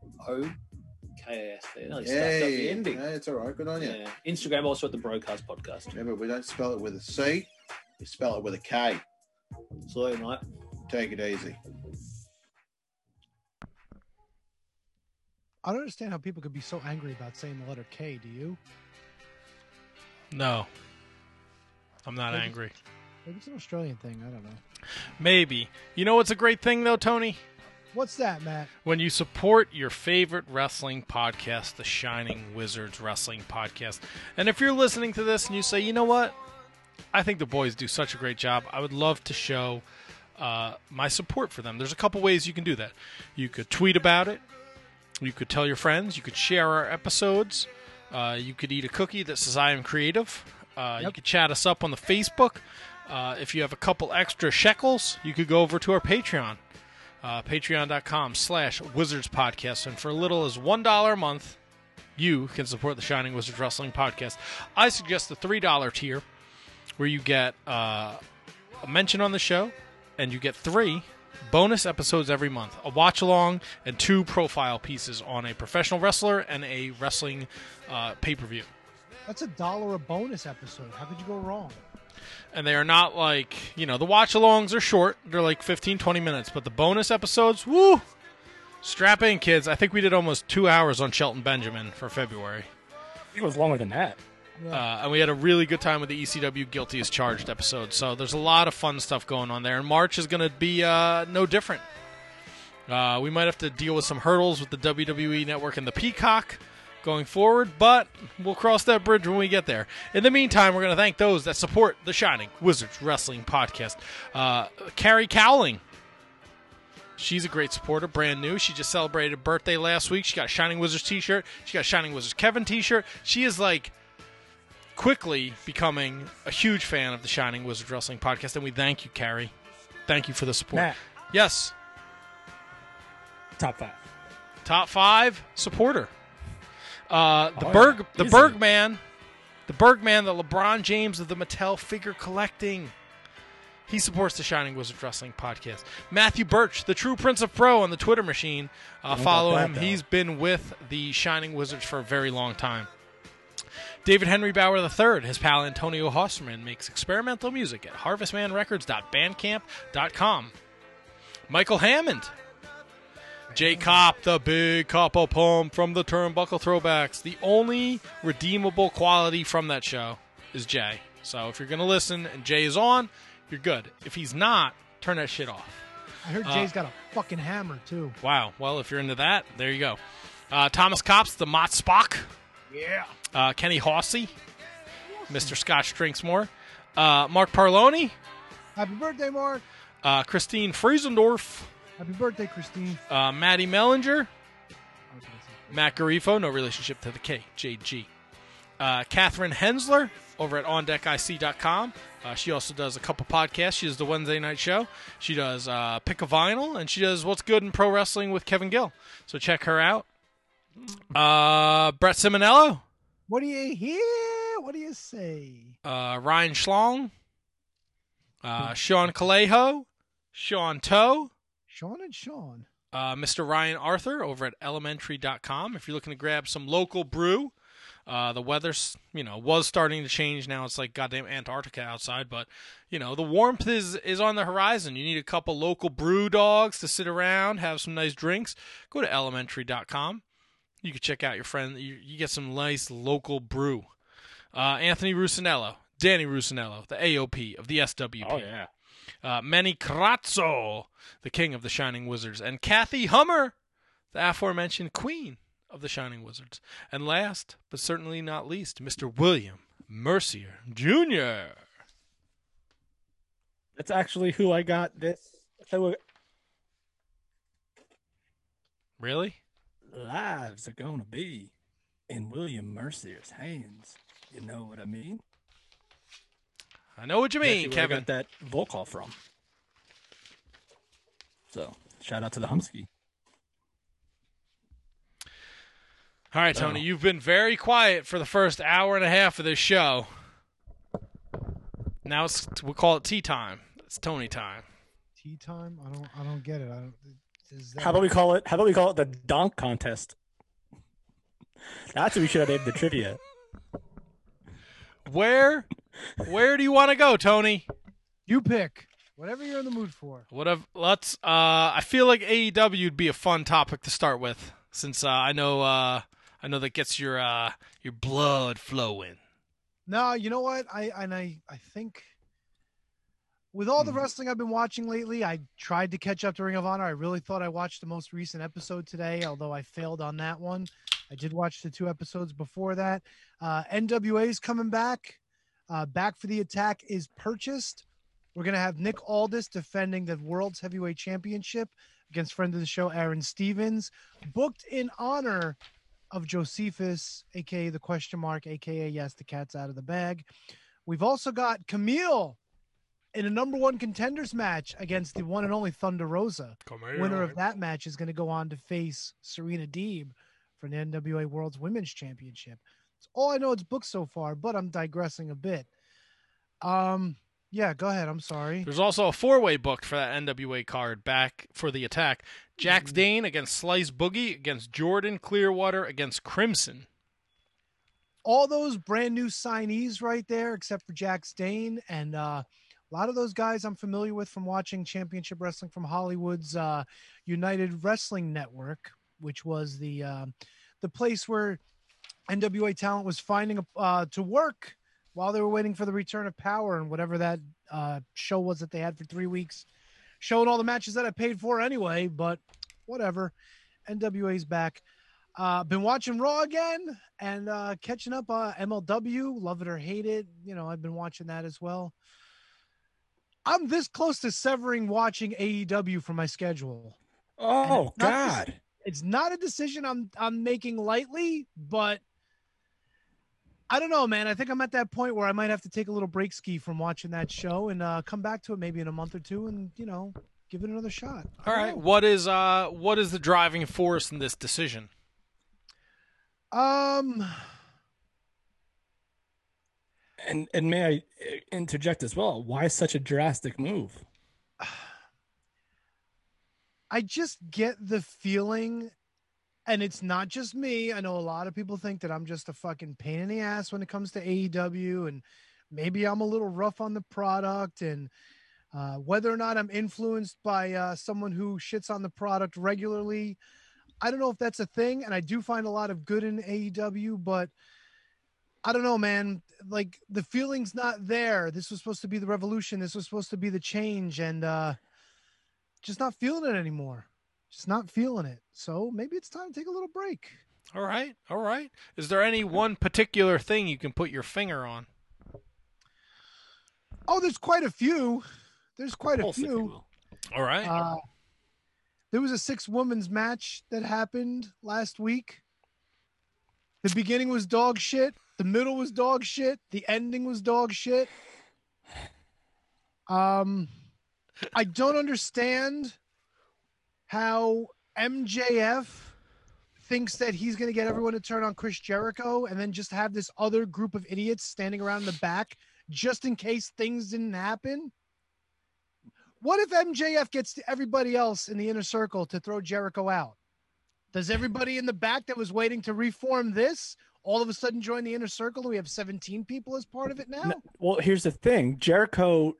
O: Hey, it's all right. Good on you.
N: Yeah. Instagram also at The Brocast Podcast.
O: Remember, we don't spell it with a C. We spell it with a K.
N: Slow night.
O: Take it easy.
A: I don't understand how people could be so angry about saying the letter K. Do you?
B: No. I'm not angry.
A: Maybe it's an Australian thing. I don't know.
B: Maybe. You know what's a great thing, though, Tony?
A: What's that, Matt?
B: When you support your favorite wrestling podcast, the Shining Wizards Wrestling Podcast. And if you're listening to this and you say, you know what? I think the boys do such a great job. I would love to show my support for them. There's a couple ways you can do that. You could tweet about it. You could tell your friends. You could share our episodes. You could eat a cookie that says I am creative. You could chat us up on the Facebook. If you have a couple extra shekels, you could go over to our Patreon. Patreon.com/Wizards Podcast. And for as little as $1 a month, you can support the Shining Wizards Wrestling Podcast. I suggest the $3 tier, where you get a mention on the show, and you get 3 bonus episodes every month, a watch-along and 2 profile pieces on a professional wrestler and a wrestling pay-per-view.
A: That's $1 a bonus episode. How could you go wrong?
B: And they are not like, the watch-alongs are short. They're like 15, 20 minutes. But the bonus episodes, woo! Strap in, kids. I think we did almost 2 hours on Shelton Benjamin for February.
C: I think it was longer than that.
B: And we had a really good time with the ECW Guilty as Charged episode. So there's a lot of fun stuff going on there. And March is going to be no different. We might have to deal with some hurdles with the WWE Network and the Peacock going forward, but we'll cross that bridge when we get there. In the meantime, we're going to thank those that support the Shining Wizards Wrestling Podcast. Carrie Cowling. She's a great supporter, brand new. She just celebrated a birthday last week. She got a Shining Wizards t-shirt. She got a Shining Wizards Kevin t-shirt. She is like quickly becoming a huge fan of the Shining Wizards Wrestling Podcast, and we thank you, Carrie. Thank you for the support.
C: Matt.
B: Yes.
C: Top 5.
B: Top 5 supporter. The
C: Easy.
B: Bergman, the LeBron James of the Mattel figure collecting. He supports the Shining Wizards Wrestling Podcast. Matthew Birch, the true Prince of Pro on the Twitter machine. Follow him. He's been with the Shining Wizards for a very long time. David Henry Bauer III, his pal Antonio Hosserman, makes experimental music at harvestmanrecords.bandcamp.com. Michael Hammond. Jay Kopp, the big cup of pump from the Turnbuckle Throwbacks. The only redeemable quality from that show is Jay. So if you're going to listen and Jay is on, you're good. If he's not, turn that shit off.
A: I heard Jay's got a fucking hammer, too.
B: Wow. Well, if you're into that, there you go. Thomas Copps, the Mott Spock.
A: Yeah.
B: Kenny Hossey, Mr. Scotch Drinks More. Mark Parloni.
A: Happy birthday, Mark.
B: Christine Friesendorf.
A: Happy birthday, Christine.
B: Maddie Mellinger. Matt Garifo, no relationship to the KJG. Catherine Hensler over at OnDeckIC.com. She also does a couple podcasts. She does the Wednesday night show. She does Pick a Vinyl, and she does What's Good in Pro Wrestling with Kevin Gill. So check her out. Brett Simonello.
A: What do you hear? What do you say?
B: Ryan Schlong. Sean Calejo. Sean Toe.
A: Sean and Sean.
B: Mr. Ryan Arthur over at elementary.com. If you're looking to grab some local brew, the weather's, was starting to change. Now it's like goddamn Antarctica outside, but, the warmth is on the horizon. You need a couple local brew dogs to sit around, have some nice drinks. Go to elementary.com. You can check out your friend. You get some nice local brew. Anthony Rusinello, Danny Rusinello, the AOP of the SWP.
C: Oh, yeah.
B: Manny Crazzo, the king of the Shining Wizards, and Kathy Hummer, the aforementioned queen of the Shining Wizards. And last, but certainly not least, Mr. William Mercier Jr.
C: That's actually who I got this.
B: Really?
C: Lives are going to be in William Mercier's hands. You know what I mean?
B: I know what you mean, Kevin.
C: I got that Volkov from. So, shout out to the Humsky.
B: All right, Tony, you've been very quiet for the first hour and a half of this show. Now we'll call it tea time. It's Tony time.
A: Tea time? I don't get it.
C: How about we call it the donk contest? That's what we should have named the trivia.
B: Where do you want to go, Tony?
A: You pick. Whatever you're in the mood for.
B: Whatever. Let's. I feel like AEW would be a fun topic to start with, since I know that gets your blood flowing.
A: No, you know what? I think with all the wrestling I've been watching lately, I tried to catch up to Ring of Honor. I really thought I watched the most recent episode today, although I failed on that one. I did watch the 2 episodes before that. NWA's coming back. Back for the Attack is purchased. We're going to have Nick Aldis defending the World's Heavyweight Championship against friend of the show, Aaron Stevens, booked in honor of Josephus, a.k.a. the question mark, a.k.a. yes, the cat's out of the bag. We've also got Camille in a number 1 contenders match against the one and only Thunder Rosa. Winner of that match is going to go on to face Serena Deeb for the NWA World's Women's Championship. That's all I know it's booked so far, but I'm digressing a bit. Yeah, go ahead. I'm sorry.
B: There's also a 4-way booked for that NWA card back for the Attack. Jax Dane against Slice Boogie, against Jordan Clearwater, against Crimson.
A: All those brand new signees right there, except for Jax Dane. And a lot of those guys I'm familiar with from watching Championship Wrestling from Hollywood's United Wrestling Network, which was the place where NWA talent was finding to work while they were waiting for the return of Power and whatever that show was that they had for 3 weeks, showing all the matches that I paid for anyway, but whatever. NWA's back. Been watching Raw again and catching up MLW, love it or hate it. You know, I've been watching that as well. I'm this close to severing watching AEW from my schedule.
C: Oh, God.
A: It's not a decision I'm making lightly, but I don't know, man. I think I'm at that point where I might have to take a little break ski from watching that show and come back to it maybe in a month or two and, you know, give it another shot.
B: All right. What is the driving force in this decision?
C: And may I interject as well? Why such a drastic move?
A: I just get the feeling, and it's not just me. I know a lot of people think that I'm just a fucking pain in the ass when it comes to AEW, and maybe I'm a little rough on the product, and whether or not I'm influenced by someone who shits on the product regularly. I don't know if that's a thing, and I do find a lot of good in AEW, but I don't know, man. Like, the feeling's not there. This was supposed to be the revolution. This was supposed to be the change, and just not feeling it anymore. Just not feeling it. So maybe it's time to take a little break.
B: All right. All right. Is there any one particular thing you can put your finger on?
A: Oh, there's quite a few. There's quite a few.
B: All right.
A: There was a 6-women's match that happened last week. The beginning was dog shit. The middle was dog shit. The ending was dog shit. I don't understand how MJF thinks that he's going to get everyone to turn on Chris Jericho and then just have this other group of idiots standing around in the back just in case things didn't happen. What if MJF gets to everybody else in the inner circle to throw Jericho out? Does everybody in the back that was waiting to reform this all of a sudden join the inner circle? We have 17 people as part of it now.
C: Well, here's the thing. Jericho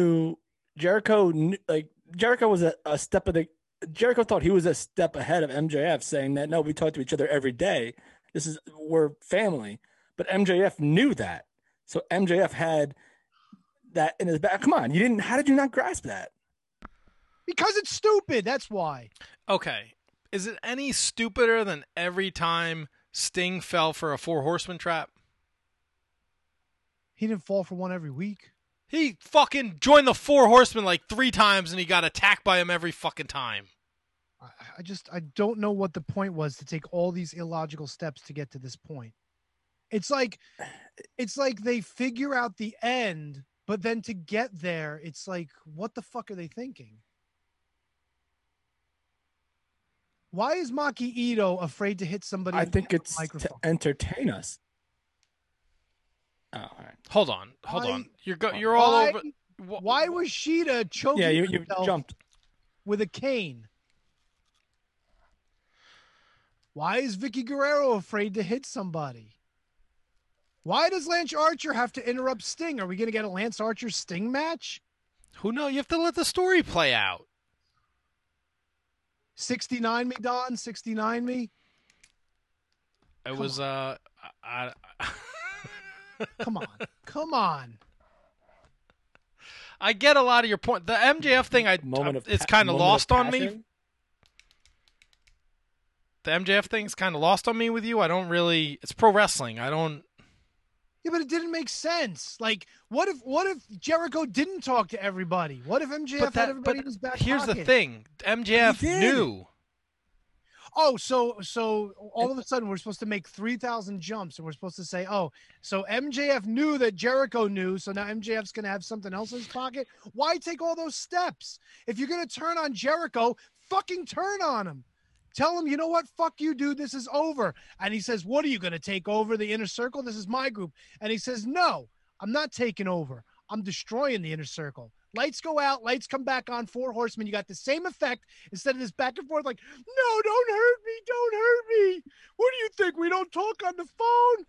C: was a step of the. Jericho thought he was a step ahead of MJF, saying that no, we talk to each other every day. We're family. But MJF knew that, so MJF had that in his back. Come on, you didn't. How did you not grasp that?
A: Because it's stupid. That's why.
B: Okay. Is it any stupider than every time Sting fell for a 4 horseman trap?
A: He didn't fall for one every week.
B: He fucking joined the 4 horsemen like 3 times and he got attacked by him every fucking time.
A: I don't know what the point was to take all these illogical steps to get to this point. It's like they figure out the end, but then to get there, it's like, what the fuck are they thinking? Why is Maki Ito afraid to hit somebody?
C: I think it's to entertain us. Oh, all right.
B: Hold on. You're all over.
A: Why was Shida choking?
C: Yeah, you jumped
A: with a cane. Why is Vicky Guerrero afraid to hit somebody? Why does Lance Archer have to interrupt Sting? Are we going to get a Lance Archer Sting match?
B: Who knows? You have to let the story play out.
A: 69 me, Don. 69 me.
B: It was
A: Come on. Come on.
B: I get a lot of your point. The MJF thing, it's kind of lost on me. The MJF thing's kind of lost on me with you. I don't really. It's pro wrestling. I don't.
A: Yeah, but it didn't make sense. Like, what if Jericho didn't talk to everybody? What if MJF had everybody in his back
B: Here's
A: pocket?
B: the thing. MJF knew.
A: Oh, so all of a sudden we're supposed to make 3,000 jumps, and we're supposed to say, oh, so MJF knew that Jericho knew, so now MJF's going to have something else in his pocket? Why take all those steps? If you're going to turn on Jericho, fucking turn on him. Tell him, you know what? Fuck you, dude. This is over. And he says, what are you going to take over the Inner Circle? This is my group. And he says, no, I'm not taking over. I'm destroying the Inner Circle. Lights go out. Lights come back on. 4 Horsemen. You got the same effect instead of this back and forth like, no, don't hurt me. Don't hurt me. What do you think? We don't talk on the phone?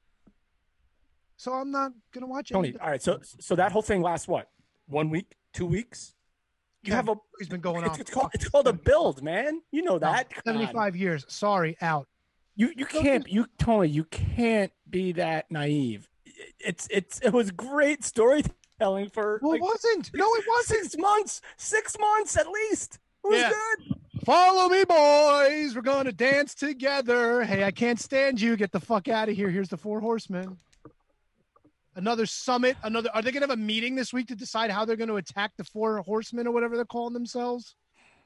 A: So I'm not going to watch it.
C: Tony, all right. So that whole thing lasts what? 1 week? 2 weeks?
A: He's been going on.
C: It's called a build, man. You know that.
A: 75 years. Sorry, out.
C: You can't Tony, you can't be that naive. It was great storytelling for.
A: Well, it wasn't. No, it wasn't.
C: 6 months. 6 months at least. It was good.
A: Follow me, boys. We're going to dance together. Hey, I can't stand you. Get the fuck out of here. Here's the 4 Horsemen. Another summit. Are they going to have a meeting this week to decide how they're going to attack the 4 Horsemen or whatever they're calling themselves?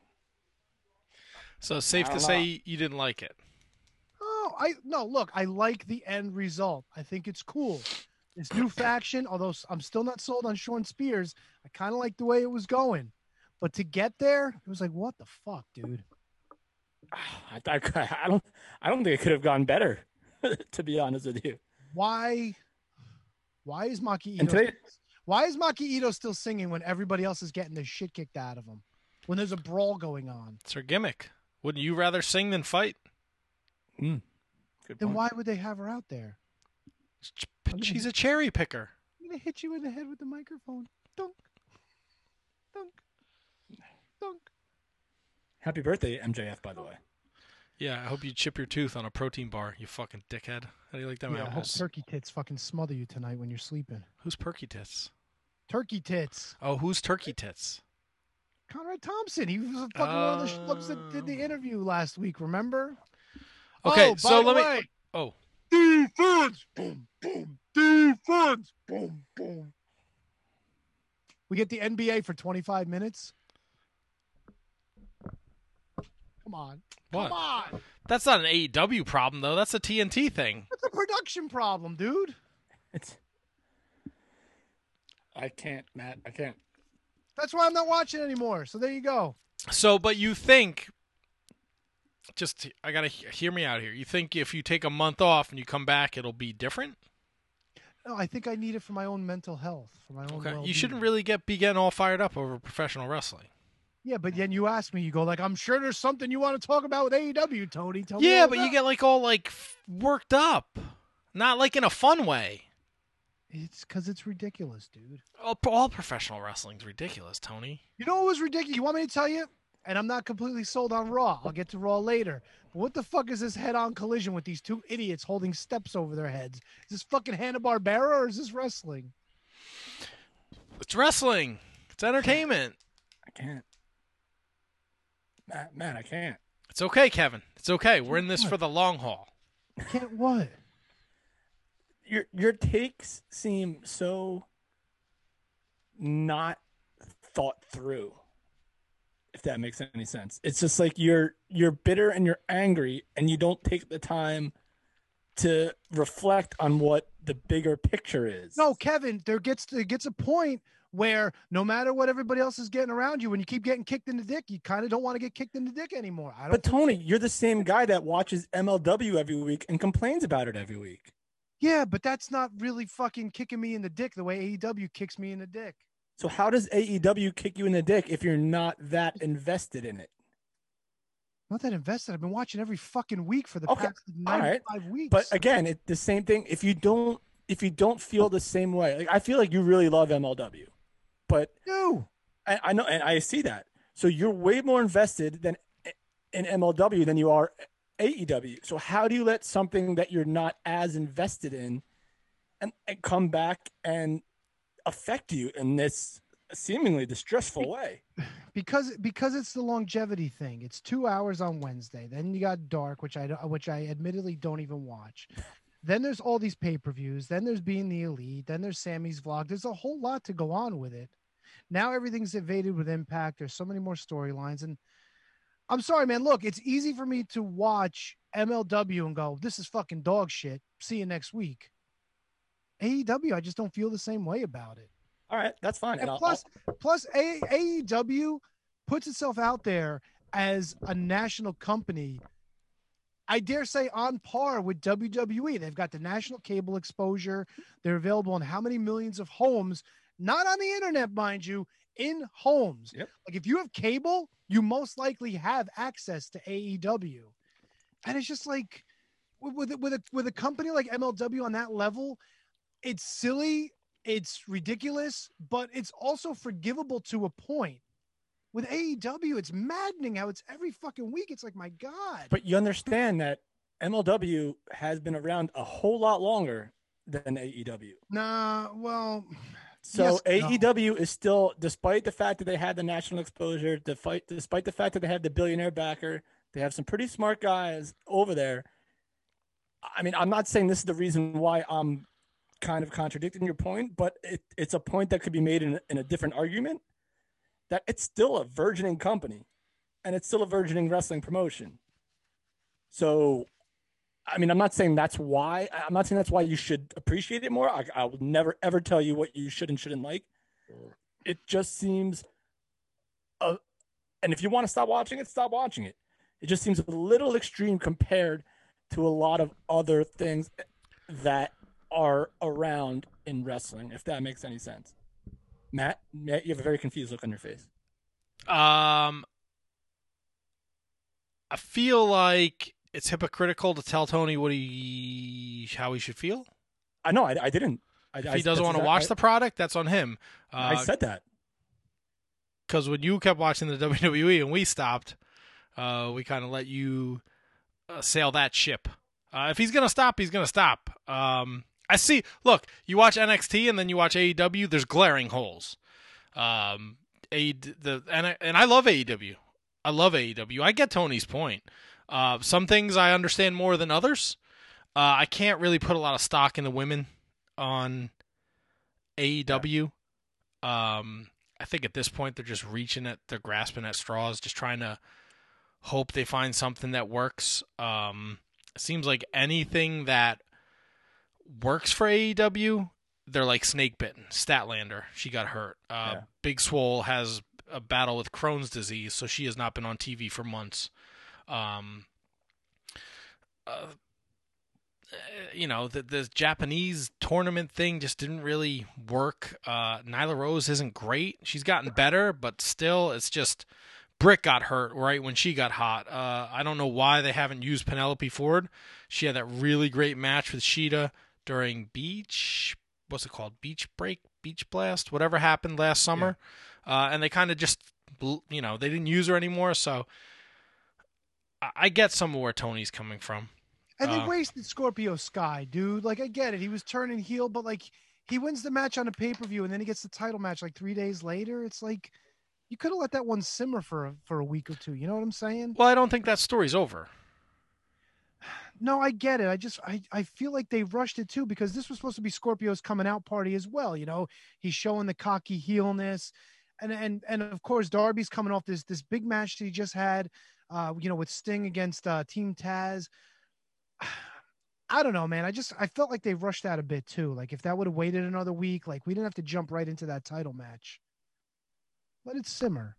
B: So safe to say you didn't like it.
A: Oh, look, I like the end result. I think it's cool. This new faction, although I'm still not sold on Sean Spears, I kind of like the way it was going. But to get there, it was like, what the fuck, dude?
C: I don't think it could have gone better, to be honest with you.
A: Why is Maki Ito? Why is Maki Ito still singing when everybody else is getting the shit kicked out of him? When there's a brawl going on?
B: It's her gimmick. Wouldn't you rather sing than fight?
A: Then why would they have her out there?
B: She's a cherry picker.
A: I'm gonna hit you in the head with the microphone. Dunk, dunk, dunk.
C: Happy birthday, MJF, by the way.
B: Yeah, I hope you chip your tooth on a protein bar, you fucking dickhead. How do you like them
A: Yeah, I hope
B: apples?
A: Turkey Tits fucking smother you tonight when you're sleeping.
B: Who's Perky Tits?
A: Turkey Tits.
B: Oh, who's Turkey Tits?
A: Conrad Thompson. He was fucking one of the schlubs that did the interview last week, remember?
B: Okay,
A: oh,
B: so
A: by the
B: let
A: way,
B: me... Oh.
A: Defense! Boom, boom. Defense! Boom, boom. We get the NBA for 25 minutes? Come on.
B: What?
A: Come on.
B: That's not an AEW problem, though. That's a TNT thing.
A: That's a production problem, dude.
C: I can't, Matt. I can't.
A: That's why I'm not watching anymore. So there you go.
B: So, but you think... I gotta hear me out here. You think if you take a month off and you come back, it'll be different?
A: No, I think I need it for my own mental health, for my own well-being.
B: You shouldn't really be getting all fired up over professional wrestling.
A: Yeah, but then you ask me, you go like, I'm sure there's something you want to talk about with AEW, Tony. Tell me
B: Yeah,
A: all
B: but
A: about
B: you get like all like worked up, not like in a fun way.
A: It's because it's ridiculous, dude.
B: All professional wrestling's ridiculous, Tony.
A: You know what was ridiculous? You want me to tell you? And I'm not completely sold on Raw. I'll get to Raw later. But what the fuck is this head-on collision with these 2 idiots holding steps over their heads? Is this fucking Hanna-Barbera or is this wrestling?
B: It's wrestling. It's entertainment.
C: I can't. Matt, I can't.
B: It's okay, Kevin. It's okay. We're in this for the long haul.
A: Can't what?
C: Your takes seem so not thought through. If that makes any sense. It's just like you're bitter and you're angry and you don't take the time to reflect on what the bigger picture is.
A: No, Kevin, there gets a point where no matter what everybody else is getting around you, when you keep getting kicked in the dick, you kind of don't want to get kicked in the dick anymore.
C: But Tony, you're the same guy that watches MLW every week and complains about it every week.
A: Yeah, but that's not really fucking kicking me in the dick the way AEW kicks me in the dick.
C: So how does AEW kick you in the dick if you're not that invested in it?
A: Not that invested. I've been watching every fucking week for the past 95 weeks.
C: But again, the same thing. If you don't feel the same way, like I feel like you really love MLW, but
A: no,
C: I know, and I see that. So you're way more invested in MLW than you are AEW. So how do you let something that you're not as invested in and come back and affect you in this seemingly distressful way.
A: Because it's the longevity thing. It's 2 hours on Wednesday. Then you got Dark, which I admittedly don't even watch. Then there's all these pay-per-views. Then there's Being the Elite. Then there's Sammy's vlog. There's a whole lot to go on with it. Now everything's invaded with Impact. There's so many more storylines. And I'm sorry, man. Look, it's easy for me to watch MLW and go, this is fucking dog shit. See you next week. AEW, I just don't feel the same way about it.
C: All right, that's fine.
A: And plus AEW puts itself out there as a national company, I dare say on par with WWE. They've got the national cable exposure. They're available in how many millions of homes, not on the internet, mind you, in homes.
C: Yep.
A: Like if you have cable, you most likely have access to AEW. And it's just like with a company like MLW on that level, it's silly, it's ridiculous, but it's also forgivable to a point. With AEW, it's maddening how it's every fucking week. It's like, my God.
C: But you understand that MLW has been around a whole lot longer than AEW.
A: Nah, well...
C: So
A: yes,
C: AEW is still, despite the fact that they had the national exposure, despite the fact that they have the billionaire backer, they have some pretty smart guys over there. I mean, I'm not saying this is the reason why I'm kind of contradicting your point, but it's a point that could be made in a different argument, that it's still a burgeoning company and it's still a burgeoning wrestling promotion. So, I mean, I'm not saying that's why you should appreciate it more. I will never, ever tell you what you should and shouldn't like. It just seems, and if you want to stop watching it, stop watching it. It just seems a little extreme compared to a lot of other things that are around in wrestling, if that makes any sense. Matt, you have a very confused look on your face.
B: I feel like it's hypocritical to tell Tony how he should feel.
C: I know, I didn't.
B: If he doesn't want to watch the product, that's on him.
C: I said that.
B: Because when you kept watching the WWE and we stopped, we kind of let you sail that ship. If he's going to stop, he's going to stop. I see. Look, you watch NXT and then you watch AEW. There's glaring holes. And I love AEW. I love AEW. I get Tony's point. Some things I understand more than others. I can't really put a lot of stock in the women on AEW. I think at this point they're grasping at straws, just trying to hope they find something that works. It seems like anything that works for AEW, they're like snake bitten. Statlander, she got hurt. Big Swole has a battle with Crohn's disease, so she has not been on TV for months. The Japanese tournament thing just didn't really work. Nyla Rose isn't great. She's gotten better, but still, it's just Britt got hurt right when she got hot. I don't know why they haven't used Penelope Ford. She had that really great match with Shida during Beach Blast, whatever happened last summer. And they kind of just, they didn't use her anymore. So I get some of where Tony's coming from.
A: And they wasted Scorpio Sky, dude. Like, I get it. He was turning heel, but like, he wins the match on a pay-per-view and then he gets the title match like 3 days later. It's like, you could have let that one simmer for a week or two. You know what I'm saying?
B: Well, I don't think that story's over.
A: No, I get it. I feel like they rushed it too, because this was supposed to be Scorpio's coming out party as well. He's showing the cocky heelness, and of course Darby's coming off this big match that he just had, with Sting against Team Taz. I don't know, man. I felt like they rushed that a bit too. Like if that would have waited another week, like we didn't have to jump right into that title match. Let it simmer,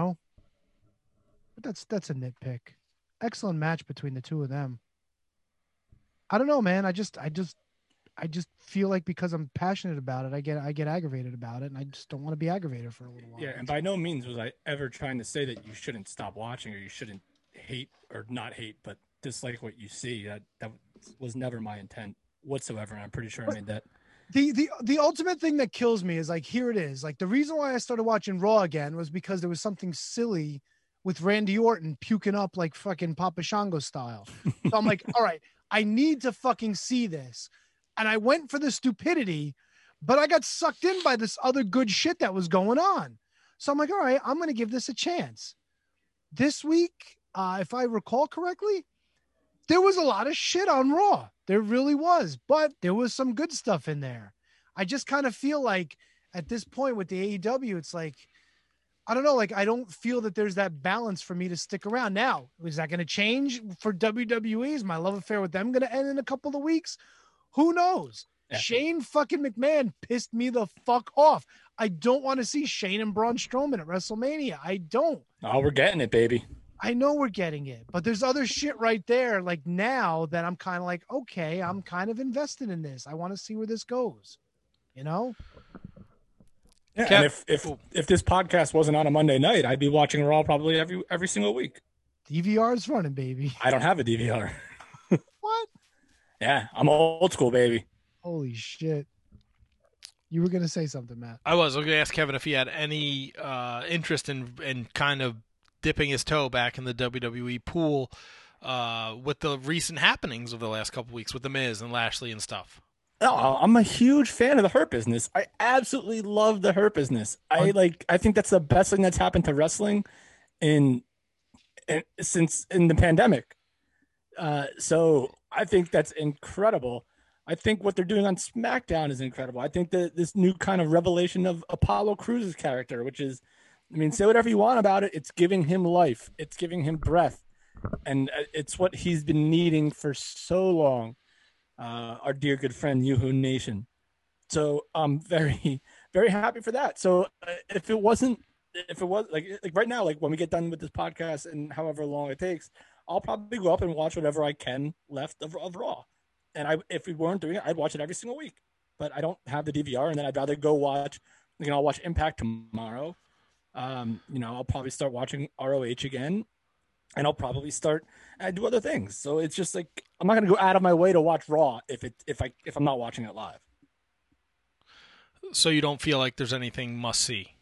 A: But that's a nitpick. Excellent match between the two of them. I don't know, man. I just feel like because I'm passionate about it, I get aggravated about it, and I just don't want to be aggravated for a little while.
C: Yeah, and by no means was I ever trying to say that you shouldn't stop watching or you shouldn't hate or not hate, but dislike what you see. That was never my intent whatsoever, and I'm pretty sure I made that.
A: The ultimate thing that kills me is like, here it is. Like the reason why I started watching Raw again was because there was something silly with Randy Orton puking up like fucking Papa Shango style. So I'm like, all right, I need to fucking see this. and I went for the stupidity, but I got sucked in by this other good shit that was going on. So I'm like, all right, I'm going to give this a chance. This week, if I recall correctly, there was a lot of shit on Raw. There really was, but there was some good stuff in there. I just kind of feel like at this point with the AEW, it's like, I don't know, like I don't feel that there's that balance for me to stick around. Now, is that going to change for WWE? Is my love affair with them going to end in a couple of weeks? Who knows? Yeah. Shane fucking McMahon pissed me the fuck off. I don't want to see Shane and Braun Strowman at WrestleMania. I don't.
C: Oh, we're getting it, baby.
A: I know we're getting it, but there's other shit right there. Like now that I'm kind of like, okay, I'm kind of invested in this. I want to see where this goes. You know?
C: Yeah. And if this podcast wasn't on a Monday night, I'd be watching Raw probably every single week.
A: DVR is running, baby.
C: I don't have a DVR.
A: What?
C: Yeah, I'm old school, baby.
A: Holy shit. You were going to say something, Matt.
B: I was going to ask Kevin if he had any interest in kind of dipping his toe back in the WWE pool with the recent happenings of the last couple weeks with The Miz and Lashley and stuff.
C: No, I'm a huge fan of the Hurt Business. I absolutely love the Hurt Business. I think that's the best thing that's happened to wrestling since the pandemic. So I think that's incredible. I think what they're doing on SmackDown is incredible. I think that this new kind of revelation of Apollo Crews' character, which is, I mean, say whatever you want about it, it's giving him life. It's giving him breath. And it's what he's been needing for so long. Our dear good friend Yoo-Hoo Nation. So I'm very, very happy for that. So if it was like right now, like when we get done with this podcast and however long it takes, I'll probably go up and watch whatever I can left of Raw. And if we weren't doing it, I'd watch it every single week. But I don't have the DVR, and then I'd rather go watch. I'll watch Impact tomorrow. I'll probably start watching ROH again. And I'll probably start and do other things. So it's just like I'm not going to go out of my way to watch Raw if I'm not watching it live.
B: So you don't feel like there's anything must see?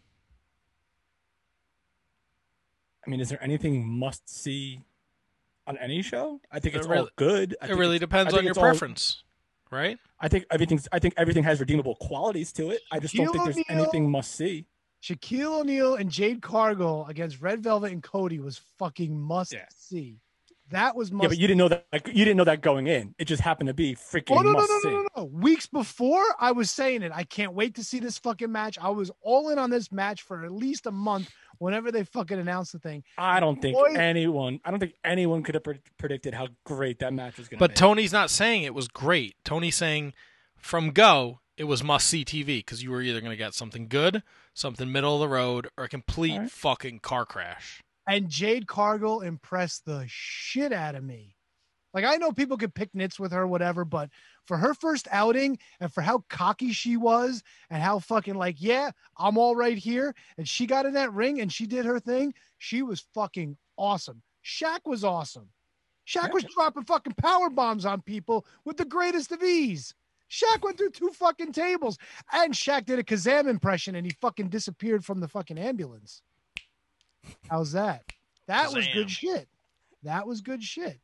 C: I mean, is there anything must see on any show? I think it's all good.
B: It really depends on your preference, right?
C: I think everything has redeemable qualities to it. I just don't think there's anything must see.
A: Shaquille O'Neal and Jade Cargill against Red Velvet and Cody was fucking must see. That was must.
C: Yeah, but you didn't know that. You didn't know that going in. It just happened to be freaking must see.
A: No. Weeks before, I was saying it. I can't wait to see this fucking match. I was all in on this match for at least a month. Whenever they fucking announced the thing,
C: I don't think anyone could have predicted how great that match was going to be.
B: But Tony's not saying it was great. Tony's saying from go, it was must-see TV because you were either going to get something good, something middle of the road, or a complete fucking car crash.
A: And Jade Cargill impressed the shit out of me. Like, I know people could pick nits with her, whatever, but for her first outing and for how cocky she was and how fucking like, yeah, I'm all right here. And she got in that ring and she did her thing. She was fucking awesome. Shaq was awesome. Shaq was dropping fucking power bombs on people with the greatest of ease. Shaq went through 2 fucking tables, and Shaq did a Kazam impression, and he fucking disappeared from the fucking ambulance. How's that? That was good shit. That was good shit.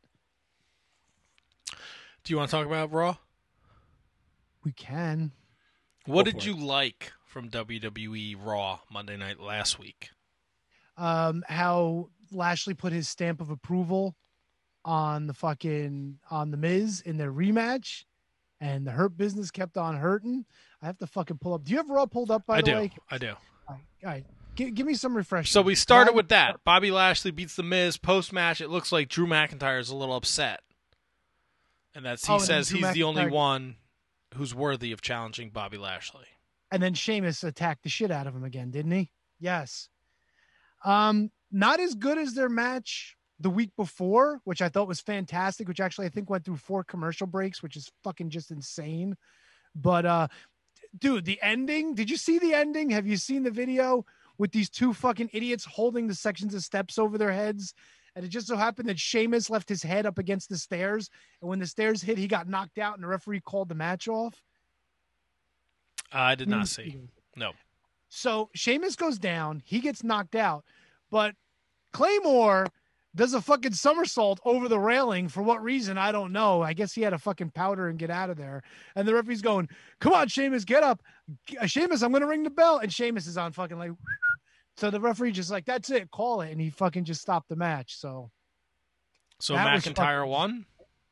B: Do you want to talk about Raw?
A: We can.
B: What did you like from WWE Raw Monday night last week?
A: How Lashley put his stamp of approval on the Miz in their rematch. And the Hurt Business kept on hurting. I have to fucking pull up. Do you have Raw pulled up, by the way?
B: I do.
A: All right. Give me some refreshment.
B: So we started with that. Bobby Lashley beats The Miz. Post-match, it looks like Drew McIntyre is a little upset. And he says he's the only one who's worthy of challenging Bobby Lashley.
A: And then Sheamus attacked the shit out of him again, didn't he? Yes. Not as good as their match the week before, which I thought was fantastic, which actually I think went through 4 commercial breaks, which is fucking just insane. But, dude, the ending, did you see the ending? Have you seen the video with these 2 fucking idiots holding the sections of steps over their heads? And it just so happened that Sheamus left his head up against the stairs. And when the stairs hit, he got knocked out and the referee called the match off.
B: I did not see. No.
A: So Sheamus goes down. He gets knocked out. But Claymore does a fucking somersault over the railing for what reason? I don't know. I guess he had a fucking powder and get out of there. And the referee's going, come on, Sheamus, get up. Sheamus, I'm going to ring the bell. And Sheamus is on fucking like, so the referee just like, that's it, call it. And he fucking just stopped the match. So
B: McIntyre won?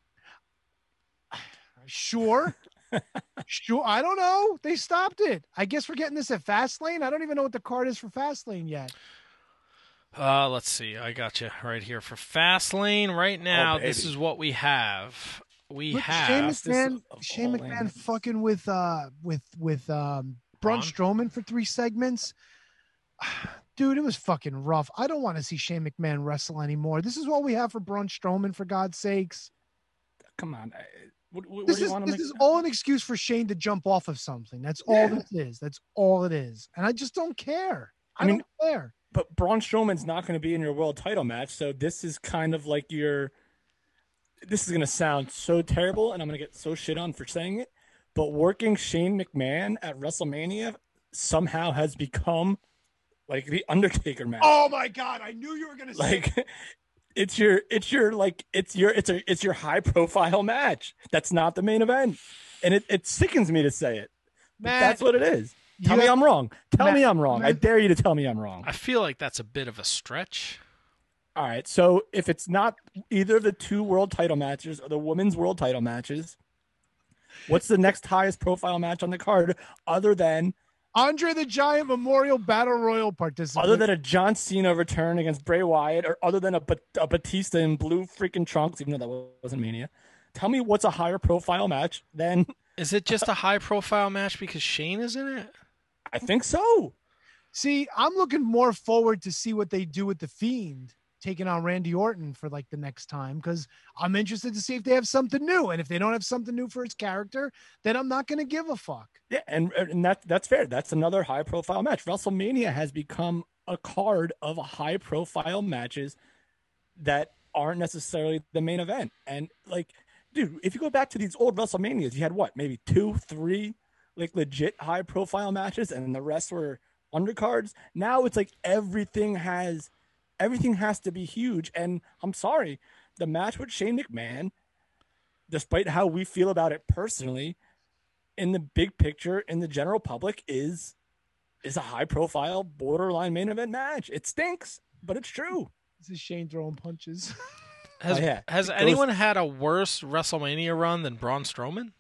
A: Sure. Sure. I don't know. They stopped it. I guess we're getting this at Fastlane. I don't even know what the card is for Fastlane yet.
B: Let's see. I got you right here for Fastlane right now. This is what we have. We have
A: Shane McMahon fucking with Braun Strowman for 3 segments. Dude, it was fucking rough. I don't want to see Shane McMahon wrestle anymore. This is what we have for Braun Strowman, for God's sakes.
C: Come on.
A: This is all an excuse for Shane to jump off of something. That's all this is. That's all it is. And I just don't care. I don't care.
C: But Braun Strowman's not going to be in your world title match, so this is kind of like this is going to sound so terrible, and I'm going to get so shit on for saying it, but working Shane McMahon at WrestleMania somehow has become like the Undertaker match.
A: Oh my God, I knew you were going to say
C: it's your high profile match. That's not the main event. And it sickens me to say it. But that's what it is. Tell me I'm wrong. Tell me I'm wrong. I dare you to tell me I'm wrong.
B: I feel like that's a bit of a stretch.
C: All right. So if it's not either of the 2 world title matches or the women's world title matches, what's the next highest profile match on the card other than
A: Andre the Giant Memorial Battle Royal participant?
C: Other than a John Cena return against Bray Wyatt, or other than a Batista in blue freaking trunks, even though that wasn't Mania. Tell me what's a higher profile match than...
B: Is it just a high profile match because Shane is in it?
C: I think so.
A: See, I'm looking more forward to see what they do with The Fiend taking on Randy Orton for like the next time, because I'm interested to see if they have something new. And if they don't have something new for his character, then I'm not going to give a fuck.
C: Yeah, and that's fair. That's another high profile match. WrestleMania has become a card of high profile matches that aren't necessarily the main event. And like, dude, if you go back to these old WrestleManias, you had what, maybe 2, 3 like legit high profile matches, and the rest were undercards. Now it's like everything has to be huge. And I'm sorry, the match with Shane McMahon, despite how we feel about it personally, in the big picture, in the general public, is a high profile borderline main event match. It stinks, but it's true.
A: This is Shane throwing punches.
B: Has anyone had a worse WrestleMania run than Braun Strowman?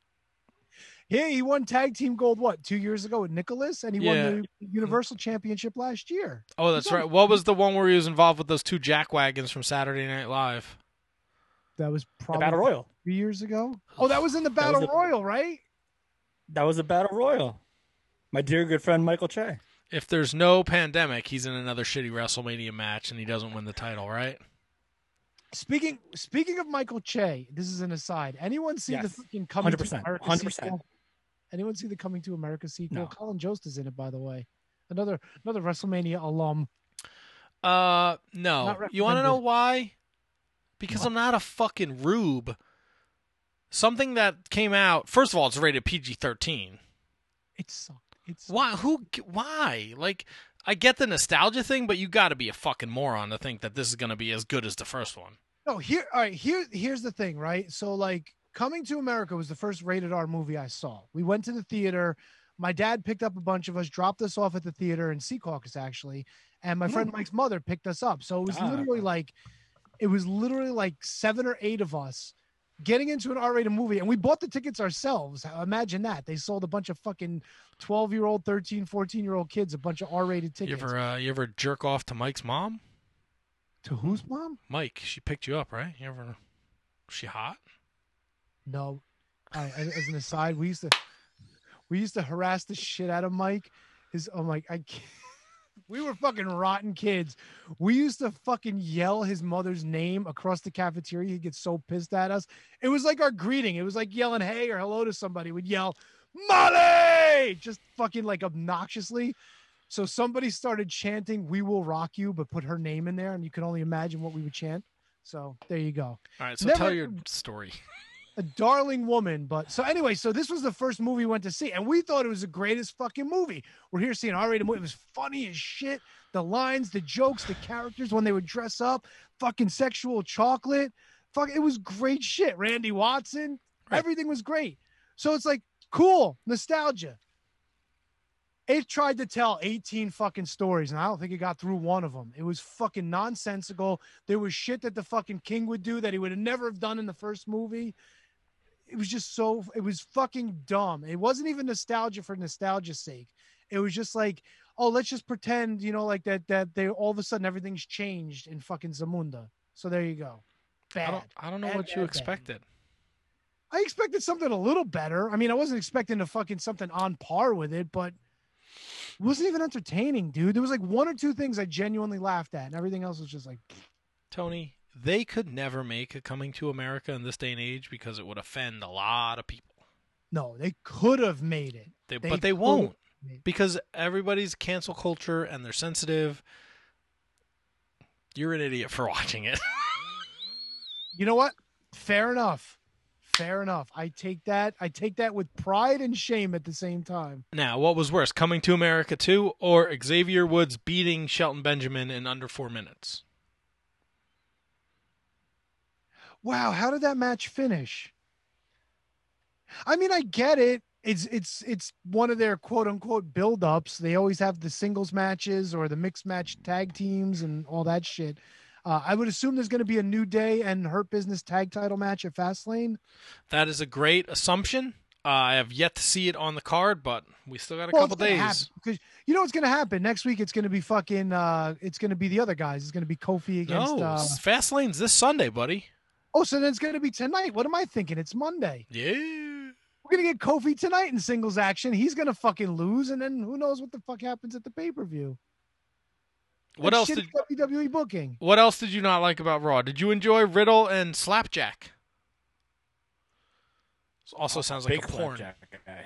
A: Yeah, he won tag team gold, 2 years ago with Nicholas, and he won the Universal Championship last year.
B: Oh, that's right. What was the one where he was involved with those 2 jackwagons from Saturday Night Live?
A: That was probably
C: the Battle Royal
A: 3 years ago. Oh, that was in the Battle Royal, right?
C: That was a Battle Royal. My dear good friend Michael Che.
B: If there's no pandemic, he's in another shitty WrestleMania match and he doesn't win the title, right?
A: Speaking of Michael Che, this is an aside. Anyone see the fucking Coming
C: 100%,
A: to America
C: 100%.
A: sequel? Anyone see the Coming to America sequel?
C: No.
A: Colin Jost is in it, by the way. Another WrestleMania alum.
B: No. You want to know
A: recommended.
B: why? Because I'm not a fucking rube. Something that came out. First of all, it's rated PG-13.
A: It sucked.
B: Why? Why? Like, I get the nostalgia thing, but you got to be a fucking moron to think that this is going to be as good as the first one.
A: No, here's the thing, right? So, like, Coming to America was the first rated R movie I saw. We went to the theater. My dad picked up a bunch of us, dropped us off at the theater in Secaucus, actually, and my friend Mike's mother picked us up. So it was literally like 7 or 8 of us getting into an R-rated movie, and we bought the tickets ourselves. Imagine that. They sold a bunch of fucking 12-year-old, 13, 14-year-old kids a bunch of R-rated tickets.
B: You ever jerk off to Mike's mom?
A: To whose mom?
B: Mike. She picked you up, right? Was she hot?
A: No. As an aside, we used to harass the shit out of Mike. We were fucking rotten kids. We used to fucking yell his mother's name across the cafeteria. He'd get so pissed at us. It was like our greeting. It was like yelling hey or hello to somebody. We'd yell, Molly! Just fucking like obnoxiously. So somebody started chanting, "We will rock you," but put her name in there, and you can only imagine what we would chant. So there you go.
B: All right, so tell your story.
A: a darling woman. But so anyway, so this was the first movie we went to see, and we thought it was the greatest fucking movie. We're here seeing an R-rated movie. It was funny as shit. The lines, the jokes, the characters when they would dress up, fucking sexual chocolate. Fuck, it was great shit. Randy Watson, everything was great. So it's like, cool, nostalgia. It tried to tell 18 fucking stories, and I don't think it got through one of them. It was fucking nonsensical. There was shit that the fucking king would do that he would have never have done in the first movie. It was just it was fucking dumb. It wasn't even nostalgia for nostalgia's sake. It was just like, oh, let's just pretend, like that they all of a sudden everything's changed in fucking Zamunda. So there you go. Bad.
B: I don't know what you expected.
A: I expected something a little better. I mean, I wasn't expecting to fucking something on par with it, but it wasn't even entertaining, dude. There was like one or two things I genuinely laughed at, and everything else was just like,
B: Tony, they could never make a Coming to America in this day and age because it would offend a lot of people.
A: No, they could have made it.
B: But they won't, because everybody's cancel culture and they're sensitive. You're an idiot for watching it.
A: You know what? Fair enough. Fair enough. I take that with pride and shame at the same time.
B: Now, what was worse, Coming to America 2 or Xavier Woods beating Shelton Benjamin in under 4 minutes?
A: Wow, how did that match finish? I mean, I get it. It's one of their quote unquote build-ups. They always have the singles matches or the mixed match tag teams and all that shit. I would assume there's going to be a New Day and Hurt Business tag title match at Fastlane.
B: That is a great assumption. I have yet to see it on the card, but we still got a couple days.
A: Because you know what's going to happen next week? It's going to be fucking. It's going to be the other guys. It's going to be Kofi against.
B: No, Fastlane's this Sunday, buddy.
A: Oh, so then it's going to be tonight. What am I thinking? It's Monday.
B: Yeah.
A: We're going to get Kofi tonight in singles action. He's going to fucking lose, and then who knows what the fuck happens at the pay-per-view.
B: What else did
A: WWE booking?
B: What else did you not like about Raw? Did you enjoy Riddle and Slapjack? This also sounds like a porn.
C: Guy.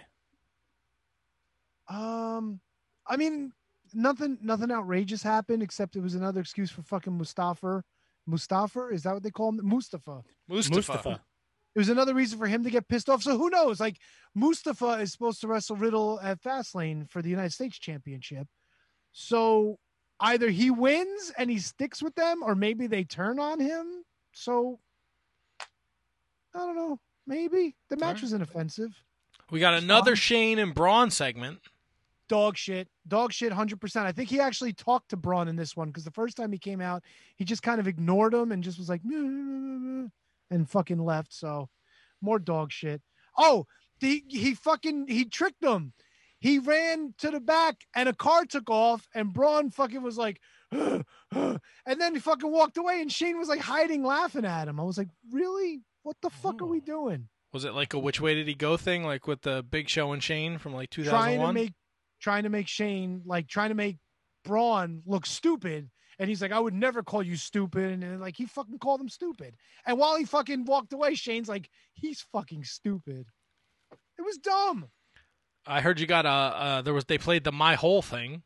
A: I mean, nothing outrageous happened except it was another excuse for fucking Mustafa. Mustafa, is that what they call him? Mustafa.
B: Mustafa.
A: It was another reason for him to get pissed off. So who knows? Like, Mustafa is supposed to wrestle Riddle at Fastlane for the United States Championship. So either he wins and he sticks with them, or maybe they turn on him. So I don't know. Maybe the match was inoffensive.
B: We got another Shane and Braun segment.
A: Dog shit, 100%. I think he actually talked to Braun in this one because the first time he came out, he just kind of ignored him and just was like, and fucking left. So more dog shit. Oh, he tricked him. He ran to the back and a car took off and Braun fucking was like, and then he fucking walked away and Shane was like hiding, laughing at him. I was like, really? What the fuck are we doing?
B: Was it like a Which Way Did He Go thing, like with the Big Show and Shane from like 2001?
A: Trying to make Shane, like trying to make Braun look stupid. And he's like, I would never call you stupid. And like, he fucking called him stupid. And while he fucking walked away, Shane's like, he's fucking stupid. It was dumb.
B: I heard you got they played the My Whole thing.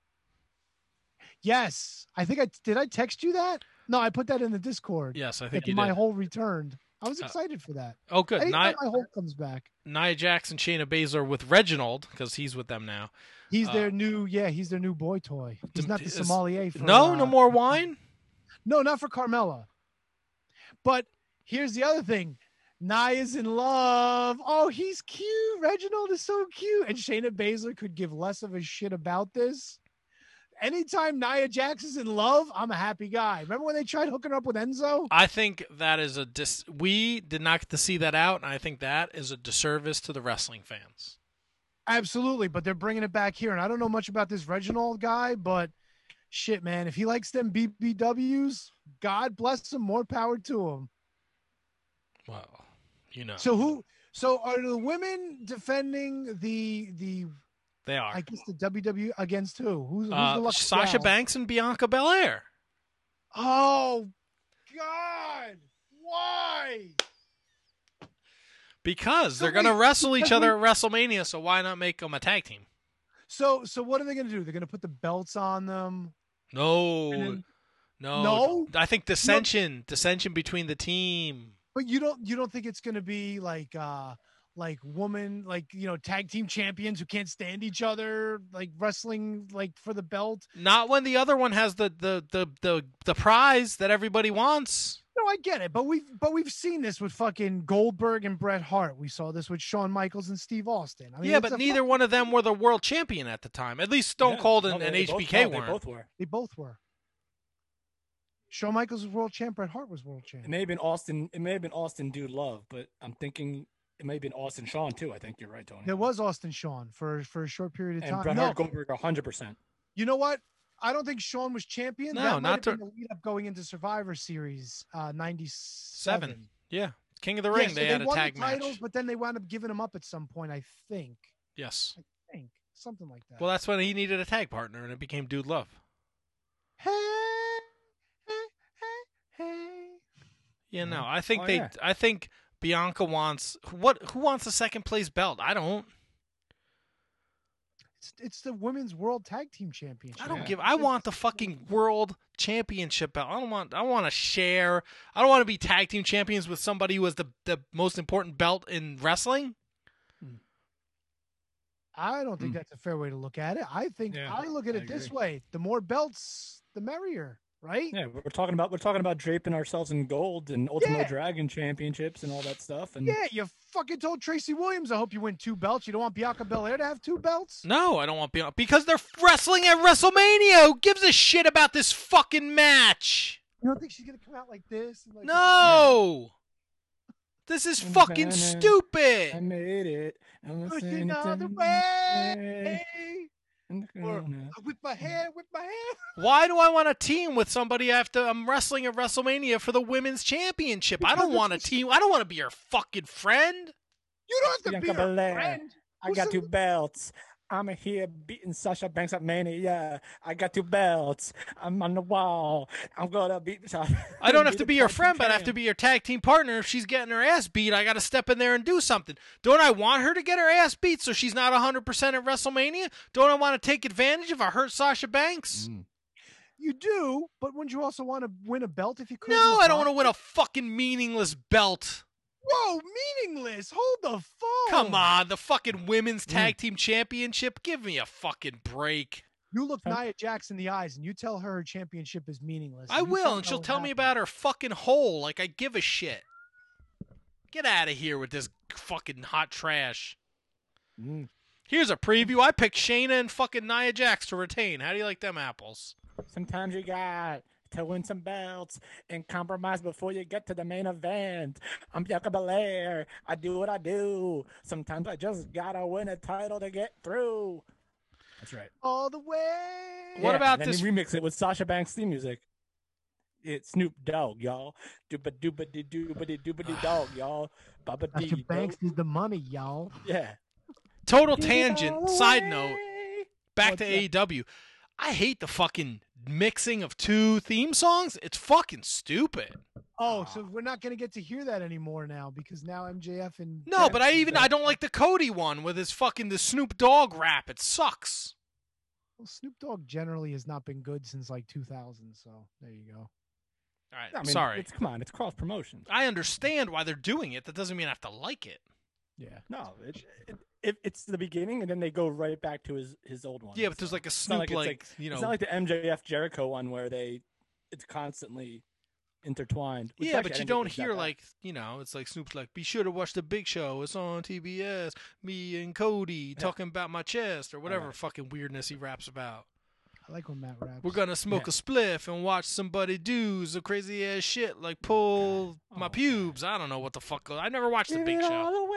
A: Yes. Did I text you that? No, I put that in the Discord.
B: Yes, I think
A: that
B: you
A: My
B: did.
A: Whole returned. I was excited for that.
B: Oh, good.
A: My Whole comes back.
B: Nia Jax and Shayna Baszler with Reginald, because he's with them now.
A: He's their new boy toy. He's not the sommelier for
B: no more wine?
A: No, not for Carmella. But here's the other thing. Nia's in love. Oh, he's cute. Reginald is so cute. And Shayna Baszler could give less of a shit about this. Anytime Nia Jax is in love, I'm a happy guy. Remember when they tried hooking up with Enzo?
B: I think that is we did not get to see that out, and I think that is a disservice to the wrestling fans.
A: Absolutely, but they're bringing it back here, and I don't know much about this Reginald guy, but shit, man, if he likes them BBWs, God bless him, more power to him.
B: Well, you know.
A: So are the women defending the
B: They are.
A: I guess the WWE against who? Who's the lucky
B: Sasha
A: gal?
B: Banks and Bianca Belair.
A: Oh, God. Why?
B: Because they're going to wrestle each other at WrestleMania, so why not make them a tag team?
A: So what are they going to do? They're going to put the belts on them?
B: No.
A: No?
B: I think dissension between the team.
A: But you don't think it's going to be like woman, like, tag team champions who can't stand each other, like wrestling like for the belt?
B: Not when the other one has the prize that everybody wants.
A: No, I get it, but we've seen this with fucking Goldberg and Bret Hart. We saw this with Shawn Michaels and Steve Austin. I mean,
B: yeah, but neither one of them were the world champion at the time. At least Stone Cold and HBK weren't.
A: They both were. Shawn Michaels was world champ. Bret Hart was world champ.
C: It may have been Austin. It may have been Austin Dude Love, but I'm thinking it may have been Austin Shawn too. I think you're right, Tony.
A: There was Austin Shawn for a short period of time.
C: And Bret Hart Goldberg 100%.
A: You know what? I don't think Shawn was champion.
B: No,
A: that
B: not
A: might have been the lead up going into Survivor Series 97.
B: Yeah, King of the Ring.
A: So
B: they had a
A: won
B: tag
A: the titles,
B: match.
A: but then they wound up giving them up at some point. I think.
B: Yes.
A: I think something like that.
B: Well, that's when he needed a tag partner, and it became Dude Love.
A: Hey.
B: Yeah, no, I think
C: Oh, yeah.
B: I think Bianca wants who wants the second place belt? I don't.
A: It's the women's world tag team championship.
B: I don't give. I want the fucking world championship belt. I want to share. I don't want to be tag team champions with somebody who has the most important belt in wrestling.
A: I don't think that's a fair way to look at it. I think I look at it this way: the more belts, the merrier. Right?
C: Yeah, we're talking about draping ourselves in gold and Ultimate Dragon championships and all that stuff. And
A: yeah, you fucking told Tracy Williams, I hope you win 2 belts. You don't want Bianca Belair to have 2 belts?
B: No, I don't want Bianca because they're wrestling at WrestleMania. Who gives a shit about this fucking match?
A: You don't think she's gonna come out like this? Like
B: No. This is fucking stupid.
C: I made it. I'm
A: pushing all the way. Or with my hair.
B: Why do I want a team with somebody after I'm wrestling at WrestleMania for the women's championship? I don't want a team. I don't want to be your fucking friend.
A: You don't have to
C: Bianca
A: be her
C: Belair.
A: friend.
C: I got 2 belts. I'm here beating Sasha Banks at Mania. I got 2 belts. I'm on the wall. I'm gonna beat Sasha.
B: I don't have to be your friend, but I have to be your tag team partner. If she's getting her ass beat, I got to step in there and do something. Don't I want her to get her ass beat so she's not 100% at WrestleMania? Don't I want to take advantage if I hurt Sasha Banks?
A: You do, but wouldn't you also want to win a belt if you could?
B: No, I don't want to win a fucking meaningless belt.
A: Whoa, meaningless. Hold the phone.
B: Come on, the fucking women's tag team championship. Give me a fucking break.
A: You look Nia Jax in the eyes and you tell her championship is meaningless.
B: I will, and she'll tell me about her fucking hole like I give a shit. Get out of here with this fucking hot trash. Here's a preview. I picked Shayna and fucking Nia Jax to retain. How do you like them apples?
C: Sometimes you got to win some belts and compromise before you get to the main event. I'm Bianca Belair. I do what I do. Sometimes I just gotta win a title to get through. That's right.
A: All the way.
B: What about
C: and
B: this?
C: Then you remix it with Sasha Banks theme music. It's Snoop Dogg, y'all. Dooba dooba dee dooba dee dooba dee dog, y'all. Baba
A: Sasha
C: dee.
A: Banks is the money, y'all.
C: Yeah.
B: Total tangent. Side note. Back to AEW. I hate the fucking mixing of 2 theme songs. It's fucking stupid.
A: Oh, so we're not going to get to hear that anymore now because now MJF and
B: No, but I don't like the Cody one with his fucking the Snoop Dogg rap. It sucks.
A: Well, Snoop Dogg generally has not been good since like 2000. So there you go.
B: All right,
C: I mean,
B: sorry.
C: Come on, it's cross promotion.
B: I understand why they're doing it. That doesn't mean I have to like it.
C: Yeah. No, it's the beginning, and then they go right back to his old one.
B: Yeah, but there's like a
C: It's not
B: Snoop you know.
C: It's not like the MJF Jericho one where it's constantly intertwined. Which
B: Yeah,
C: actually,
B: but
C: I
B: you
C: didn't
B: don't
C: think it was
B: hear
C: that bad.
B: like, it's like Snoop's like, be sure to watch The Big Show. It's on TBS. Me and Cody talking about my chest or whatever fucking weirdness he raps about.
A: I like when Matt raps.
B: We're going to smoke a spliff and watch somebody do some crazy ass shit like pull my pubes. I don't know what the fuck. I never watched The Big Show.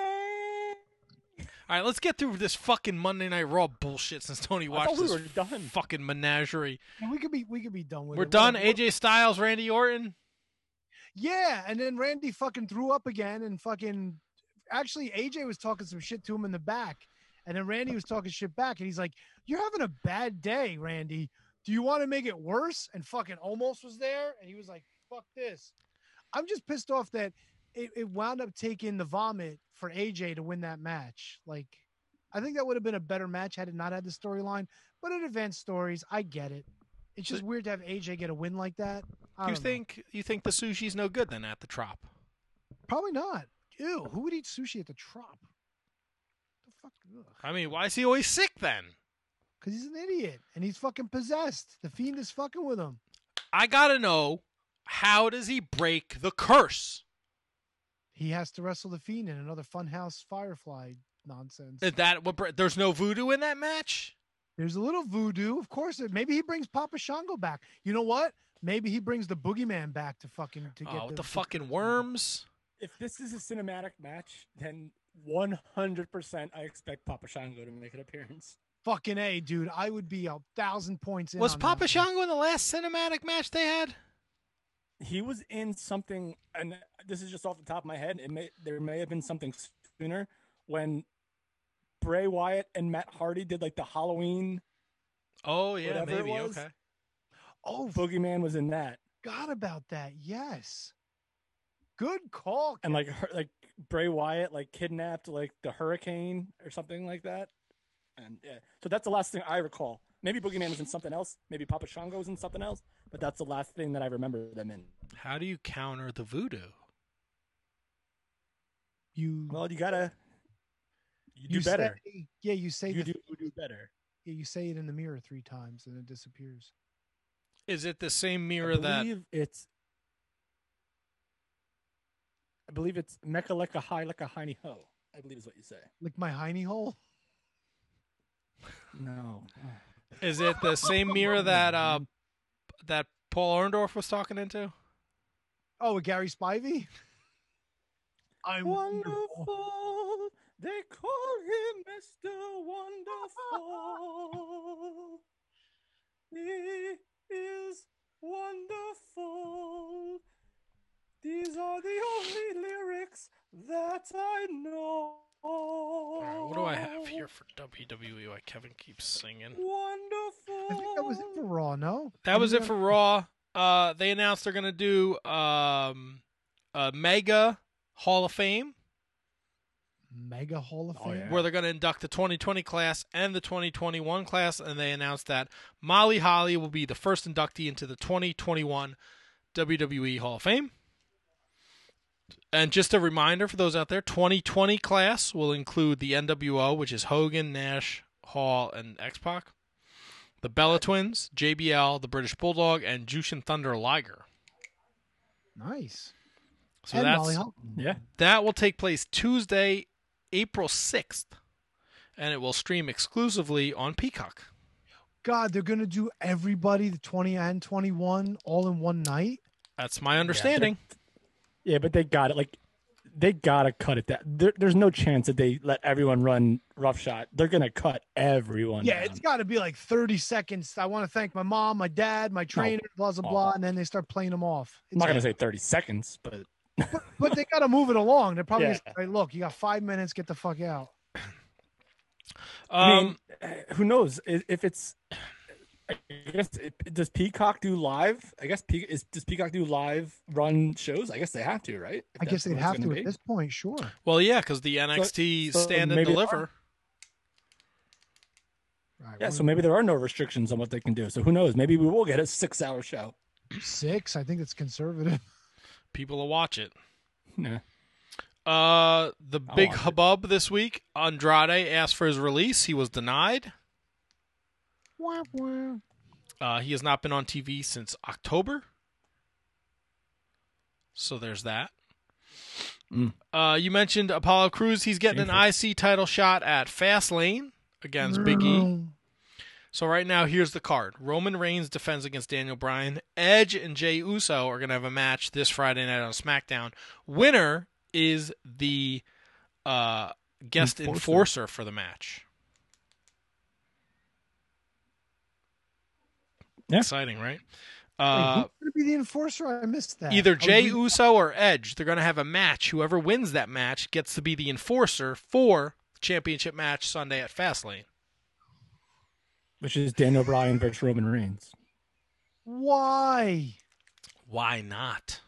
B: All right, let's get through this fucking Monday Night Raw bullshit since Tony watched
C: we
B: this
C: were done.
B: fucking menagerie.
A: And we could be done with it.
B: We're done.
A: Whatever.
B: AJ Styles, Randy Orton.
A: Yeah, and then Randy fucking threw up again and fucking actually AJ was talking some shit to him in the back. And then Randy was talking shit back and he's like, "You're having a bad day, Randy. Do you want to make it worse?" And fucking almost was there and he was like, "Fuck this." I'm just pissed off that it wound up taking the vomit for AJ to win that match. Like, I think that would have been a better match had it not had the storyline. But in advanced stories, I get it. It's just weird to have AJ get a win like that. I
B: You
A: don't know.
B: think the sushi's no good then at the Trop?
A: Probably not. Ew, who would eat sushi at the Trop? The fuck? Ugh.
B: I mean, why is he always sick then?
A: Because he's an idiot and he's fucking possessed. The Fiend is fucking with him.
B: I gotta know, how does he break the curse?
A: He has to wrestle the Fiend in another Funhouse Firefly nonsense.
B: Is that what? There's no voodoo in that match?
A: There's a little voodoo, of course. Maybe he brings Papa Shango back. You know what? Maybe he brings the Boogeyman back to get
B: the fucking worms.
C: If this is a cinematic match, then 100% I expect Papa Shango to make an appearance.
A: Fucking A, dude. I would be 1,000 points in.
B: Was
A: on
B: Papa
A: that.
B: Shango in the last cinematic match they had?
C: He was in something, and this is just off the top of my head. There may have been something sooner when Bray Wyatt and Matt Hardy did like the Halloween.
B: Oh yeah,
C: whatever
B: maybe.
C: it was.
B: Okay.
A: Oh,
C: Boogeyman was in that.
A: Forgot about that. Yes. Good call.
C: And like Bray Wyatt like kidnapped like the Hurricane or something like that. And yeah, so that's the last thing I recall. Maybe Boogeyman was in something else. Maybe Papa Shango was in something else. But that's the last thing that I remember them in.
B: How do you counter the voodoo?
A: You
C: do better.
A: You say
C: you do better.
A: Yeah, you say it in the mirror 3 times and it disappears.
B: Is it the same mirror
C: I
B: that?
C: believe it's Mecca Lecca High Lecca Hiney Ho. I believe is what you say.
A: Lick my hiney hole?
C: No.
B: Is it the same mirror that that Paul Orndorff was talking into?
A: Oh, with Gary Spivey? I'm
C: wonderful. They call him Mr. Wonderful. He is wonderful. These are the only lyrics that I know.
B: What do I have here for WWE? Why Kevin keeps singing?
C: Wonderful.
A: I think that was it for Raw, no?
B: That was it for Raw. They announced they're gonna do a Mega Hall of Fame.
A: Mega Hall of Fame?
B: Where they're going to induct the 2020 class and the 2021 class, and they announced that Molly Holly will be the first inductee into the 2021 WWE Hall of Fame. And just a reminder for those out there, 2020 class will include the NWO, which is Hogan, Nash, Hall, and X-Pac. The Bella Twins, JBL, the British Bulldog, and Jushin Thunder Liger.
A: Nice.
B: So
A: and
B: that's
A: Molly Holly.
C: Yeah.
B: That will take place Tuesday, April 6th, and it will stream exclusively on Peacock.
A: God, they're going to do everybody, the 20 and 21, all in one night?
B: That's my understanding.
C: Yeah, but they got it. Like, they got to cut it down. There's no chance that they let everyone run roughshod. They're going to cut everyone
A: Yeah,
C: down.
A: it's got to be like 30 seconds. I want to thank my mom, my dad, my trainer, blah, blah, blah, and then they start playing them off.
C: I'm not going to say 30 seconds, but...
A: But they got to move it along. They're probably
C: Yeah.
A: gonna say, look, you got 5 minutes, get the fuck out.
C: I mean, who knows if it's? I guess does Peacock do live? I guess does Peacock do live run shows? I guess they have to, right?
A: I guess they'd have to at this point, sure.
B: Well, yeah, because the NXT Stand and
C: maybe
B: Deliver.
C: Yeah, so maybe there are no restrictions on what they can do. So who knows? Maybe we will get a 6-hour show.
A: 6? I think it's conservative.
B: People will watch it.
C: Yeah.
B: The big hubbub this week, Andrade asked for his release. He was denied.
A: Wah, wah.
B: He has not been on TV since October. So there's that. You mentioned Apollo Crews. He's getting an IC title shot at Fastlane against Big E. So right now, here's the card. Roman Reigns defends against Daniel Bryan. Edge and Jey Uso are going to have a match this Friday night on SmackDown. Winner is the guest enforcer for the match.
C: Yeah.
B: Exciting, right?
A: Wait, who's going to be the enforcer? I missed that.
B: Either Jey Uso or Edge. They're going to have a match. Whoever wins that match gets to be the enforcer for the championship match Sunday at Fastlane.
C: Which is Daniel Bryan versus Roman Reigns.
A: Why?
B: Why not?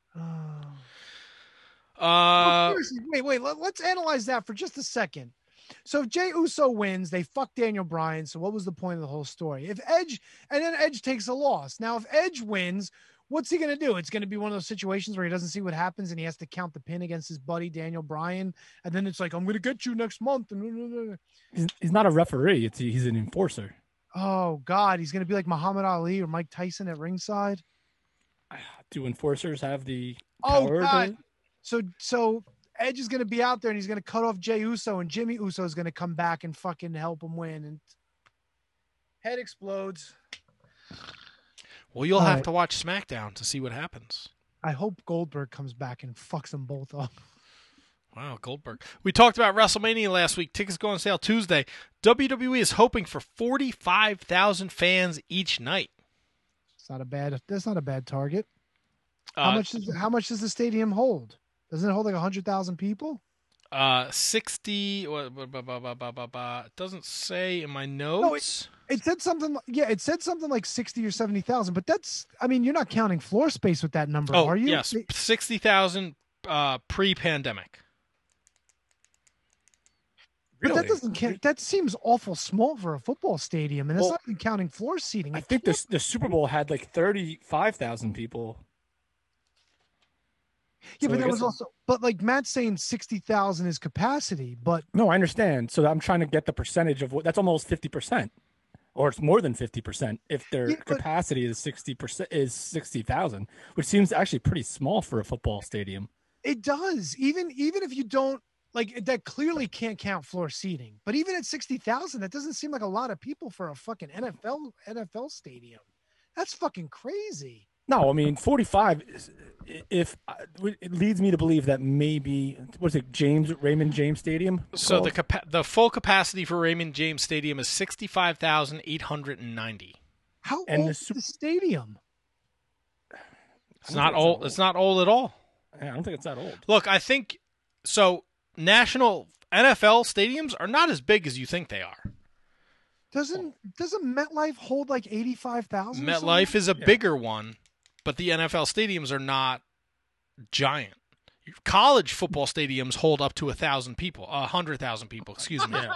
A: Wait. Let's analyze that for just a second. So if Jey Uso wins, they fuck Daniel Bryan. So what was the point of the whole story? If Edge, and then Edge takes a loss. Now, if Edge wins, what's he going to do? It's going to be one of those situations where he doesn't see what happens and he has to count the pin against his buddy Daniel Bryan, and then it's like, I'm going to get you next month.
C: He's not a referee. He's an enforcer.
A: Oh God, he's going to be like Muhammad Ali or Mike Tyson at ringside.
C: Do enforcers have the
A: Oh
C: power
A: God. So Edge is going to be out there and he's going to cut off Jey Uso, and Jimmy Uso is going to come back and fucking help him win, and head explodes.
B: Well, you'll have to watch SmackDown to see what happens.
A: I hope Goldberg comes back and fucks them both up.
B: Wow, Goldberg. We talked about WrestleMania last week. Tickets go on sale Tuesday. WWE is hoping for 45,000 fans each night.
A: That's not a bad target. How much does the stadium hold? Doesn't it hold like 100,000 people?
B: 60. It doesn't say in my notes.
A: No, it said something. Yeah, it said something like 60 or 70,000. But that's. I mean, you're not counting floor space with that number, are you?
B: Yes, 60,000 pre-pandemic.
A: But that doesn't count. That seems awful small for a football stadium, and it's not even counting floor seating.
C: I think the Super Bowl had like 35,000 people.
A: Yeah, but that was also. But like Matt's saying, 60,000 is capacity. But
C: no, I understand. So I'm trying to get the percentage of what. That's almost 50%, or it's more than 50% if their capacity is 60%, is 60,000, which seems actually pretty small for a football stadium.
A: It does. Even if you don't. Like, that clearly can't count floor seating. But even at 60,000, that doesn't seem like a lot of people for a fucking NFL stadium. That's fucking crazy.
C: No, I mean, 45, it leads me to believe that maybe, what's it, Raymond James Stadium?
B: So the full capacity for Raymond James Stadium is 65,890.
A: How old is the stadium?
B: It's not old. It's not old at all.
C: Yeah, I don't think it's that old.
B: Look, I think, so national NFL stadiums are not as big as you think they are.
A: Doesn't MetLife hold like 85,000?
B: MetLife is a bigger one, but the NFL stadiums are not giant. College football stadiums hold up to 1,000 people, 100,000 people, excuse me.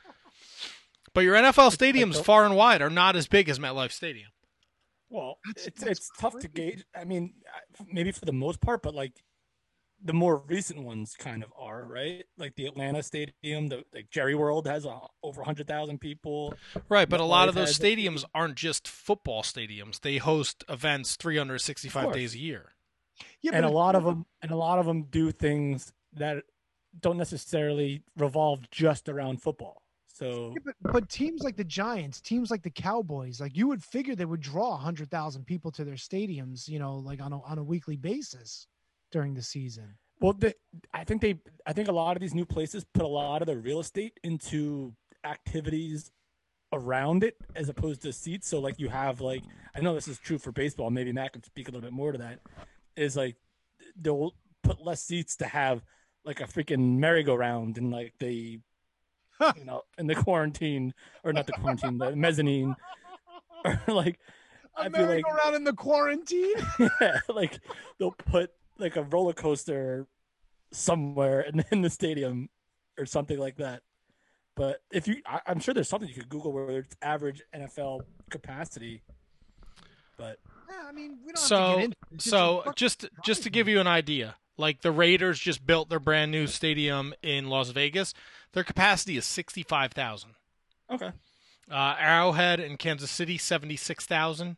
B: But your NFL stadiums far and wide are not as big as MetLife Stadium.
C: Well, it's tough to gauge. I mean, maybe for the most part, but like the more recent ones kind of are, right? Like the Atlanta Stadium, like Jerry World has over 100,000 people.
B: Right, but a lot of those stadiums aren't just football stadiums. They host events 365 days a year.
C: Yeah, and a lot of them do things that don't necessarily revolve just around football. So,
A: but teams like the Giants, teams like the Cowboys, like you would figure they would draw 100,000 people to their stadiums, you know, like on a weekly basis during the season.
C: Well, I think a lot of these new places put a lot of their real estate into activities around it as opposed to seats. So like you have like, I know this is true for baseball. Maybe Matt could speak a little bit more to that. Is like they'll put less seats to have like a freaking merry-go-round and like the, you know, in the quarantine or not the quarantine, the mezzanine, or like
A: a merry-go-round in the quarantine.
C: Yeah, like they'll put like a roller coaster somewhere in the stadium or something like that. But I'm sure there's something you could Google where it's average NFL capacity. But
A: yeah, I mean, we don't have to get into it.
B: just to give you an idea, like the Raiders just built their brand new stadium in Las Vegas. Their capacity is 65,000.
C: Okay.
B: Arrowhead in Kansas City, 76,000.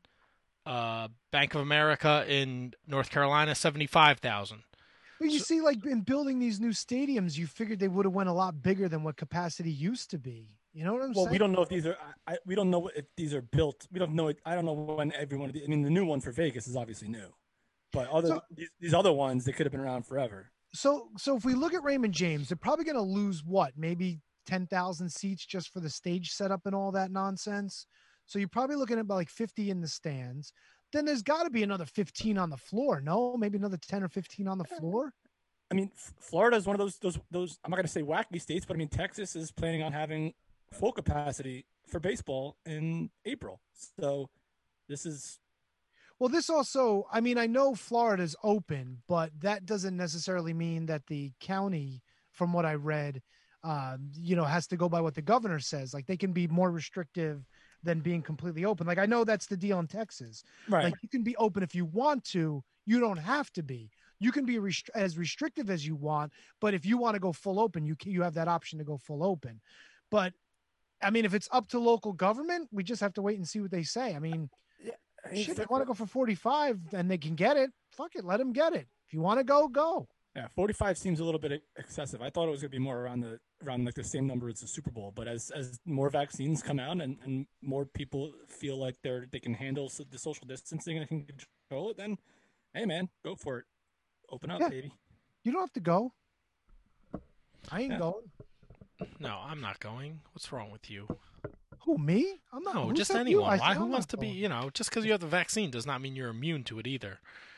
B: Bank of America in North Carolina, 75,000.
A: But you see, like in building these new stadiums, you figured they would have went a lot bigger than what capacity used to be. You know what I'm saying?
C: Well, we don't know if these are. We don't know if these are built. We don't know. I don't know when every one of these. I mean, the new one for Vegas is obviously new, but these other ones, they could have been around forever.
A: So if we look at Raymond James, they're probably going to lose what, maybe 10,000 seats just for the stage setup and all that nonsense. So you're probably looking at about like 50 in the stands. Then there's got to be another 15 on the floor. No, maybe another 10 or 15 on the floor.
C: I mean, Florida is one of those. I'm not going to say wacky states, but I mean, Texas is planning on having full capacity for baseball in April. So this is.
A: Well, this also, I mean, I know Florida's open, but that doesn't necessarily mean that the county, from what I read, has to go by what the governor says. Like they can be more restrictive than being completely open. Like I know that's the deal in Texas.
C: Right.
A: Like you can be open if you want to. You don't have to be. You can be as restrictive as you want, but if you want to go full open, you have that option to go full open. But I mean, if it's up to local government, we just have to wait and see what they say. I mean, shit, they want to go for 45 and they can get it. Fuck it, let them get it. If you want to go, go.
C: Yeah, 45 seems a little bit excessive. I thought it was going to be more around like the same number as the Super Bowl. But as more vaccines come out and more people feel like they can handle the social distancing and can control it, then hey man, go for it. Open up, baby.
A: You don't have to go. I ain't going.
B: No, I'm not going. What's wrong with you?
A: Who, me? I'm not.
B: No, just anyone. Why? Who wants to be? You know, just because you have the vaccine does not mean you're immune to it either.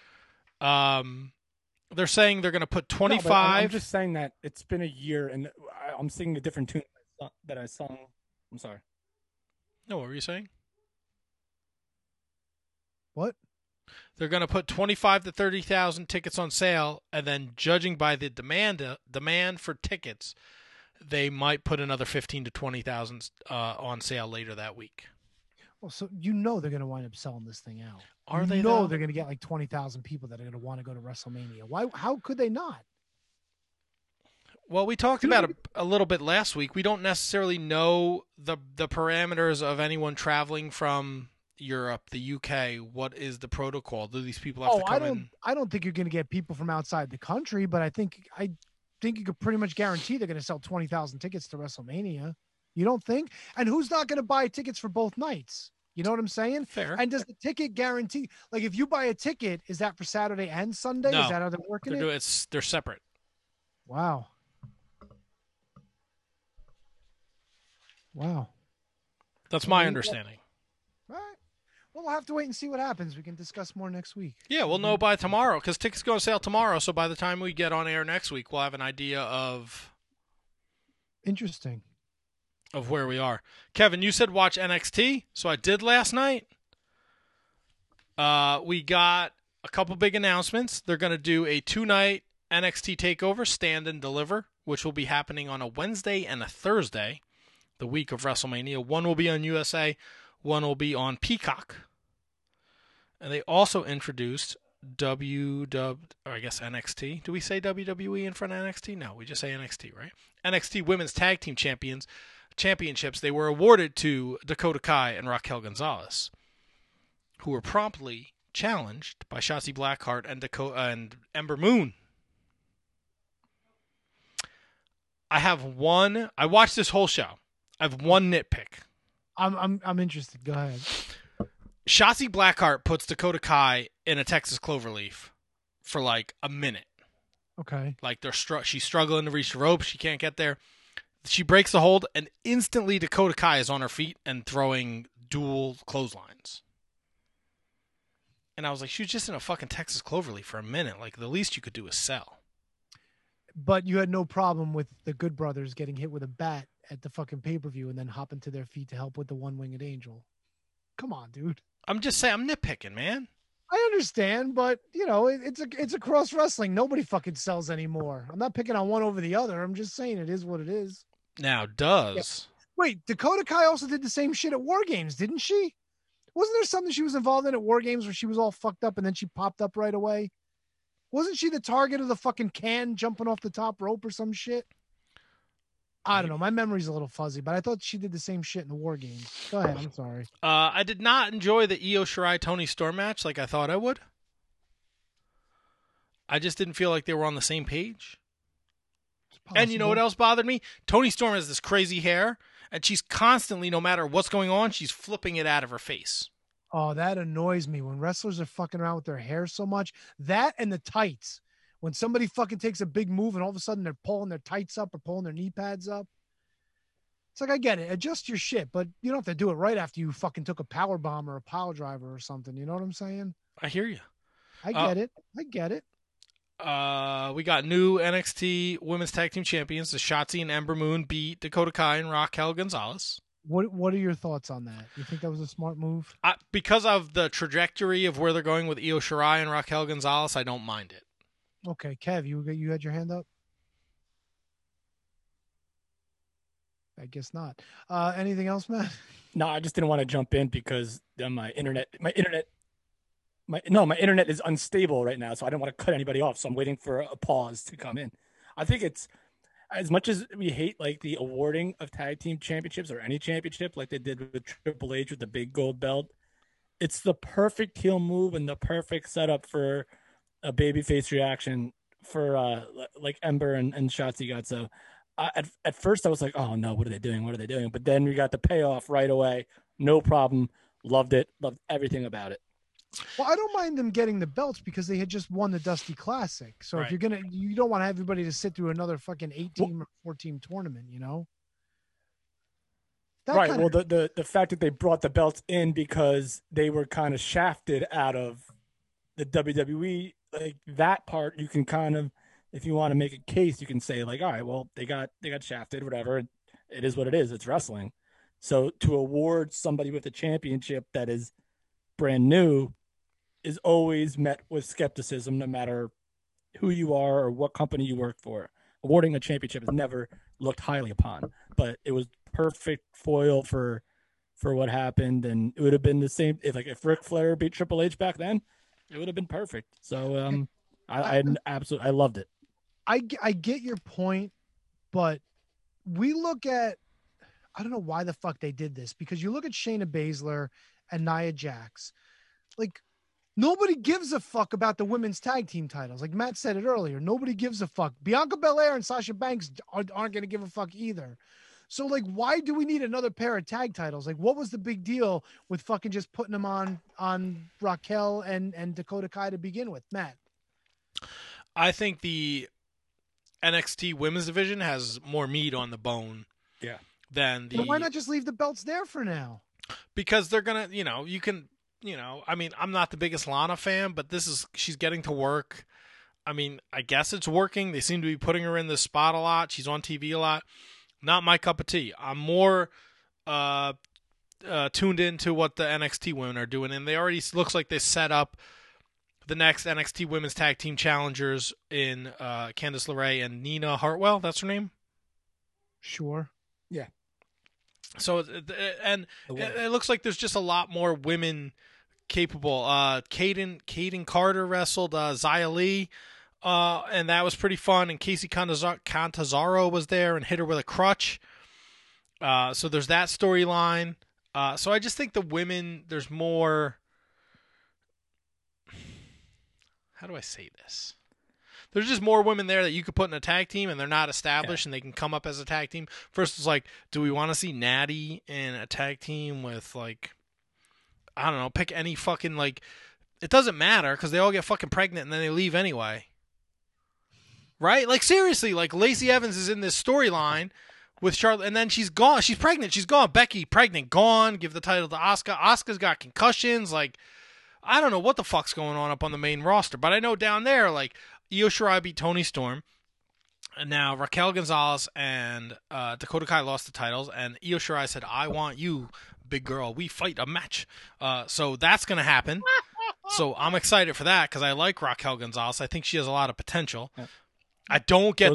B: They're saying they're going to put 25.
C: No, I'm just saying that it's been a year, and I'm singing a different tune that I sung. I'm sorry.
B: No, what were you saying?
A: What?
B: They're going to put 25 to 30,000 tickets on sale, and then judging by the demand for tickets, they might put another 15 to 20,000 on sale later that week.
A: Well, so you know they're going to wind up selling this thing out.
B: Are they?
A: No,
B: though?
A: They're going to get like 20,000 people that are going to want to go to WrestleMania. Why? How could they not?
B: Well, we talked about it a little bit last week. We don't necessarily know the parameters of anyone traveling from Europe, the UK. What is the protocol? Do these people have to come in?
A: I don't think you're going to get people from outside the country, but I think you could pretty much guarantee they're going to sell 20,000 tickets to WrestleMania. You don't think? And who's not going to buy tickets for both nights? You know what I'm saying?
B: Fair.
A: And does the ticket guarantee? Like, if you buy a ticket, is that for Saturday and Sunday?
B: No,
A: is that how they're working it?
B: They're separate.
A: Wow.
B: That's my understanding.
A: All right. Well, we'll have to wait and see what happens. We can discuss more next week.
B: Yeah, we'll know by tomorrow because tickets go on sale tomorrow. So by the time we get on air next week, we'll have an idea of where we are. Kevin, you said watch NXT, so I did last night. We got a couple big announcements. They're going to do a 2-night NXT TakeOver, Stand and Deliver, which will be happening on a Wednesday and a Thursday, the week of WrestleMania. One will be on USA, one will be on Peacock. And they also introduced NXT. Do we say WWE in front of NXT? No, we just say NXT, right? NXT Women's Tag Team Championships. They were awarded to Dakota Kai and Raquel Gonzalez, who were promptly challenged by Shotzi Blackheart and Ember Moon. I watched this whole show. I have one nitpick.
A: I'm interested. Go ahead.
B: Shotzi Blackheart puts Dakota Kai in a Texas cloverleaf for like a minute.
A: Okay.
B: Like she's struggling to reach the rope. She can't get there. She breaks the hold, and instantly Dakota Kai is on her feet and throwing dual clotheslines. And I was like, she was just in a fucking Texas cloverleaf for a minute. Like, the least you could do is sell.
A: But you had no problem with the Good Brothers getting hit with a bat at the fucking pay-per-view and then hopping to their feet to help with the one-winged angel. Come on, dude.
B: I'm just saying, I'm nitpicking, man.
A: I understand, but you know, it's a cross wrestling. Nobody fucking sells anymore. I'm not picking on one over the other. I'm just saying it is what it is.
B: Now,
A: Yeah. Wait, Dakota Kai also did the same shit at War Games, didn't she? Wasn't there something she was involved in at War Games where she was all fucked up and then she popped up right away? Wasn't she the target of the fucking can jumping off the top rope or some shit? I don't know. My memory's a little fuzzy, but I thought she did the same shit in the War Games. Go ahead. I'm sorry.
B: I did not enjoy the Io Shirai Toni Storm match like I thought I would. I just didn't feel like they were on the same page. And you know what else bothered me? Toni Storm has this crazy hair, and she's constantly, no matter what's going on, she's flipping it out of her face.
A: Oh, that annoys me when wrestlers are fucking around with their hair so much. That and the tights. When somebody fucking takes a big move and all of a sudden they're pulling their tights up or pulling their knee pads up. It's like, I get it. Adjust your shit, but you don't have to do it right after you fucking took a power bomb or a pile driver or something. You know what I'm saying?
B: I hear you.
A: I get it. I get it.
B: We got new NXT Women's Tag Team Champions. The Shotzi and Ember Moon beat Dakota Kai and Raquel Gonzalez.
A: What are your thoughts on that? You think that was a smart move?
B: Because of the trajectory of where they're going with Io Shirai and Raquel Gonzalez, I don't mind it.
A: Okay, Kev, you had your hand up? I guess not. Anything else, Matt?
C: No, I just didn't want to jump in because my internet is unstable right now, so I didn't want to cut anybody off. So I'm waiting for a pause to come in. I think it's, as much as we hate like the awarding of tag team championships or any championship, like they did with Triple H with the big gold belt, it's the perfect heel move and the perfect setup for a babyface reaction for like Ember and Shotzi got. So at first I was like, oh no, what are they doing? What are they doing? But then we got the payoff right away. No problem. Loved it. Loved everything about it.
A: Well, I don't mind them getting the belts because they had just won the Dusty Classic. So if you don't want everybody to sit through another fucking 8-team or 4-team tournament, you know?
C: Right. Well, the fact that they brought the belts in because they were kind of shafted out of the WWE, like that part, you can kind of, if you want to make a case, you can say like, all right, well, they got shafted, whatever. It is what it is. It's wrestling. So to award somebody with a championship that is brand new is always met with skepticism, no matter who you are or what company you work for. Awarding a championship is never looked highly upon, but it was perfect foil for what happened, and it would have been the same if Ric Flair beat Triple H back then, it would have been perfect. So I loved it.
A: I get your point, but we look at, I don't know why the fuck they did this, because you look at Shayna Baszler and Nia Jax, like nobody gives a fuck about the women's tag team titles. Like Matt said it earlier, nobody gives a fuck. Bianca Belair and Sasha Banks aren't going to give a fuck either. So like, why do we need another pair of tag titles? Like, what was the big deal with fucking just putting them on Raquel and Dakota Kai to begin with, Matt?
B: I think the NXT women's division has more meat on the bone.
C: Yeah.
B: Than the.
A: But why not just leave the belts there for now?
B: Because they're gonna, I mean, I'm not the biggest Lana fan, but she's getting to work. I mean, I guess it's working. They seem to be putting her in this spot a lot. She's on TV a lot. Not my cup of tea. I'm more tuned into what the NXT women are doing, and they already looks like they set up the next NXT Women's Tag Team Challengers in Candice LeRae and Nina Hartwell. That's her name?
A: Sure.
C: Yeah.
B: So, it looks like there's just a lot more women capable. Kaden Carter wrestled Xia Li, and that was pretty fun. And Casey Cantazaro was there and hit her with a crutch. So there's that storyline. So I just think the women, there's more. How do I say this? There's just more women there that you could put in a tag team, and they're not established, and they can come up as a tag team. First, it's like, do we want to see Natty in a tag team with, like, I don't know, pick any fucking, like, it doesn't matter because they all get fucking pregnant and then they leave anyway. Right? Like, seriously, like, Lacey Evans is in this storyline with Charlotte, and then she's gone. She's pregnant. She's gone. Becky, pregnant, gone. Give the title to Asuka. Asuka's got concussions. Like, I don't know what the fuck's going on up on the main roster, but I know down there, like, Io Shirai beat Toni Storm, and now Raquel Gonzalez and Dakota Kai lost the titles, and Io Shirai said, I want you, big girl. We fight a match. So that's going to happen. So I'm excited for that because I like Raquel Gonzalez. I think she has a lot of potential. Yeah. I don't get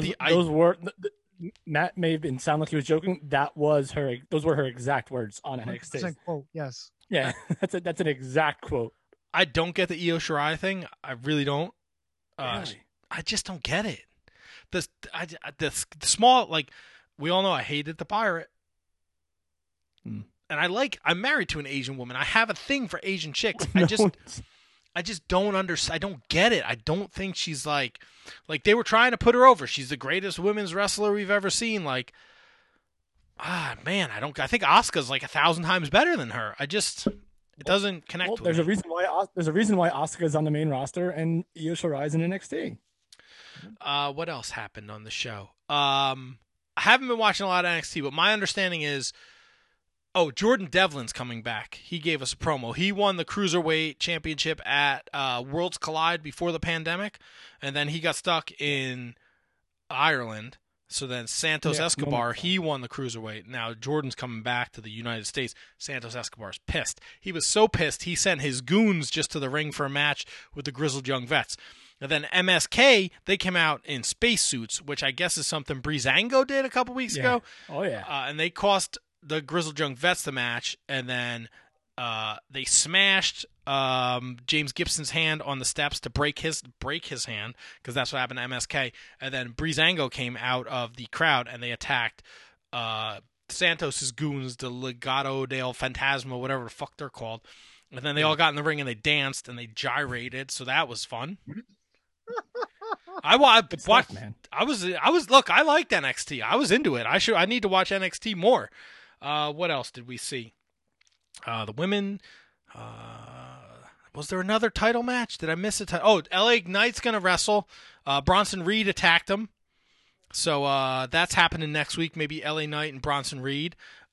C: Matt may have sound like he was joking. Those were her exact words on NXT.
A: Quote, yes.
C: Yeah, that's an exact quote.
B: I don't get the Io Shirai thing. I really don't.
C: Really?
B: I just don't get it. The small, like, we all know I hated the Pirate. And I'm married to an Asian woman. I have a thing for Asian chicks. I just don't understand. I don't get it. I don't think she's like they were trying to put her over. She's the greatest women's wrestler we've ever seen. Like, man, I think Asuka's like 1,000 times better than her. It doesn't connect with
C: there's me. There's a reason why Asuka's on the main roster and Io Shirai's in NXT.
B: What else happened on the show? I haven't been watching a lot of NXT, but my understanding is, Jordan Devlin's coming back. He gave us a promo. He won the Cruiserweight Championship at Worlds Collide before the pandemic, and then he got stuck in Ireland. So then Santos Escobar, he won the Cruiserweight. Now Jordan's coming back to the United States. Santos Escobar's pissed. He was so pissed, he sent his goons just to the ring for a match with the Grizzled Young Vets. And then MSK, they came out in spacesuits, which I guess is something Breezango did a couple weeks ago.
C: Oh, yeah.
B: And they cost the Grizzled Young Vets the match, and then they smashed James Gibson's hand on the steps to break his hand, because that's what happened to MSK. And then Breezango came out of the crowd and they attacked Santos's goons, the Legado del Fantasma, whatever the fuck they're called. And then they all got in the ring and they danced and they gyrated, so that was fun. I watched. Look, I liked NXT. I was into it. I need to watch NXT more. What else did we see? The women. Was there another title match? Did I miss a title? Oh, LA Knight's gonna wrestle. Bronson Reed attacked him, so that's happening next week. Maybe LA Knight and Bronson Reed.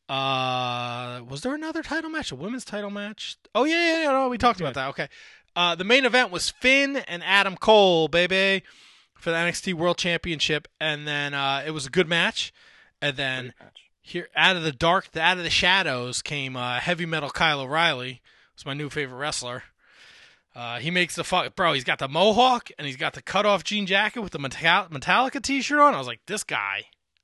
B: Was there another title match? A women's title match? Oh yeah. No, we talked about that. Okay. The main event was Finn and Adam Cole, baby, for the NXT World Championship, and then it was a good match. And then here, out of the shadows, came Heavy Metal Kyle O'Reilly. Who's my new favorite wrestler. He makes he's got the mohawk and he's got the cut-off jean jacket with the Metallica t-shirt on. I was like, this guy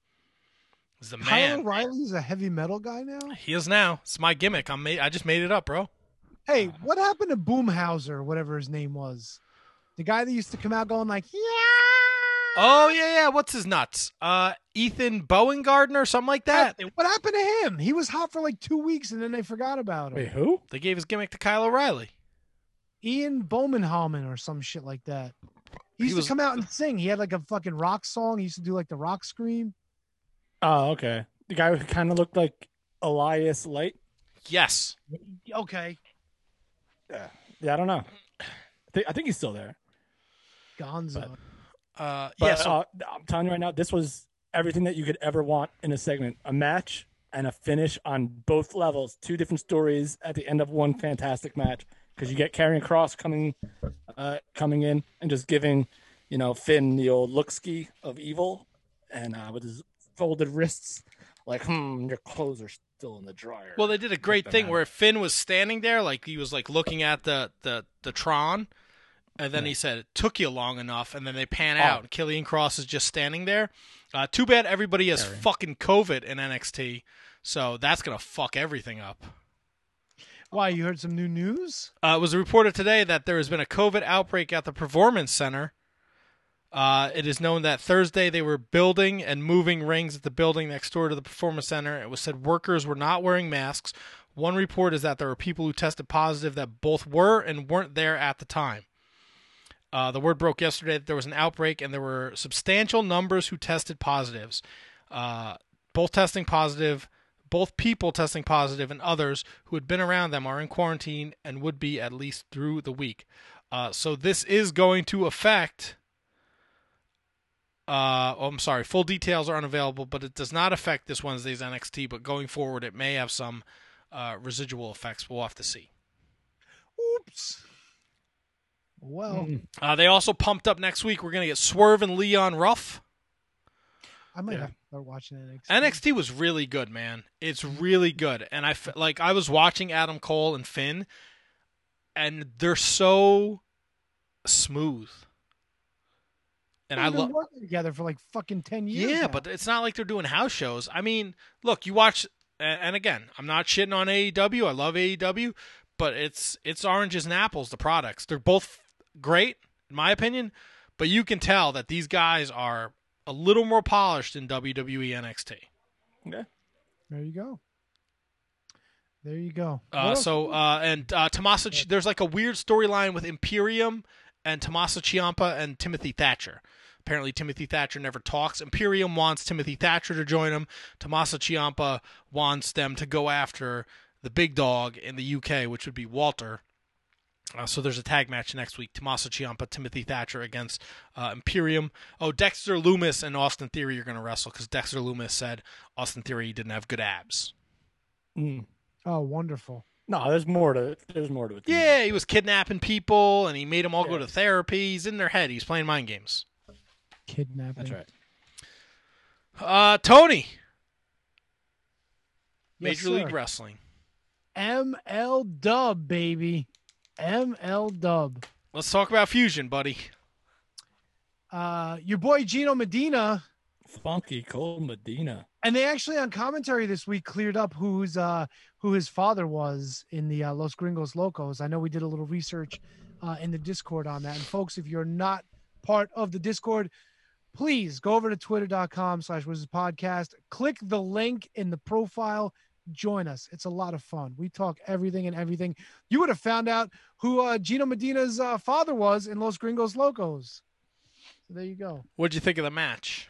B: is the man.
A: Kyle O'Reilly's a heavy metal guy now?
B: He is now. It's my gimmick. I just made it up, bro.
A: Hey, what happened to Boomhauser, whatever his name was? The guy that used to come out going like, yeah.
B: Oh, yeah. What's his nuts? Ethan Bowengarden or something like that.
A: What happened to him? He was hot for like 2 weeks and then they forgot about him.
C: Wait, who?
B: They gave his gimmick to Kyle O'Reilly.
A: Ian Bowman-Hallman or some shit like that. He used to come out and sing. He had like a fucking rock song. He used to do like the rock scream.
C: Oh, okay. The guy who kind of looked like Elias Light?
B: Yes.
A: Okay.
C: Yeah, I don't know. I think he's still there.
A: Gonzo.
C: I'm telling you right now, this was everything that you could ever want in a segment. A match and a finish on both levels. 2 different stories at the end of one fantastic match. Because you get Karrion Kross coming in and just giving, Finn the old look ski of evil, and with his folded wrists, like, your clothes are still in the dryer.
B: Well, they did a great thing where Finn was standing there, like he was like looking at the Tron, and then he said, "It took you long enough," and then they pan out, and Karrion Kross is just standing there. Too bad everybody has fucking COVID in NXT, so that's gonna fuck everything up.
A: Why, you heard some new news?
B: It was reported today that there has been a COVID outbreak at the Performance Center. It is known that Thursday they were building and moving rings at the building next door to the Performance Center. It was said workers were not wearing masks. One report is that there were people who tested positive that both were and weren't there at the time. The word broke yesterday that there was an outbreak and there were substantial numbers who tested positives. Both people testing positive and others who had been around them are in quarantine and would be at least through the week. So this is going to affect... I'm sorry, full details are unavailable, but it does not affect this Wednesday's NXT, but going forward it may have some residual effects. We'll have to see.
A: Oops. Well.
B: They also pumped up next week. We're going to get Swerve and Leon Ruff.
A: I might have to start watching NXT.
B: NXT was really good, man. It's really good. And I was watching Adam Cole and Finn, and they're so smooth. And
A: They've been working together for like fucking 10 years.
B: Yeah,
A: now.
B: but it's not like they're doing house shows. I mean, look, you watch, and again, I'm not shitting on AEW. I love AEW, but it's oranges and apples, the products. They're both great, in my opinion, but you can tell that these guys are a little more polished in WWE NXT.
C: Okay.
A: There you go.
B: Tommaso, there's like a weird storyline with Imperium and Tommaso Ciampa and Timothy Thatcher. Apparently Timothy Thatcher never talks. Imperium wants Timothy Thatcher to join him. Tommaso Ciampa wants them to go after the big dog in the UK, which would be Walter. So there's a tag match next week. Tommaso Ciampa, Timothy Thatcher against Imperium. Oh, Dexter Lumis and Austin Theory are going to wrestle because Dexter Lumis said Austin Theory didn't have good abs.
A: Oh, wonderful.
C: No, there's more to it.
B: Yeah, he was kidnapping people, and he made them all go to therapy. He's in their head. He's playing mind games.
A: Kidnapping.
C: That's
B: right. Tony.
A: Yes,
B: Major League Wrestling.
A: ML Dub, baby. ML Dub.
B: Let's talk about Fusion, buddy.
A: Your boy Gino Medina.
C: Funky Cold Medina.
A: And they actually on commentary this week cleared up who his father was in the Los Gringos Locos. I know we did a little research in the Discord on that. And folks, if you're not part of the Discord, please go over to twitter.com/wizardspodcast. Click the link in the profile. Join us. It's a lot of fun. We talk everything and everything. You would have found out who Gino Medina's father was in Los Gringos Locos. So there you go.
B: What'd you think of the match?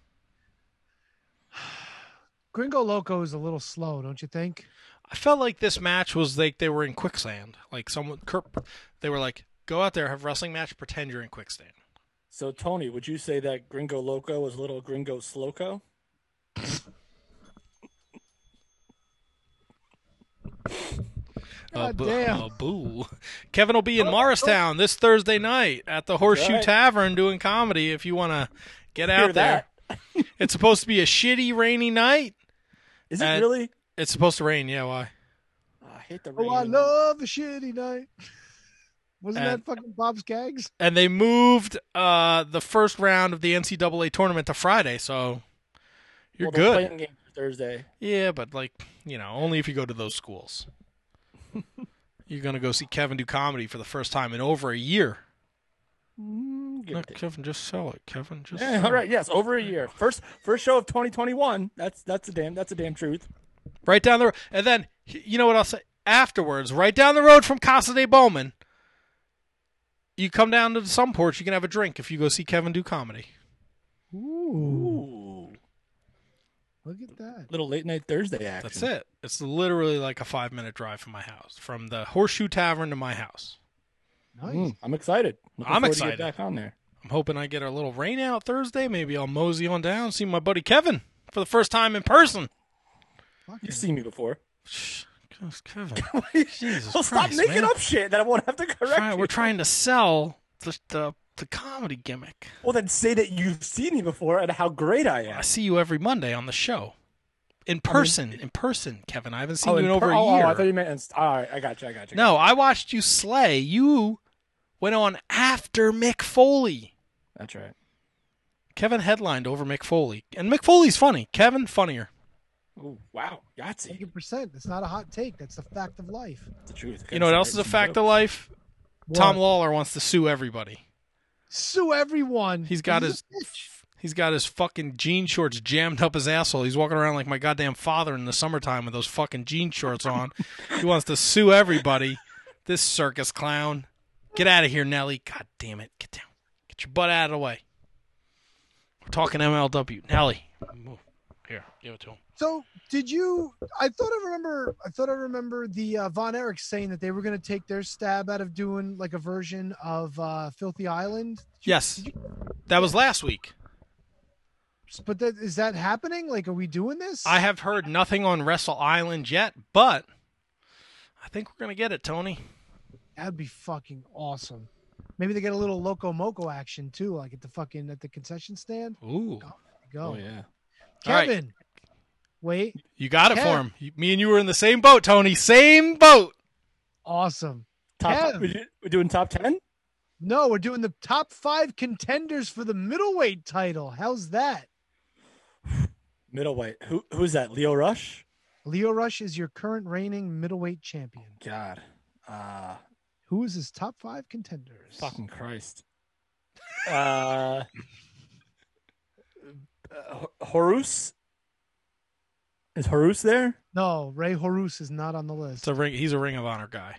A: Gringo Loco is a little slow, don't you think?
B: I felt like this match was like they were in quicksand. Like they were like, go out there, have a wrestling match, pretend you're in quicksand.
C: So, Tony, would you say that Gringo Loco was a little Gringo Slowco?
A: Damn.
B: Boo. Kevin will be in Morristown this Thursday night at the Horseshoe
C: right.
B: Tavern doing comedy if you want to get
C: Hear
B: out there.
C: that.
B: It's supposed to be a shitty, rainy night.
C: Is it really?
B: It's supposed to rain, yeah, why?
C: I hate the rain.
A: Oh, I love the shitty night. Wasn't that fucking Bob Skaggs?
B: And they moved the first round of the NCAA tournament to Friday, so you're
C: they're
B: good.
C: playing games Thursday.
B: Yeah, but only if you go to those schools. You're going to go see Kevin do comedy for the first time in over a year. No, Kevin, just sell it. Kevin, just sell
C: all right.
B: it.
C: Yes, over a year. First show of 2021. That's a damn truth.
B: Right down the road. And then, you know what I'll say? Afterwards, right down the road from Casa de Bowman, you come down to the Sun Porch, you can have a drink if you go see Kevin do comedy.
A: Ooh. Look at that.
C: Little late night Thursday action.
B: That's it. It's literally like a 5-minute drive from my house, from the Horseshoe Tavern to my house.
A: Nice.
C: I'm excited. Looking
B: I'm
C: forward
B: excited.
C: to get back on there.
B: I'm hoping I get a little rain out Thursday. Maybe I'll mosey on down, see my buddy Kevin for the first time in person.
C: You've seen me before.
B: Kevin. Jesus
C: Well, stop
B: Christ,
C: making
B: man.
C: up shit that I won't have to correct you.
B: We're trying to sell the comedy gimmick.
C: Well, then say that you've seen me before and how great I am.
B: I see you every Monday on the show. In person, Kevin. I haven't seen you in over a
C: Oh,
B: year.
C: I thought you meant. All right, I got you.
B: No, I watched you slay. You went on after Mick Foley.
C: That's right.
B: Kevin headlined over Mick Foley. And Mick Foley's funny. Kevin, funnier.
C: Oh, wow. Yahtzee.
A: 100%. It's not a hot take. That's the fact of life.
C: That's the truth.
B: You know what else is a fact of life?
A: What?
B: Tom Lawler wants to sue everybody.
A: Sue everyone.
B: He's got his fucking jean shorts jammed up his asshole. He's walking around like my goddamn father in the summertime with those fucking jean shorts on. He wants to sue everybody. This circus clown. Get out of here, Nelly. God damn it. Get down. Get your butt out of the way. We're talking MLW. Nelly. Move. Here, give it to him.
A: So did you? I thought I remember the Von Erich saying that they were going to take their stab out of doing like a version of Filthy Island.
B: Yes, that was last week.
A: But is that happening? Like, are we doing this?
B: I have heard nothing on Wrestle Island yet, but I think we're going to get it, Tony.
A: That'd be fucking awesome. Maybe they get a little Loco Moco action too, like at the concession stand.
B: Ooh,
A: go.
C: Oh yeah.
A: Kevin, wait.
B: You got it for him. Me and you were in the same boat, Tony. Same boat.
A: Awesome.
C: We're doing top 10?
A: No, we're doing the top 5 contenders for the middleweight title. How's that?
C: Middleweight. Who's that? Leo Rush?
A: Leo Rush is your current reigning middleweight champion.
C: God.
A: Who is his top 5 contenders?
C: Fucking Christ. Horus? Is Horus there?
A: No, Ray Horus is not on the list.
B: He's a Ring of Honor guy.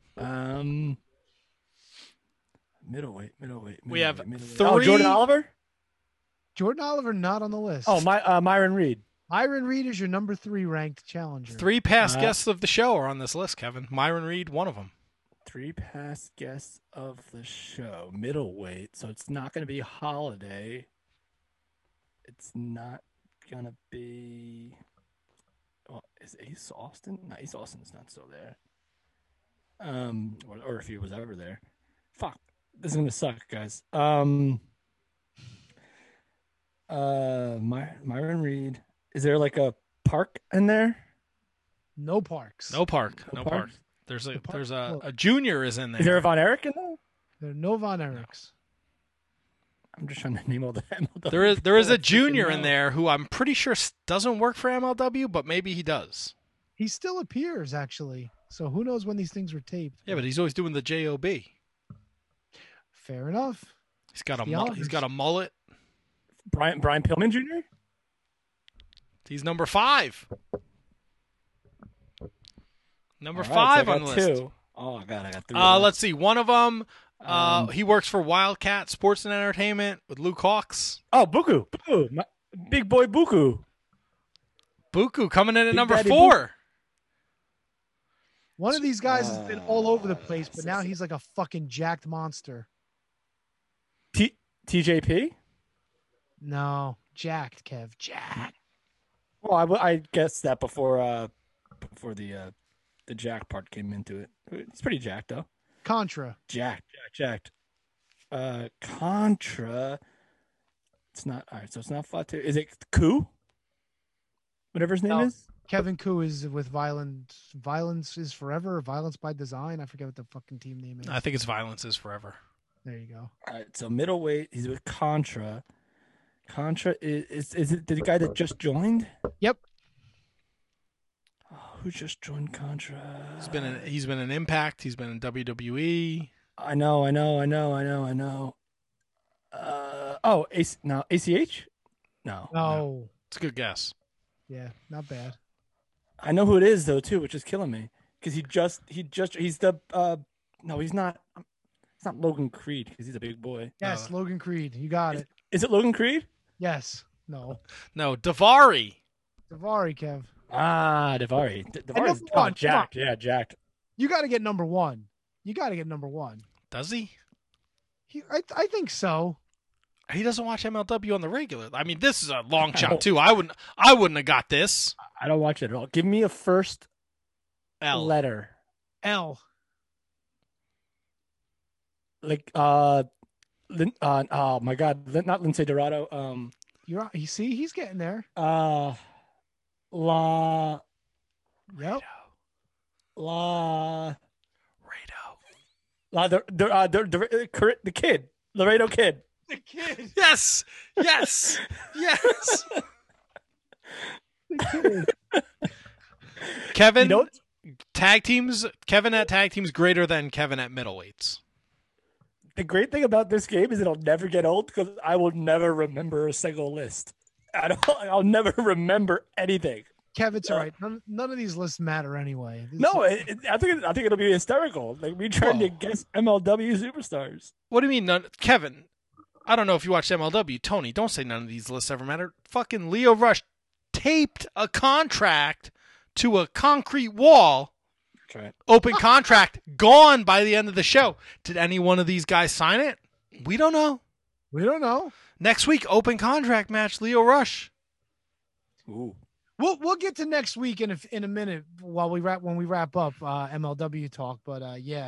C: Middleweight.
B: We have
C: middleweight.
B: 3.
C: Oh, Jordan Oliver?
A: Jordan Oliver not on the list.
C: Oh, Myron Reed.
A: Myron Reed is your number 3 ranked challenger.
B: 3 past guests of the show are on this list, Kevin. Myron Reed, one of them.
C: 3 past guests of the show. Middleweight. So it's not going to be Holiday. It's not going to be... Well, is Ace Austin? No, Ace Austin's not still there. Or if he was ever there. Fuck. This is going to suck, guys. Myron Reed. Is there like a park in there?
A: No parks.
B: No park. There's a junior is in there.
C: Is there a Von Erich in there?
A: There are no Von Erichs.
C: I'm just trying to name all the MLW.
B: There is a
C: people I
B: junior
C: freaking
B: in
C: know.
B: there who I'm pretty sure doesn't work for MLW, but maybe he does.
A: He still appears, actually. So who knows when these things were taped?
B: Yeah, but he's always doing the JOB.
A: Fair enough.
B: He's got a
A: The
B: mullet. He's got a mullet.
C: Brian Pillman Jr.
B: He's number 5. Number
C: All right,
B: 5
C: so I
B: on the
C: got
B: list.
C: 2. Oh God, I got 3.
B: Let's see. One of them, he works for Wildcat Sports and Entertainment with Luke Hawks.
C: Oh, Buku, big boy Buku.
B: Buku coming in at
C: Big
B: number
C: Daddy
B: 4.
A: One of these guys has been all over the place, but now he's like a fucking jacked monster.
C: TJP.
A: No, jacked, Kev. Jacked.
C: Well, I guessed that before the jack part came into it. He's pretty jacked though.
A: Contra.
C: Jacked. Contra. It's not all right. So it's not Fatu. Is it Ku? Whatever his name is.
A: Kevin Koo is with Violence is Forever, or Violence by Design. I forget what the fucking team name is.
B: I think it's Violence is Forever.
A: There you go.
C: All right. So middleweight. He's with Contra. Contra is it the guy that just joined?
A: Yep.
C: Oh, who just joined Contra?
B: He's been in Impact. He's been in WWE.
C: I know. ACH? No.
A: No.
B: It's a good guess.
A: Yeah, not bad.
C: I know who it is though too, which is killing me because he's the no, he's not. It's not Logan Creed because he's a big boy.
A: Yes, Logan Creed. You got it.
C: Is it Logan Creed?
A: Yes. No.
B: No, Davari.
A: Davari, Kev.
C: Ah, Davari. Davari's
A: number one,
C: jacked.
A: come on.
C: Yeah, jacked.
A: You got to get number 1.
B: Does he?
A: I think so.
B: He doesn't watch MLW on the regular. I mean, this is a long shot too. I wouldn't have got this.
C: I don't watch it at all. Give me a first
B: L.
C: letter.
A: L.
C: Like oh my God, not Lindsay Dorado.
A: You see, he's getting there.
C: La.
A: Yep.
C: La. The kid. Laredo Kid.
A: The kid.
B: Yes. Yes. Yes. Kevin. Tag teams. Kevin at tag teams greater than Kevin at middleweights.
C: The great thing about this game is it'll never get old because I will never remember a single list. I'll never remember anything.
A: Kev, it's all right. None of these lists matter anyway.
C: I think it'll be hysterical. Like me trying to guess MLW superstars.
B: What do you mean, none? Kevin? I don't know if you watched MLW. Tony, don't say none of these lists ever matter. Fucking Leo Rush taped a contract to a concrete wall.
C: That's right.
B: Open contract, gone by the end of the show. Did any one of these guys sign it? We don't know. Next week, open contract match, Leo Rush.
C: Ooh.
A: We'll get to next week in a minute when we wrap up MLW talk. But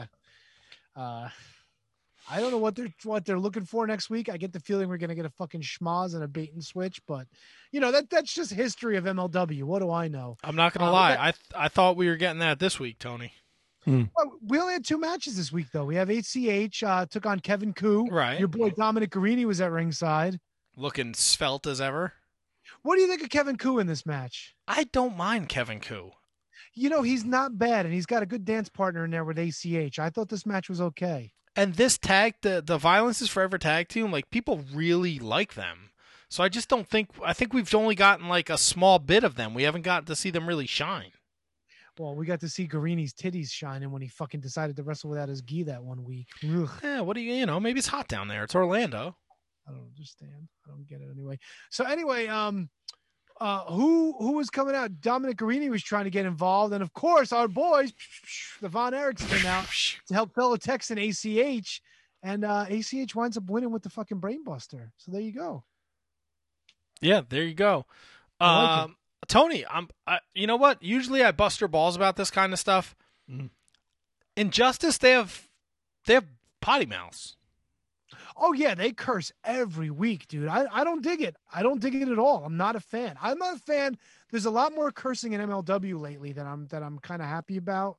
A: I don't know what they're looking for next week. I get the feeling we're gonna get a fucking schmoz and a bait and switch, but that's just history of MLW. What do I know?
B: I'm not gonna lie. I thought we were getting that this week, Tony.
A: Well, we only had 2 matches this week, though. We have ACH took on Kevin Koo.
B: Right.
A: Your boy Dominic Guarini was at ringside,
B: looking svelte as ever.
A: What do you think of Kevin Koo in this match?
B: I don't mind Kevin Koo.
A: He's not bad, and he's got a good dance partner in there with ACH. I thought this match was okay.
B: And this tag, the Violence is Forever tag team, like, people really like them. So I just don't think, I think we've only gotten like a small bit of them. We haven't gotten to see them really shine.
A: Well, we got to see Guarini's titties shining when he fucking decided to wrestle without his gi that one week. Ugh.
B: Yeah, what do maybe it's hot down there. It's Orlando.
A: I don't understand. I don't get it anyway. So anyway, who was coming out? Dominic Guarini was trying to get involved, and of course our boys, the Von Erichs, came out to help fellow Texan ACH, and ACH winds up winning with the fucking brainbuster. So there you go.
B: Yeah, there you go.
A: I like it.
B: Tony, you know what? Usually I bust your balls about this kind of stuff. Injustice, they have potty mouths.
A: Oh yeah, they curse every week, dude. I don't dig it. I don't dig it at all. I'm not a fan. I'm not a fan. There's a lot more cursing in MLW lately that I'm kind of happy about.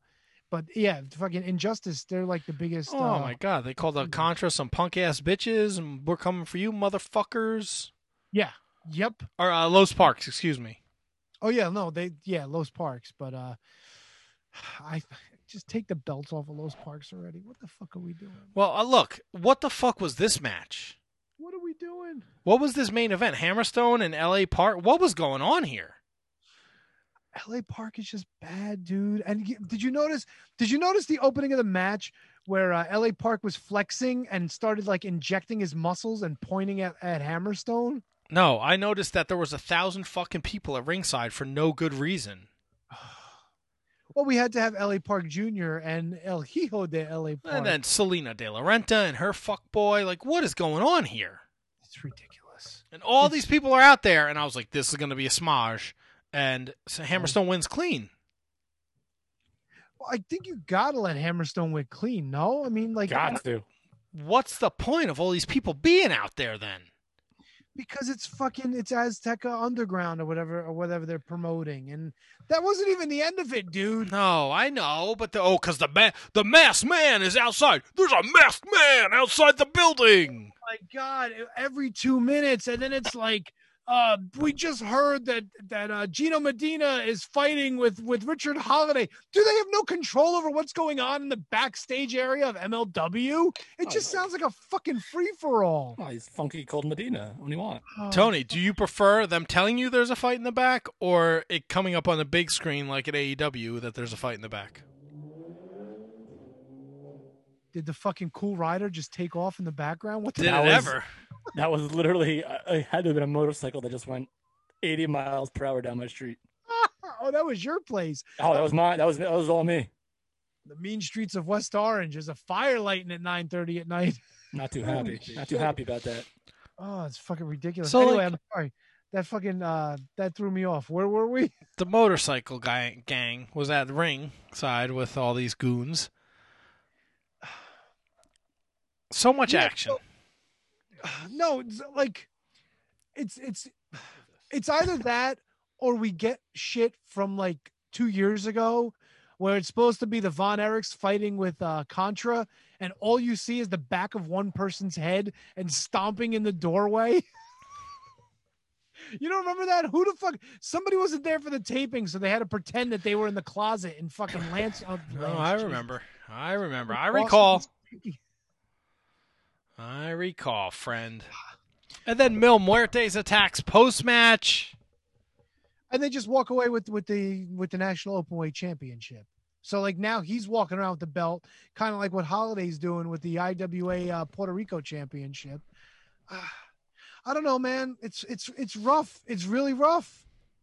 A: But yeah, fucking Injustice, they're like the biggest.
B: Oh my god, they called the Contra some punk ass bitches, and we're coming for you, motherfuckers.
A: Yeah. Yep.
B: Or Los Parks, excuse me.
A: Oh yeah, no, Los Parks, but I just take the belts off of Los Parks already. What the fuck are we doing?
B: Well, look, what the fuck was this match?
A: What are we doing?
B: What was this main event? Hammerstone and LA Park? What was going on here?
A: LA Park is just bad, dude. And did you notice the opening of the match where LA Park was flexing and started like injecting his muscles and pointing at Hammerstone?
B: No, I noticed that there was 1,000 fucking people at ringside for no good reason.
A: Well, we had to have LA Park Jr. and El Hijo de LA Park.
B: And then Selena De La Renta and her fuckboy. Like, what is going on here?
A: It's ridiculous.
B: And all these people are out there, and I was like, this is going to be a smudge. And Hammerstone wins clean.
A: Well, I think you got to let Hammerstone win clean, no? I mean, like...
C: Got to.
B: What's the point of all these people being out there, then?
A: Because it's Azteca Underground or whatever they're promoting, and that wasn't even the end of it, dude.
B: No, I know, but because the masked man is outside. There's a masked man outside the building.
A: Oh my God! Every 2 minutes, and then it's like, we just heard that Gino Medina is fighting with Richard Holiday. Do they have no control over what's going on in the backstage area of MLW? It just sounds like a fucking free-for-all.
C: Oh, he's Funky Cold Medina. What do you want?
B: Tony, do you prefer them telling you there's a fight in the back, or it coming up on the big screen like at AEW that there's a fight in the back?
A: Did the fucking Cool Rider just take off in the background? What
B: Did it ever?
C: That was literally, I had to have been a motorcycle that just went 80 miles per hour down my street.
A: Oh, that was your place.
C: Oh, that was mine. That was all me.
A: The mean streets of West Orange. There's a fire lighting at 9:30 at night.
C: Not too happy. Not too happy about that.
A: Oh, it's fucking ridiculous.
B: So,
A: anyway,
B: like-
A: I'm sorry. That fucking that threw me off. Where were we?
B: The motorcycle gang was at the ring side with all these goons. So much action.
A: No, it's like it's either that or we get shit from like 2 years ago where it's supposed to be the Von Erichs fighting with Contra, and all you see is the back of one person's head and stomping in the doorway. You don't remember that? Who the fuck? Somebody wasn't there for the taping, so they had to pretend that they were in the closet and fucking Lance.
B: No, I remember. I recall. I recall, friend. And then Mil Muertes attacks post-match.
A: And they just walk away with the National Openweight Championship. So like now he's walking around with the belt, kind of like what Holiday's doing with the IWA Puerto Rico Championship. I don't know, man. It's rough. It's really rough.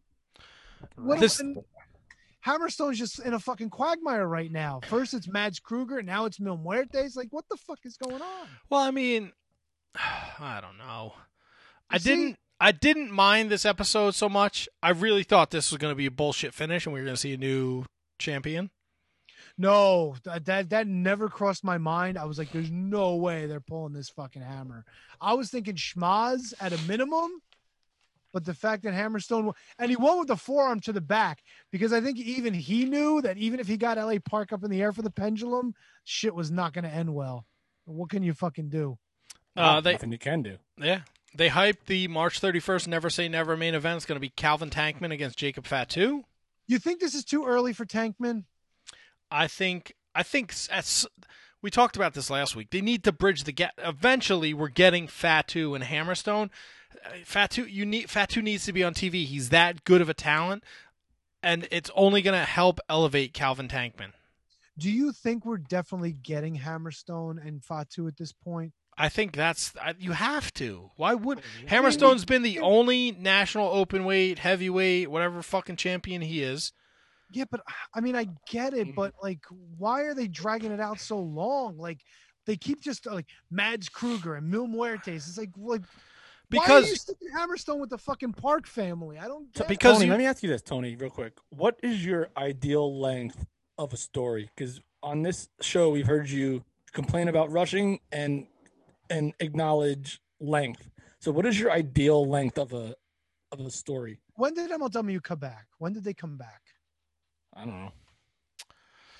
A: Hammerstone's just in a fucking quagmire right now. First it's Mads Kruger, now it's Mil Muertes. Like, what the fuck is going on?
B: Well, I mean, I don't know. I didn't mind this episode so much. I really thought this was going to be a bullshit finish and we were going to see a new champion.
A: No, that never crossed my mind. I was like, there's no way they're pulling this fucking hammer. I was thinking schmaz at a minimum. But the fact that Hammerstone, and he won with the forearm to the back, because I think even he knew that even if he got LA Park up in the air for the pendulum, shit was not going to end well. What can you fucking do?
C: Nothing you can do.
B: Yeah. They hyped the March 31st Never Say Never main event. It's going to be Calvin Tankman against Jacob Fatu.
A: You think this is too early for Tankman?
B: I think we talked about this last week. They need to bridge the gap. Eventually, we're getting Fatu and Hammerstone. Fatu needs to be on TV. He's that good of a talent, and it's only going to help elevate Calvin Tankman.
A: Do you think we're definitely getting Hammerstone and Fatu at this point?
B: I think you have to. Why would Hammerstone's been the only national openweight, heavyweight, whatever fucking champion he is.
A: Yeah, but I mean, I get it, but like, why are they dragging it out so long? Like, they keep just like Mads Kruger and Mil Muertes. It's like
B: because
A: why are you sticking Hammerstone with the fucking Park family? I don't get
C: because Tony, let me ask you this, Tony, real quick. What is your ideal length of a story? Because on this show, we've heard you complain about rushing and acknowledge length. So, what is your ideal length of a story?
A: When did MLW come back? When did they come back?
C: I don't know.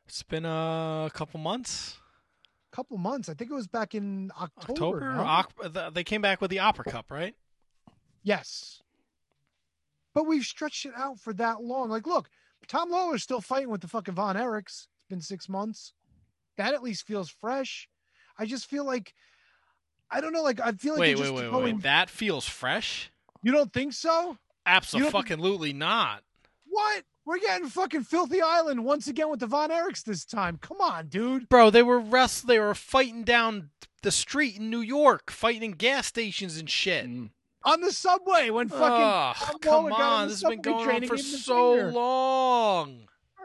B: It's been a couple months.
A: Couple months. I think it was back in October. No?
B: They came back with the Opera Cup, right?
A: Yes. But we've stretched it out for that long. Like, look, Tom Lawler's still fighting with the fucking Von Erichs. It's been 6 months. That at least feels fresh. I just feel like, I don't know, like, I feel like
B: wait. That feels fresh?
A: You don't think so?
B: Absolutely not.
A: What? We're getting fucking Filthy Island once again with the Von Erichs this time. Come on, dude.
B: Bro, they were fighting down the street in New York, fighting in gas stations and shit.
A: On the subway when fucking
B: come on, this has been going on for so long.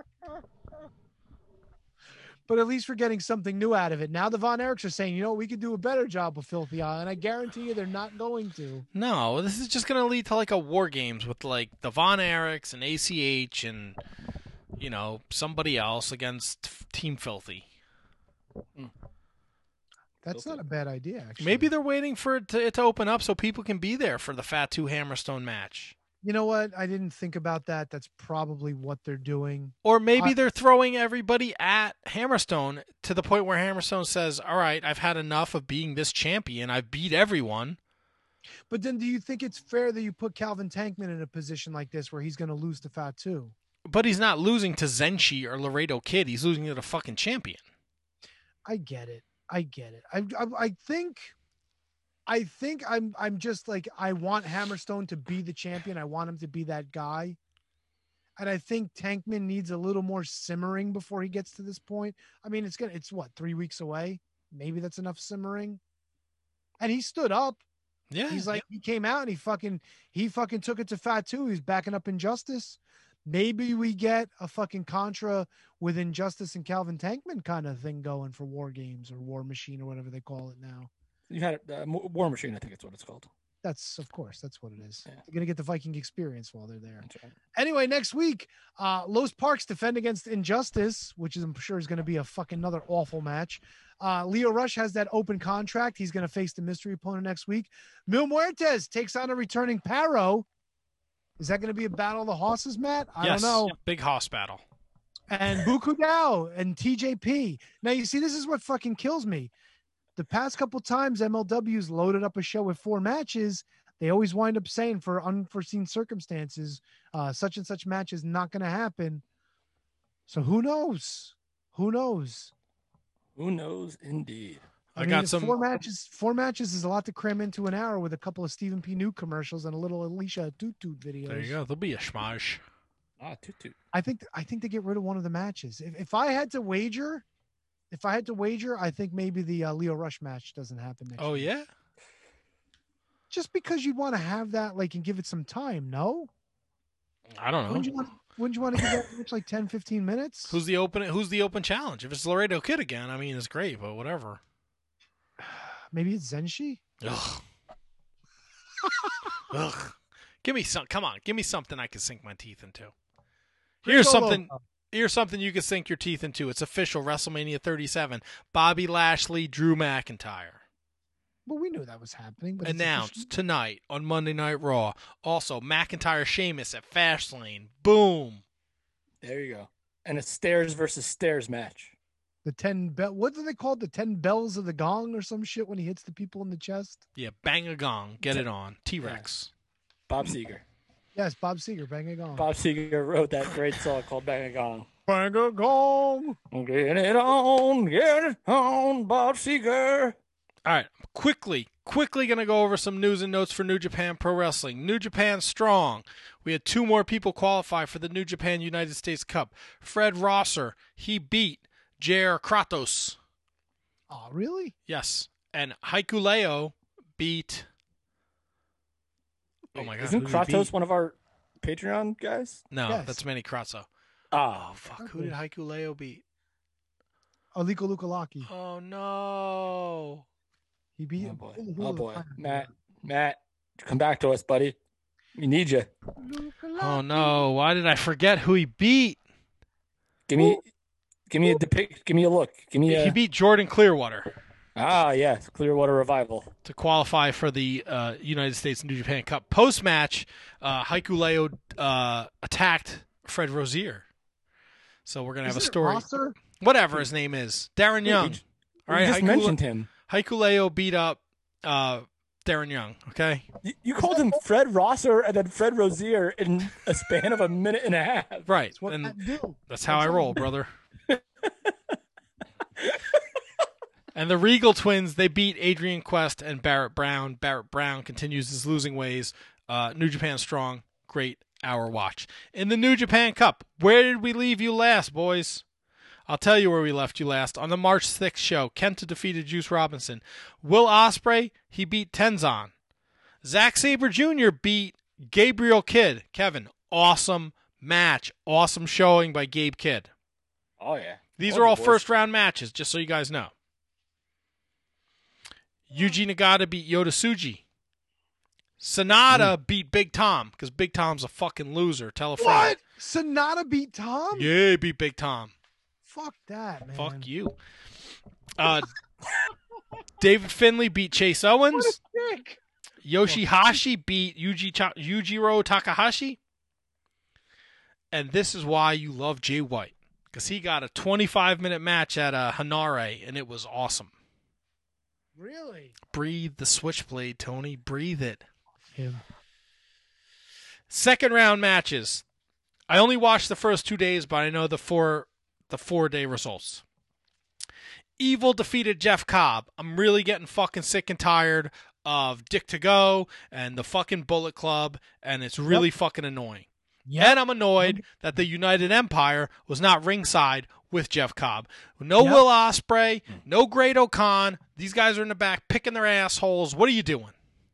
A: But at least we're getting something new out of it. Now the Von Erichs are saying, we could do a better job with Filthy Island. I guarantee you they're not going to.
B: No, this is just going to lead to like a War Games with like the Von Erichs and ACH and, somebody else against Team Filthy.
A: That's not a bad idea, actually.
B: Maybe they're waiting for it to open up so people can be there for the Fat 2 Hammerstone match.
A: You know what? I didn't think about that. That's probably what they're doing.
B: Or maybe they're throwing everybody at Hammerstone to the point where Hammerstone says, all right, I've had enough of being this champion. I've beat everyone.
A: But then do you think it's fair that you put Calvin Tankman in a position like this where he's going to lose to Fat 2?
B: But he's not losing to Zenshi or Laredo Kid. He's losing to the fucking champion.
A: I get it. I think I'm just like, I want Hammerstone to be the champion. I want him to be that guy. And I think Tankman needs a little more simmering before he gets to this point. I mean, it's what, 3 weeks away? Maybe that's enough simmering. And he stood up.
B: Yeah.
A: He's like, he came out and he fucking took it to Fat 2. He's backing up Injustice. Maybe we get a fucking Contra with Injustice and Calvin Tankman kind of thing going for War Games or War Machine or whatever they call it now.
C: You had War Machine, I think it's what it's called.
A: That's what it is.
C: Yeah.
A: They're going to get the Viking experience while they're there.
C: Right.
A: Anyway, next week, Los Parks defend against Injustice, which I'm sure is going to be a fucking another awful match. Leo Rush has that open contract. He's going to face the mystery opponent next week. Mil Muertes takes on a returning Paro. Is that going to be a battle of the horses, Matt? I don't know.
B: Big hoss battle.
A: And Buku Dao and TJP. Now, you see, this is what fucking kills me. The past couple times MLW's loaded up a show with 4 matches, they always wind up saying for unforeseen circumstances, such and such match is not going to happen. So who knows? Who knows?
C: Who knows indeed.
B: I got some
A: 4 matches. 4 matches is a lot to cram into an hour with a couple of Stephen P. New commercials and a little Alicia Toot Toot videos.
B: There you go. There'll be a schmosh.
C: Toot Toot.
A: I think they get rid of one of the matches. If I had to wager, I think maybe the Leo Rush match doesn't happen next week.
B: Yeah?
A: Just because you'd want to have that, like, and give it some time, no?
B: I don't know.
A: Wouldn't you want to give that match like 10, 15 minutes?
B: Who's the open challenge? If it's Laredo Kid again, I mean, it's great, but whatever.
A: Maybe it's Zenshi?
B: Ugh. Ugh. Give me something I can sink my teeth into. Here's something you can sink your teeth into. It's official. WrestleMania 37. Bobby Lashley, Drew McIntyre.
A: Well, we knew that was happening. But
B: announced tonight on Monday Night Raw. Also, McIntyre Sheamus at Fastlane. Boom.
C: There you go. And a stairs versus stairs match.
A: The 10 bell. What do they call it? The 10 bells of the gong or some shit when he hits the people in the chest?
B: Yeah, bang a gong. Get it on. T-Rex.
C: Bob Seger.
A: Yes, Bob Seger. Bang a gong.
C: Bob Seger wrote that great song called Bang a Gong.
A: Bang a gong.
C: Get it on, Bob Seger.
B: All right, quickly going to go over some news and notes for New Japan Pro Wrestling. New Japan Strong. We had 2 more people qualify for the New Japan United States Cup. Fred Rosser, he beat J.R. Kratos.
A: Oh, really?
B: Yes. And Hikuleo beat... Oh, my God.
C: Isn't Kratos one of our Patreon guys?
B: No,
A: Yes.
B: that's Manny Kratso.
C: Oh,
B: fuck. Who did Hikuleo beat?
A: Aliko Lukalaki.
B: Oh, no.
A: He beat
C: him. Oh, boy. Matt, come back to us, buddy. We need you.
B: Oh, no. Why did I forget who he beat?
C: Give me a look.
B: He beat Jordan Clearwater.
C: Ah, yes. Clearwater Revival.
B: To qualify for the United States New Japan Cup. Post-match, Hikuleo attacked Fred Rosier. So we're going to have a story.
A: Rosser?
B: whatever his name is, Darren Young. All right,
C: You just mentioned him.
B: Hikuleo beat up Darren Young. Okay.
C: You called him Fred Rosser and then Fred Rozier in a span of a minute and a half.
B: Right. And that's how I roll, brother. And the Regal twins, they beat Adrian Quest and Barrett Brown. Barrett Brown continues his losing ways. New Japan Strong, great hour watch. In the New Japan Cup, where did we leave you last, boys? I'll tell you where we left you last. On the March 6th show, Kenta defeated Juice Robinson. Will Ospreay, he beat Tenzan. Zack Sabre Jr. beat Gabriel Kidd. Kevin, awesome match. Awesome showing by Gabe Kidd.
C: Oh, yeah.
B: These are all first-round matches, just so you guys know. Yuji Nagata beat Yota Tsuji. Sonata beat Big Tom, because Big Tom's a fucking loser. Tell a friend.
A: What? Sonata beat Tom?
B: Yeah, he beat Big Tom.
A: Fuck that, man.
B: Fuck you. David Finlay beat Chase Owens.
A: What a dick.
B: Yoshihashi beat Yujiro Takahashi. And this is why you love Jay White, because he got a 25-minute match at Hanare, and it was awesome.
A: Really?
B: Breathe the switchblade, Tony. Breathe it.
A: Him.
B: Second round matches. I only watched the first 2 days, but I know the 4-day results. Evil defeated Jeff Cobb. I'm really getting fucking sick and tired of Dick to Go and the fucking Bullet Club, and it's really fucking annoying. Yep. And I'm annoyed that the United Empire was not ringside with Jeff Cobb. No Will Ospreay, no Great O'Khan. These guys are in the back picking their assholes. What are you doing?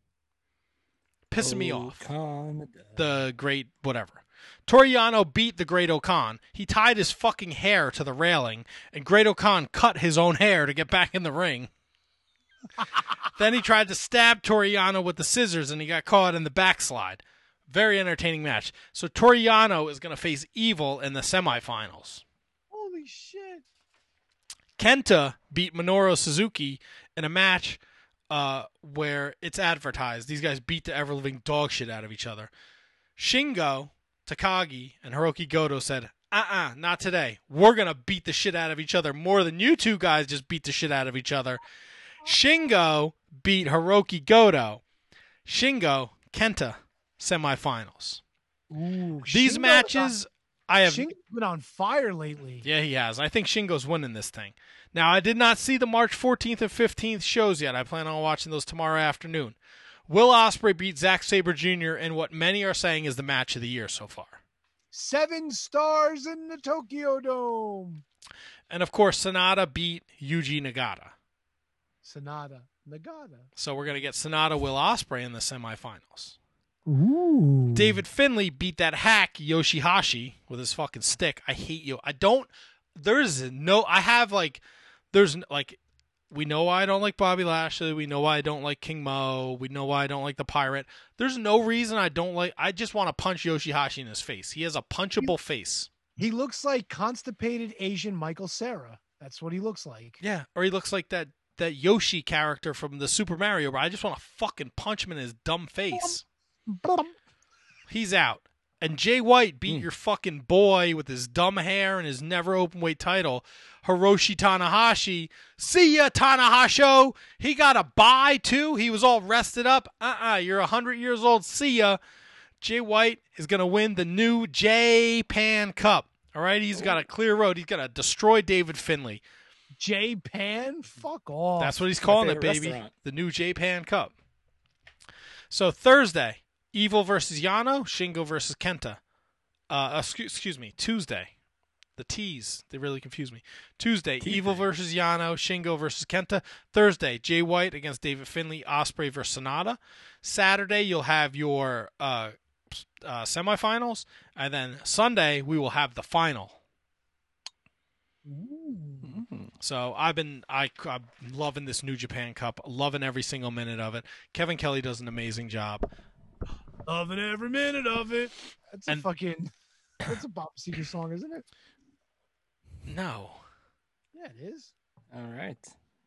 B: Pissing me off. The Great whatever. Toriano beat the Great O'Khan. He tied his fucking hair to the railing, and Great O'Khan cut his own hair to get back in the ring. Then he tried to stab Toriano with the scissors, and he got caught in the backslide. Very entertaining match. So Toriano is going to face Evil in the semifinals.
A: Holy shit.
B: Kenta beat Minoru Suzuki in a match where it's advertised. These guys beat the ever-living dog shit out of each other. Shingo, Takagi, and Hiroki Goto said, not today. We're going to beat the shit out of each other more than you two guys just beat the shit out of each other. Shingo beat Hiroki Goto. Shingo, Kenta, semifinals.
A: Ooh,
B: These matches,
A: Shingo's been on fire lately.
B: Yeah, he has. I think Shingo's winning this thing. Now, I did not see the March 14th and 15th shows yet. I plan on watching those tomorrow afternoon. Will Ospreay beat Zack Sabre Jr. in what many are saying is the match of the year so far.
A: 7 stars in the Tokyo Dome.
B: And, of course, Sonata beat Yuji Nagata.
A: Sonata, Nagata.
B: So we're going to get Sonata, Will Ospreay in the semifinals.
A: Ooh.
B: David Finlay beat that hack Yoshihashi with his fucking stick. I hate you. We know why I don't like Bobby Lashley. We know why I don't like King Mo. We know why I don't like the Pirate. There's no reason I don't like. I just want to punch Yoshihashi in his face. He has a punchable face.
A: He looks like constipated Asian Michael Cera. That's what he looks like.
B: Yeah, or he looks like that Yoshi character from the Super Mario. Where I just want to fucking punch him in his dumb face. He's out. And Jay White beat your fucking boy with his dumb hair and his never open weight title, Hiroshi Tanahashi. See ya, Tanahashi. He got a bye, too. He was all rested up. You're 100 years old. See ya. Jay White is going to win the new J-Pan Cup. All right? He's got a clear road. He's going to destroy David Finlay.
A: J-Pan? Fuck off.
B: That's what he's calling it, baby.
C: Restaurant.
B: The new J-Pan Cup. So Thursday, Evil versus Yano, Shingo versus Kenta. Excuse me, Tuesday. The T's, they really confuse me. Tuesday, Evil versus Yano, Shingo versus Kenta. Thursday, Jay White against David Finlay, Ospreay versus Sonata. Saturday, you'll have your semifinals. And then Sunday, we will have the final. So I'm loving this New Japan Cup, loving every single minute of it. Kevin Kelly does an amazing job.
A: Loving every minute of it. That's a Bob Seger song, isn't it?
B: No.
A: Yeah, it is.
C: All right.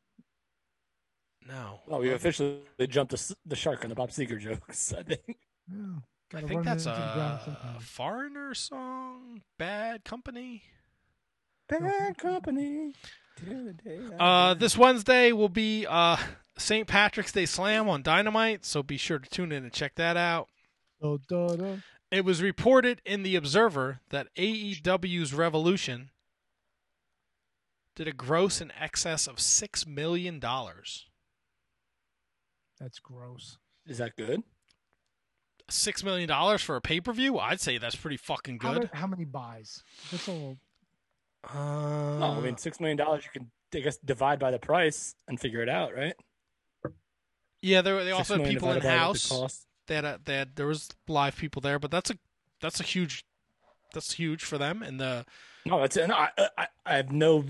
B: No.
C: Well, we officially jumped the shark on the Bob Seger jokes, I think.
A: Yeah,
B: I think that's a Foreigner song, Bad Company.
C: Bad company. till the day
B: This Wednesday will be St. Patrick's Day Slam on Dynamite, so be sure to tune in and check that out. It was reported in The Observer that AEW's Revolution did a gross in excess of $6 million.
A: That's gross.
C: Is that good?
B: $6 million for a pay-per-view? I'd say that's pretty fucking good.
A: How many buys? That's all.
C: No, I mean $6 million. You can, I guess, divide by the price and figure it out, right?
B: Yeah, they also had people in house.
C: The
B: There was live people there, but that's huge for them. And
C: no, it's I have no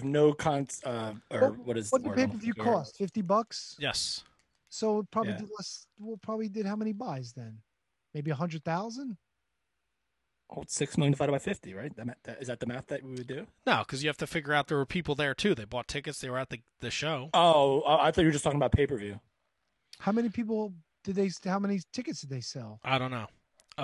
C: what is
A: what did pay-per-view cost? $50?
B: Yes.
A: So it probably did less. We'll probably did how many buys then? Maybe 100,000.
C: Oh, it's 6 million divided by 50, right? Is that the math that we would do?
B: No, because you have to figure out there were people there too. They bought tickets. They were at the show.
C: Oh, I thought you were just talking about pay-per-view.
A: How many people did they? How many tickets did they sell?
B: I don't know.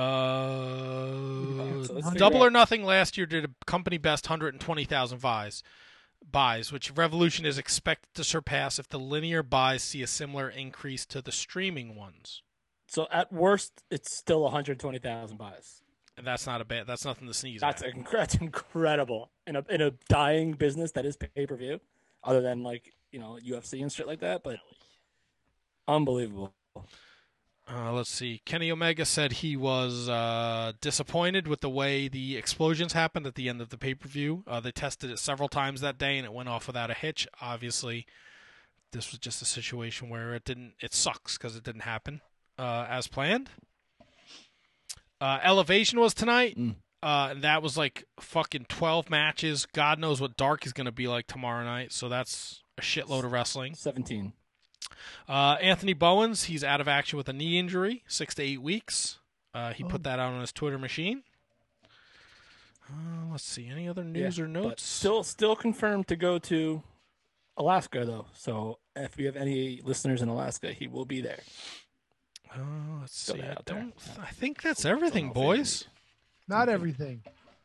C: So
B: Double or Nothing last year did a company best 120,000 buys, which Revolution is expected to surpass if the linear buys see a similar increase to the streaming ones.
C: So at worst, it's still 120,000 buys.
B: And that's not a bad. That's nothing to sneeze
C: That's
B: at.
C: that's incredible in a dying business that is pay-per-view, other than like UFC and shit like that. But unbelievable.
B: Let's see. Kenny Omega said he was disappointed with the way the explosions happened at the end of the pay-per-view. They tested it several times that day, and it went off without a hitch. Obviously, this was just a situation where it didn't. It sucks because it didn't happen as planned. Elevation was tonight. And that was like fucking 12 matches. God knows what Dark is going to be like tomorrow night. So that's a shitload of wrestling.
C: 17.
B: Anthony Bowens, he's out of action with a knee injury, 6 to 8 weeks. He put that out on his Twitter machine. Let's see, any other news or notes?
C: Still confirmed to go to Alaska though. So if you have any listeners in Alaska, he will be there.
B: Let's see. I think that's everything, boys.
A: Not everything.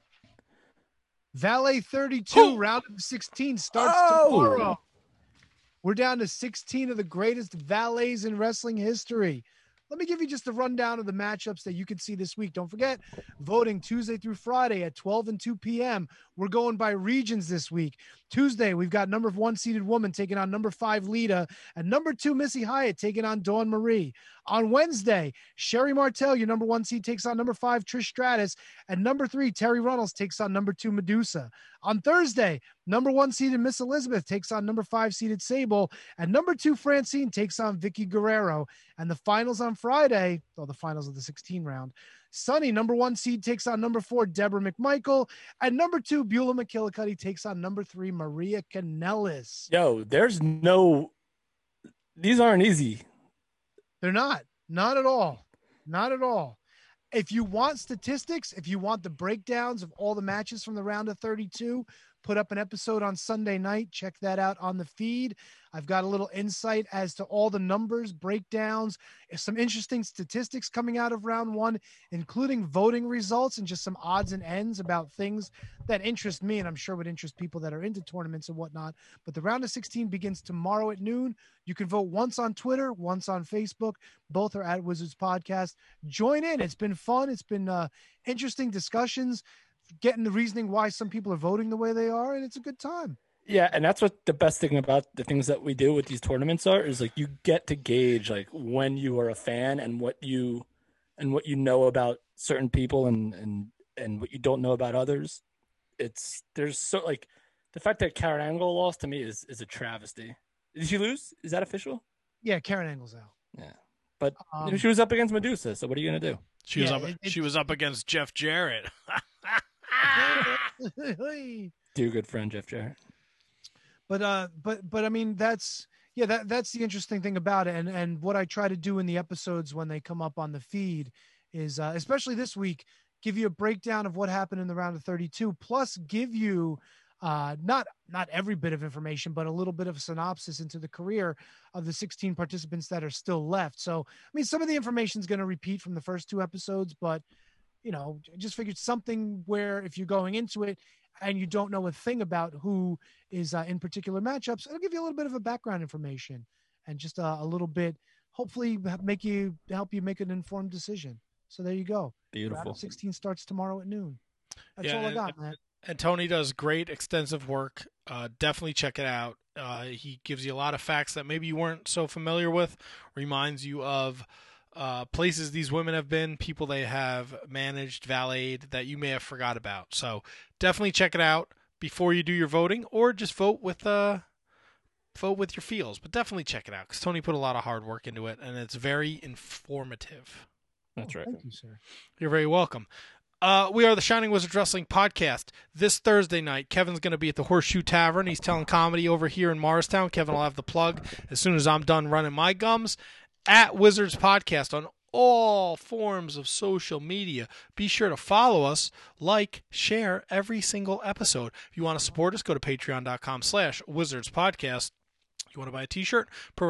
A: Valet 32 round of 16 starts tomorrow. We're down to 16 of the greatest valets in wrestling history. Let me give you just a rundown of the matchups that you can see this week. Don't forget, voting Tuesday through Friday at 12 and 2 p.m. We're going by regions this week. Tuesday, we've got number 1 seeded Woman taking on number 5 Lita, and number 2 Missy Hyatt taking on Dawn Marie. On Wednesday, Sherry Martel, your number 1 seed, takes on number 5 Trish Stratus, and number 3 Terry Runnels takes on number 2 Medusa. On Thursday, number 1 seeded Miss Elizabeth takes on number 5 seeded Sable, and number 2 Francine takes on Vicky Guerrero. And the finals on Friday, the finals of the 16 round, Sunny, number 1 seed, takes on number 4 Deborah McMichael, and number 2 Beulah McKillicuddy takes on number 3 Maria Kanellis.
C: Yo, these aren't easy.
A: They're not at all. Not at all. If you want statistics, if you want the breakdowns of all the matches from the round of 32, put up an episode on Sunday night. Check that out on the feed. I've got a little insight as to all the numbers, breakdowns, some interesting statistics coming out of round 1, including voting results and just some odds and ends about things that interest me, and I'm sure would interest people that are into tournaments and whatnot. But the round of 16 begins tomorrow at noon. You can vote once on Twitter, once on Facebook. Both are at Wizards Podcast. Join in. It's been fun. It's been interesting discussions, getting the reasoning why some people are voting the way they are, and it's a good time.
C: Yeah, and that's what the best thing about the things that we do with these tournaments is like you get to gauge like when you are a fan and what you know about certain people and what you don't know about others. There's so like the fact that Karen Angle lost to me is a travesty. Did she lose? Is that official?
A: Yeah, Karen Angle's out.
C: Yeah, but she was up against Medusa. So what are you gonna do?
B: She was up against Jeff Jarrett.
C: Dear good friend Jeff Jarrett.
A: But I mean that's the interesting thing about it, and what I try to do in the episodes when they come up on the feed is especially this week, give you a breakdown of what happened in the round of 32, plus give you not every bit of information, but a little bit of a synopsis into the career of the 16 participants that are still left. So I mean, some of the information is going to repeat from the first 2 episodes, but just figured something where if you're going into it and you don't know a thing about who is in particular matchups, it'll give you a little bit of a background information and just a little bit, hopefully help you make an informed decision. So there you go.
C: Beautiful.
A: Round of 16 starts tomorrow at noon. That's all I got, man.
B: And Tony does great, extensive work. Definitely check it out. He gives you a lot of facts that maybe you weren't so familiar with, reminds you of places these women have been, people they have managed, valeted that you may have forgot about. So definitely check it out before you do your voting, or just vote with your feels. But definitely check it out because Tony put a lot of hard work into it, and it's very informative.
C: That's right.
A: Thank you, sir.
B: You're very welcome. We are the Shining Wizards Wrestling Podcast. This Thursday night, Kevin's going to be at the Horseshoe Tavern. He's telling comedy over here in Morristown. Kevin will have the plug as soon as I'm done running my gums. At Wizards Podcast on all forms of social media. Be sure to follow us, like, share every single episode. If you want to support us, go to patreon.com/wizardspodcast. You want to buy a t-shirt?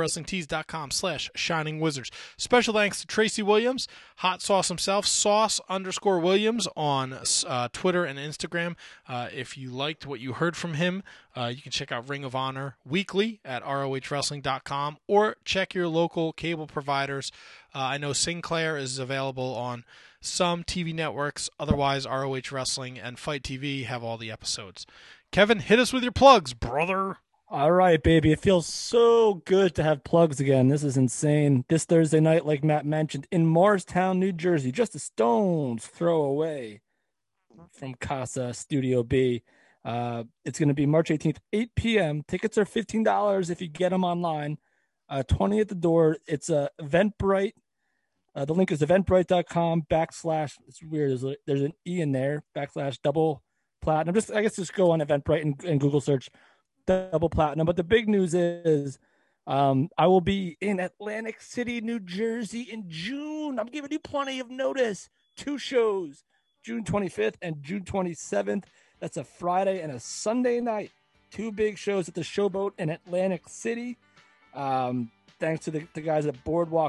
B: ProWrestlingTees.com/ShiningWizards. Special thanks to Tracy Williams, Hot Sauce himself, Sauce_Williams on Twitter and Instagram. If you liked what you heard from him, you can check out Ring of Honor weekly at ROHWrestling.com or check your local cable providers. I know Sinclair is available on some TV networks. Otherwise, ROH Wrestling and Fight TV have all the episodes. Kevin, hit us with your plugs, brother.
C: All right, baby. It feels so good to have plugs again. This is insane. This Thursday night, like Matt mentioned, in Morristown, New Jersey, just a stone's throw away from Casa Studio B. It's going to be March 18th, 8 p.m. Tickets are $15 if you get them online. $20 at the door. It's Eventbrite. The link is eventbrite.com / it's weird. There's an E in there / double platinum. Just go on Eventbrite and Google search double platinum. But the big news is I will be in Atlantic City, New Jersey in June. I'm giving you plenty of notice. 2 shows, June 25th and June 27th. That's a Friday and a Sunday night. 2 big shows at the Showboat in Atlantic City. Thanks to the guys at Boardwalk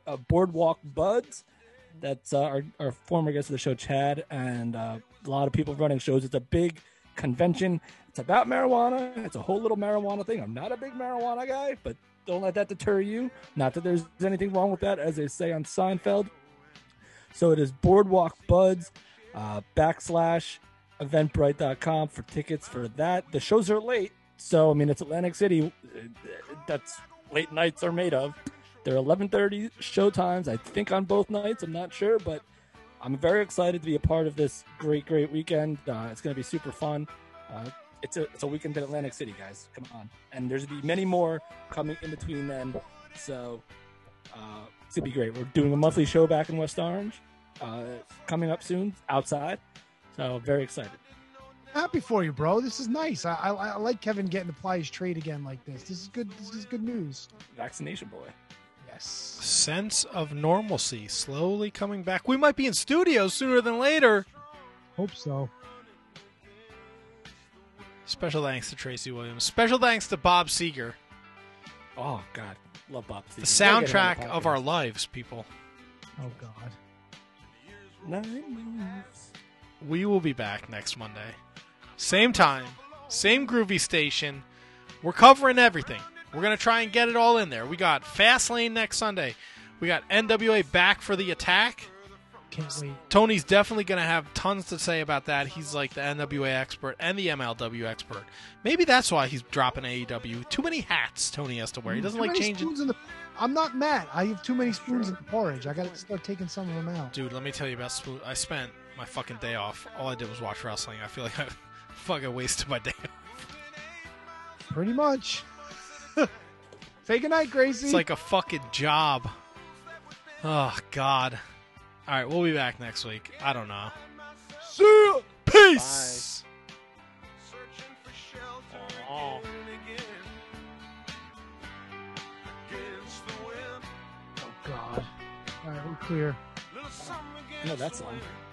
C: Buds. That's our former guest of the show, Chad, and a lot of people running shows. It's a big convention. It's about marijuana. It's a whole little marijuana thing. I'm not a big marijuana guy, but don't let that deter you. Not that there's anything wrong with that, as they say on Seinfeld. So it is Boardwalk Buds / Eventbrite.com for tickets for that. The shows are late, so I mean it's Atlantic City. That's late nights are made of. They're 11:30 show times, I think, on both nights. I'm not sure, but I'm very excited to be a part of this great weekend. It's going to be super fun. It's a weekend in Atlantic City, guys. Come on. And there's going to be many more coming in between then. So it's going to be great. We're doing a monthly show back in West Orange coming up soon outside. So very excited.
A: Happy for you, bro. This is nice. I like Kevin getting to ply his trade again like this. This is good. This is good news.
C: Vaccination boy.
A: Yes.
B: Sense of normalcy slowly coming back. We might be in studio sooner than later.
A: Hope so.
B: Special thanks to Tracy Williams. Special thanks to Bob Seger.
C: Oh, God. Love Bob Seger.
B: The soundtrack of our lives, people.
A: Oh, God.
B: We will be back next Monday. Same time, same groovy station. We're covering everything. We're going to try and get it all in there. We got Fastlane next Sunday. We got NWA Back for the Attack.
A: Can't wait.
B: Tony's definitely going to have tons to say about that. He's like the NWA expert and the MLW expert. Maybe that's why he's dropping AEW. Too many hats Tony has to wear. He doesn't like changing.
A: I'm not mad. I have too many spoons in the porridge. I got to start taking some of them out.
B: Dude, let me tell you about spoon. I spent my fucking day off. All I did was watch wrestling. I feel like I fucking wasted my day off.
A: Pretty much. Say goodnight, Gracie.
B: It's like a fucking job. Oh, God. All right, we'll be back next week. I don't know.
A: See ya.
B: Peace.
A: Oh, God. All right, we're clear.
C: No, that's on.